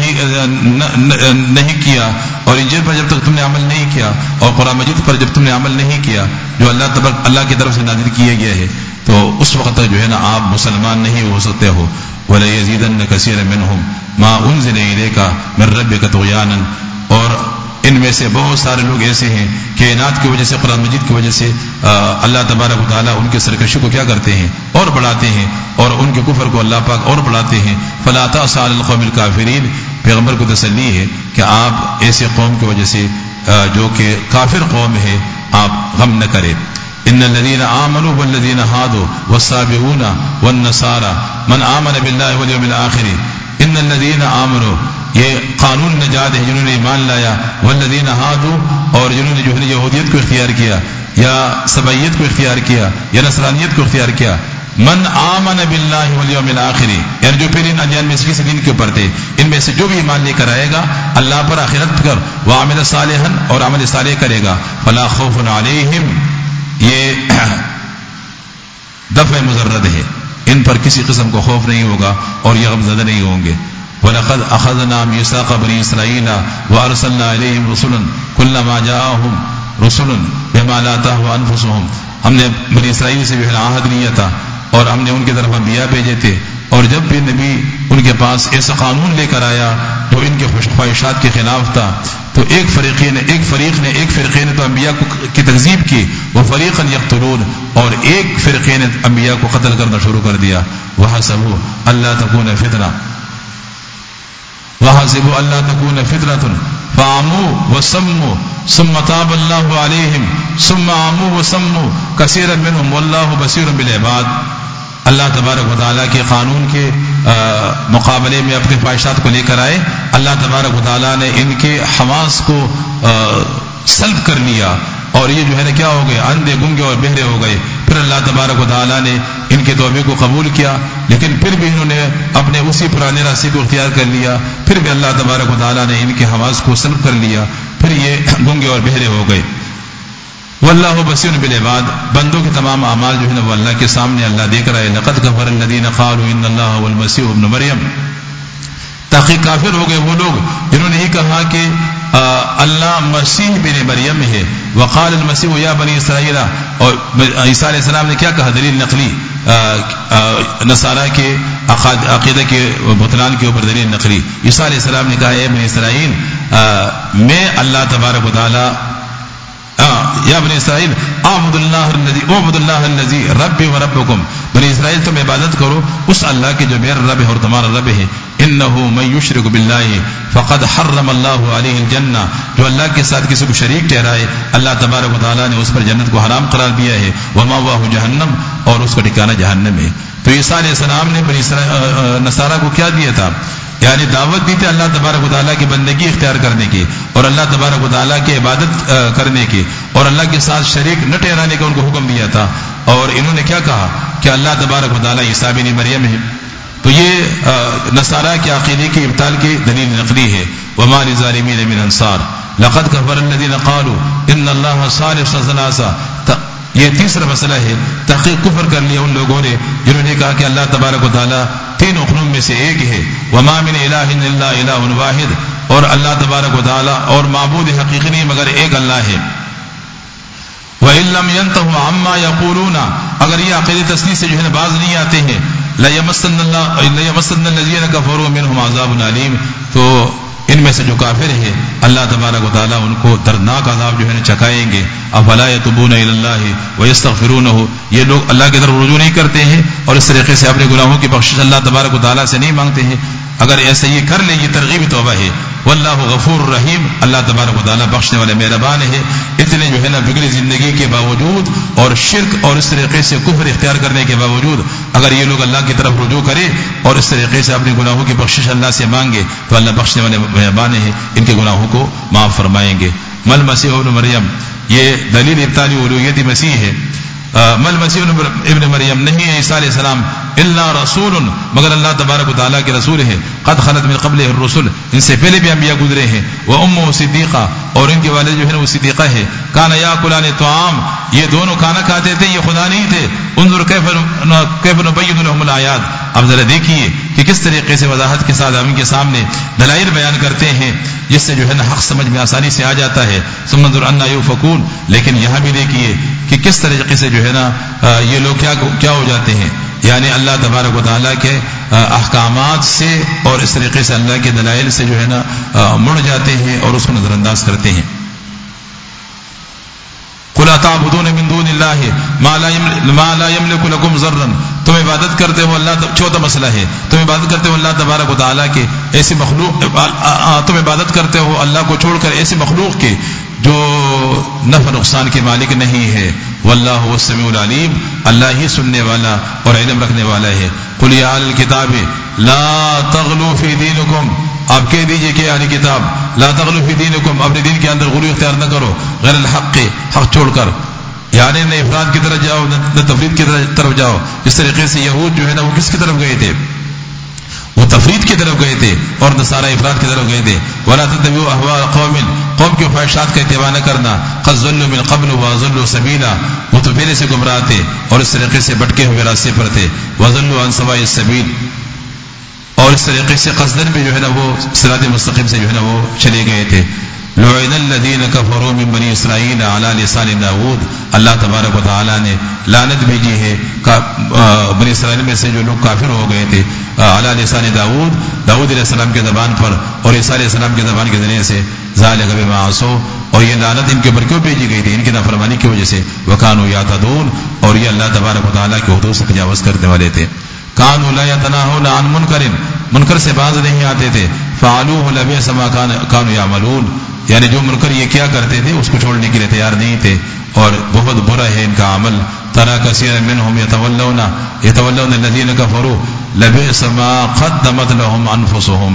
نہیں نہیں کیا، اور انجیل پر جب تک تم نے عمل نہیں کیا، اور قرآن مجید پر جب تم نے عمل نہیں کیا جو اللہ تبارک اللہ کی طرف سے نازل کیا گیا ہے، تو اس وقت تک جو ہے نا آپ مسلمان نہیں ہو سکتے ہو. وَلَيَزِيدَنَّ كَثِيرًا مِّنْهُمْ مَا أُنزِلَ إِلَيْكَ مِن رَّبِّكَ طُغْيَانًا، اور ان میں سے بہت سارے لوگ ایسے ہیں کہ اناد کی وجہ سے، قرآن مجید کی وجہ سے اللہ تبارک و تعالیٰ ان کے سرکشی کو کیا کرتے ہیں اور بڑھاتے ہیں، اور ان کے کفر کو اللہ پاک اور بڑھاتے ہیں. فَلَا تَأْسَ عَلَى الْقَوْمِ الْكَافِرِينَ، پیغمبر کو تسلی ہے کہ آپ ایسے قوم کی وجہ سے جو کہ کافر قوم ہے آپ غم نہ کریں. ان الذين آمنوا والذين هادوا والصابئون والنصارى من آمن بالله واليوم الآخر، ان الذين آمنوا یہ قانون نجات ہے جنہوں نے ایمان لایا، والذین ہادوا اور جنہوں نے جو ہے یہودیت کو اختیار کیا یا سبعیت کو اختیار کیا یا نصرانیت کو اختیار کیا. من آمن باللہ والیوم الآخر، یعنی جو پھر ان ادیان میں سے کسی دین کے اوپر تھے، ان میں سے جو بھی ایمان لے کر آئے گا اللہ پر آخرت پر، وعمل صالحا اور عمل صالح کرے گا، فلا خوف علیہم، یہ دفع مزرد ہے، ان پر کسی قسم کو خوف نہیں ہوگا اور یہ غمزدہ نہیں ہوں گے. وَلَقَدْ أَخَذْنَا مِيثَاقَ بَنِي إِسْرَائِيلَ وَأَرْسَلْنَا إِلَيْهِمْ رُسُلًا كُلَّمَا جَاءَهُمْ رُسُلٌ بِمَا لَا تَهْوَىٰ أَنفُسُهُمْ، ہم نے بنی اسرائیل سے جو ہے عہد لیا تھا اور ہم نے ان کی طرف انبیاء بھیجے تھے، اور جب بھی نبی ان کے پاس ایسا قانون لے کر آیا جو ان کے خواہشات کے خلاف تھا، تو ایک فریقے نے ایک فریق نے ایک فرقے نے تو انبیاء کی تکذیب کی، وہ فریقا یقتلون، اور ایک فرقے نے انبیاء کو قتل کرنا شروع کر دیا. وحسبوا الا تكون فتنہ وحسبوا الا تكون فتنة فعموا وسموا ثم تاب الله عليهم ثم عموا وسموا كثيرا منهم والله بصير بالعباد. اللہ تبارک و تعالیٰ کے قانون کے مقابلے میں اپنے خواہشات کو لے کر آئے، اللہ تبارک و تعالیٰ نے ان کے حواس کو سلب کر لیا، اور یہ جو ہے نا کیا ہو گئے، اندھے گنگے اور بہرے ہو گئے. پھر اللہ تبارک و تعالیٰ نے ان کے توبے کو قبول کیا، لیکن پھر بھی انہوں نے اپنے اسی پرانے راستے کو اختیار کر لیا، پھر بھی اللہ تبارک و تعالیٰ نے ان کے حواس کو سلب کر لیا، پھر یہ گنگے اور بہرے ہو گئے. واللہ بصیر بالعباد، بندوں کے تمام اعمال جو ہے نا وہ اللہ کے سامنے اللہ دیکھ رہا ہے. لقد کفر الذین قالوا ان اللہ هو المسیح ابن مریم، تحقیق کافر ہو گئے وہ لوگ جنہوں نے یہ کہا کہ اللہ مسیح بن مریم ہے. وقال المسیح یا بنی اسرائیل، اور عیسیٰ علیہ السلام نے کیا کہا، دلیل نقلی نصارہ کے عقیدہ کے بطلان کے اوپر دلیل نقلی. عیسیٰ علیہ السلام نے کہا اے بنی اسرائیل میں اللہ تبارک و تعالی یا بنی اسرائیل اعبد اللہ الذی اعبد اللہ الذی ربی و ربکم، بنی اسرائیل تم عبادت کرو اس اللہ کی جو میرا رب ہے اور تمہارا رب ہے. انہ من یشرک باللہ فقد حرم اللہ علیہ الجنہ، جو اللہ کے ساتھ کسی کو شریک ٹھہرائے اللہ تبارک و تعالیٰ نے اس پر جنت کو حرام قرار دیا ہے. ومأواہ جہنم، اور اس کا ٹھکانہ جہنم ہے. تو عیسیٰ علیہ السلام نے بنی نصارہ کو کیا دیا تھا، یعنی دعوت دی تھی اللہ تبارک و تعالیٰ کی بندگی اختیار کرنے کی، اور اللہ تبارک و تعالیٰ کی عبادت کرنے کی، اور اللہ کے ساتھ شریک نہ ٹھہرانے کا ان کو حکم دیا تھا. اور انہوں نے کیا کہا کہ اللہ تبارک و تعالیٰ عیسیٰ بن مریم ہے. تو یہ نصارہ کے عقیدے کی ابطال کی دلیل نقلی ہے. وما للظالمین من انصار لقد کفر الذین قالوا ان اللہ ثالث ثلاثہ، یہ تیسرا مسئلہ ہے. تحقیق کفر کر لیا ان لوگوں نے جنہوں نے کہا کہ اللہ تبارک و تعالیٰ تین اقنوم میں سے ایک ہے. وما من الہ الا الہ واحد، اور اللہ تبارک و تعالیٰ اور معبود حقیقی نہیں مگر ایک اللہ ہے. وَإِن لَّمْ يَنْتَهُوا عَمَّا يَقُولُونَ، اگر یہ عقیدہ تسلیم سے جو ہے باز نہیں آتے ہیں، لَيَمَسَّنَّ اللَّهُ لَيَمَسَّنَّ الَّذِينَ كَفَرُوا مِنْهُمْ عَذَابٌ عَلِيمٌ، تو ان میں سے جو کافر ہیں اللہ تبارک و تعالیٰ ان کو دردناک عذاب جو ہے چکائیں گے. افلا یتوبون الی اللہ ویستغفرونہ، یہ لوگ اللہ کی طرف رجوع نہیں کرتے ہیں اور اس طریقے سے اپنے گناہوں کی بخشش اللہ تبارک و تعالیٰ سے نہیں مانگتے ہیں. اگر ایسا یہ کر لیں یہ ترغیب توبہ ہے. واللہ غفور رحیم، اللہ تبارک و تعالیٰ بخشنے والے مہربان ہے. اتنے جو ہے نا بگڑی زندگی کے باوجود اور شرک اور اس طریقے سے کفر اختیار کرنے کے باوجود اگر یہ لوگ اللہ کی طرف رجوع کرے اور اس طریقے سے اپنے گناہوں کی بخشش اللہ سے مانگے تو اللہ بخشنے والے مہربان ہے، ان کے گناہوں کو معاف فرمائیں گے. مل مسیح ابن مریم، یہ دلیل ابطالی الوہیت مسیح ہے. مل مسیح ابن مریم نہیں ہے عیسیٰ علیہ السلام الا رسول مگر اللہ تبارک و تعالیٰ کے رسول ہے قد خلت من قبلہ الرسل ان سے پہلے بھی انبیاء گزرے ہیں وامہ صدیقہ اور ان کے والد جو ہے نا وہ صدیقہ ہے کانا یاکلان طعام یہ دونوں کھانا کھاتے تھے یہ خدا نہیں تھے انظر کیف کیف نبین لهم الآیات اب ذرا دیکھیے کہ کس طریقے سے وضاحت کے ساتھ ہم کے سامنے دلائل بیان کرتے ہیں جس سے جو ہے نا حق سمجھ میں آسانی سے آ جاتا ہے ثم انظر انا یؤفکون لیکن یہاں بھی دیکھیے کہ کس طریقے سے جو ہے نا یہ لوگ کیا کیا ہو جاتے ہیں یعنی اللہ تبارک و تعالیٰ کے احکامات سے اور اس طریقے سے اللہ کے دلائل سے جو ہے نا مڑ جاتے ہیں اور اس کو نظر انداز کرتے ہیں قل اتعبدون من دون اللہ ما لا یملک لکم ضرا تم عبادت کرتے ہو اللہ چوتھا مسئلہ ہے تم عبادت کرتے ہو اللہ تبارک و تعالیٰ کے ایسی مخلوق تم عبادت کرتے ہو اللہ کو چھوڑ کر ایسی مخلوق کے جو نفع نقصان کے مالک نہیں ہے واللہ هو السمیع العلیم اللہ ہی سننے والا اور علم رکھنے والا ہے قل یا اہل الکتاب لا تغلوا فی دینکم آپ کہہ دیجئے کہ اہل کتاب لا تغلوا فی دینکم اپنے دین کے اندر غلو اختیار نہ کرو غیر الحق حق چھوڑ کر یعنی نہ افراد کی طرف جاؤ نہ تفرید کی طرف جاؤ اس طریقے سے یہود جو ہے نا وہ کس کی طرف گئے تھے وہ تفرید کی طرف گئے تھے اور نصارى افراد کی طرف گئے تھے ولا تتبعوا اهواء قوم قوم کی خواہشات کا اتباع نہ کرنا قد ضلوا من قبل وضلوا سبیلا وہ تو پہلے سے گمراہ تھے اور اس طریقے سے بھٹکے ہوئے راستے پر تھے وضلوا عن سواء السبیل اور اس طریقے سے قصدن بھی جو ہے نا وہ صراط مستقیم سے جو ہے نا وہ چلے گئے تھے لعن الذين كفروا من بني اسرائيل على لسان داود اللہ تبارک و تعالی نے لعنت بھیجی ہے بنی اسرائیل میں سے جو لوگ کافر ہو گئے تھے علی لسان داود داود علیہ السلام کے زبان پر اور عیسیٰ علیہ السلام کے زبان کے ذریعے سے ذالک بما عصوا اور یہ لعنت ان کے اوپر کیوں بھیجی گئی تھی ان کی نافرمانی کی وجہ سے وکانوا یعتدون اور یہ اللہ تبارک و تعالی کے حدود سے تجاوز کرنے والے تھے کانوا لا يتناهون عن منکر منکر سے باز نہیں آتے تھے فعلوه لبئس ما كانوا يعملون یعنی جو منکر یہ کیا کرتے تھے اس کو چھوڑنے کے لیے تیار نہیں تھے اور بہت برا ہے ان کا عمل ترى كثيرا منهم يتولون يتولون الذين كفروا لبئس ما قدمت لهم انفسهم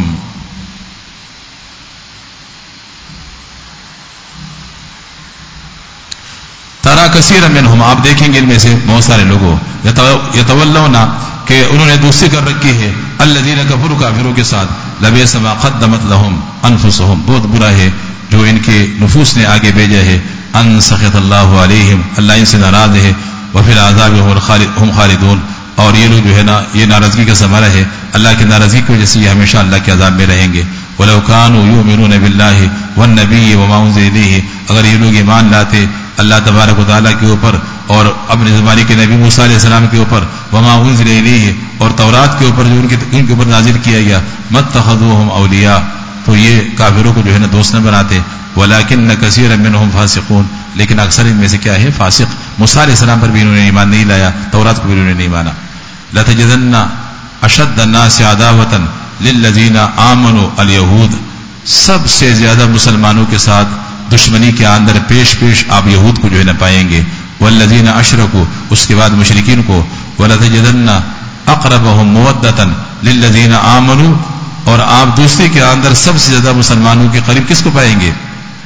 ترى كثيرا منهم آپ دیکھیں گے ان میں سے بہت سارے لوگوں يتولون کہ انہوں نے دوستی کر رکھی ہے الذين كفروا کافروں کے ساتھ لبئس ما قدمت لهم انفسهم بہت برا ہے جو ان کے نفوس نے آگے بھیجا ہے ان سخط اللہ علیہم اللہ ان سے ناراض ہے وفی العذاب هم خالدون اور یہ لوگ جو ہے نا یہ ناراضگی کا ثمرہ ہے اللہ کی ناراضگی کی وجہ سے یہ ہمیشہ اللہ کے عذاب میں رہیں گے ولو كانوا يؤمنون بالله والنبي وما انزل الیہ اگر یہ لوگ ایمان لاتے اللہ تبارک و تعالیٰ کے اوپر اور اپنے زمانے کے نبی موسیٰ علیہ السلام کے اوپر وما انزل الیہ اور تورات کے اوپر جو ان کے ان کے اوپر نازل کیا گیا متخذوهم اولیاء تو یہ کافروں کو جو ہے نا دوست نہ بناتے ولکن کثیر منهم فاسقون لیکن اکثر ان میں سے کیا ہے فاسق موسیٰ علیہ السلام پر بھی انہوں نے ایمان نہیں لایا تورات کو بھی انہوں نے نہیں مانا لتجدن اشد الناس عداوة للذین آمنوا الیہود سب سے زیادہ مسلمانوں کے ساتھ دشمنی کے اندر پیش پیش آپ یہود کو جو ہے نہ پائیں گے والذین اشرکوا اس کے بعد مشرکین کو ولتجدن اقربهم مودة للذین آمنوا اور آپ دوسری کے اندر سب سے زیادہ مسلمانوں کے قریب کس کو پائیں گے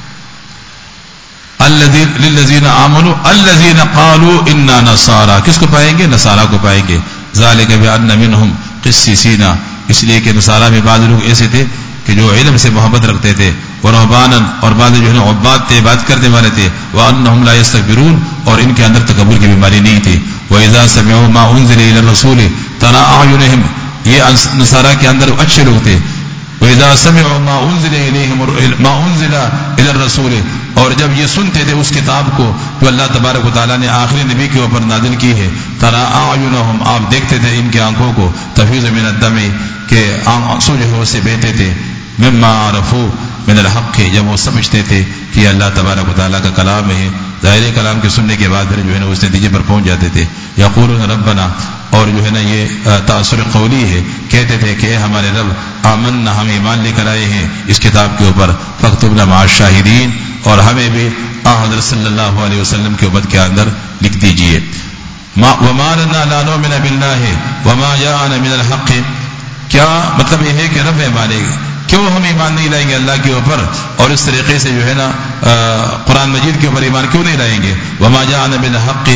للذین آمنوا الذین قالوا انا نصارى کس کو پائیں گے نصارہ کو پائیں گے ذالک بان منهم قسیسین اس لیے کہ نصارہ میں بعض لوگ ایسے تھے کہ جو علم سے محبت رکھتے تھے ورہبانا اور بعض جو ہے عباد تھے عبادت کرنے والے تھے وانہم لا یستكبرون اور ان کے اندر تکبر کی بیماری نہیں تھی واذا سمعوا ما انزل الى الرسول ترى اعینہم یہ نصارہ کے اندر اچھے لوگ تھے وَإِذَا سَمِعُوا مَا أُنزِلَ إِلَيْهِمْ مَا أُنزِلَ إِلَى الرَّسُولِ اور جب یہ سنتے تھے اس کتاب کو جو اللہ تبارک و تعالیٰ نے آخری نبی کے اوپر نازل کی ہے تَرَى أَعْيُنَهُمْ آپ دیکھتے تھے ان کی آنکھوں کو تفیض من الدم کہ آنسو جو ہے وہ سے بہتے تھے مما عرفوا من الحق جب وہ سمجھتے تھے کہ اللہ تبارک و تعالیٰ کا کلام ہے ظاہر کلام کے سننے کے بعد پھر جو ہے نا اس نتیجے پر پہنچ جاتے تھے یقولون ربنا اور جو ہے نا یہ تاثر قولی ہے کہتے تھے کہ ہمارے رب آمنا ہم ایمان لے کر آئے ہیں اس کتاب کے اوپر فاکتبنا مع الشاہدین اور ہمیں بھی حضرت صلی اللہ علیہ وسلم کے امت کے اندر لکھ دیجئے وما لنا لا نؤمن بالله وما جاءنا من الحق کیا مطلب یہ ہے کہ رب ہمارے کیوں ہم ایمان نہیں لائیں گے اللہ کے اوپر اور اس طریقے سے جو ہے نا قرآن مجید کے اوپر ایمان کیوں نہیں لائیں گے وما جاءنا من الحق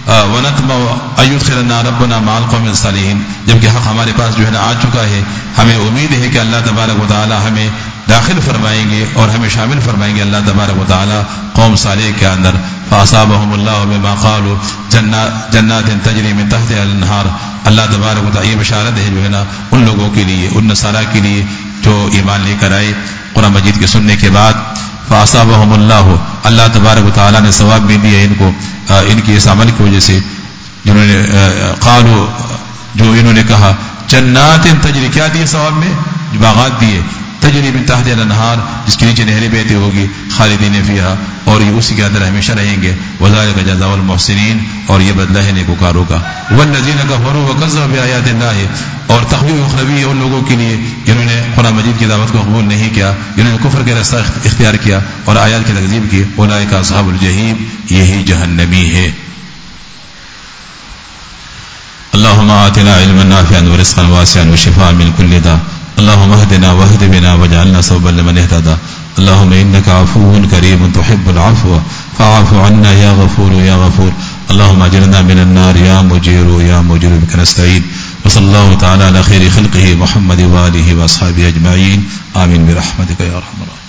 ونطمع ان يدخلنا ربنا مع القوم الصالحین، جبکہ حق ہمارے پاس جو ہے نا آ چکا ہے، ہمیں امید ہے کہ اللہ تبارک و تعالی ہمیں داخل فرمائیں گے اور ہمیں شامل فرمائیں گے اللہ تبارک و تعالی قوم صالح کے اندر. فاصابهم الله بما قالوا جنات جنات تجری من تحتها الانہار. اللہ تبارک و تعالی یہ بشارت ہے جو ہے نا ان لوگوں کے لیے، ان نصارہ کے لیے جو ایمان لے کر آئے قرآن مجید کے سننے کے بعد. فاصابهم اللہ، اللہ تبارک و تعالی نے ثواب بھی دیا ان کو ان کی اس عمل کی وجہ سے جنہوں نے قالوا، جو انہوں نے کہا جنات تجری، کیا دیے ثواب میں؟ باغات دیے، تجری من تحت الانہار، جس کے نیچے نہریں بہتی ہوگی، خالدین فیہا، اور یہ اسی کے اندر ہمیشہ رہیں گے. وذالک جزاء المحسنین، اور یہ بدلہ ہے نیکوکاروں کا. والذین کفروا وکذبوا بآیات اللہ، اور تخویف اخروی ان لوگوں کے لیے جنہوں نے قرآن مجید کی دعوت کو قبول نہیں کیا، جنہوں نے کفر کے راستہ اختیار کیا اور آیات کی تکذیب کی. اولئک اصحاب الجحیم، یہی جہنمی ہے. اللهم آتنا علما نافعا ورزقا واسعا وشفاء من كل داء. اللهم اهدنا واهد بنا واجعلنا سببا لمن اهتدى. اللهم إنك عفو كريم تحب العفو فاعف عنا يا غفور يا غفور. اللهم اجرنا من النار يا مجير يا مجير، بك نستعين. وصلى الله تعالى على خير خلقه محمد وآله وأصحابه أجمعين. آمين برحمتك يا أرحم الراحمين.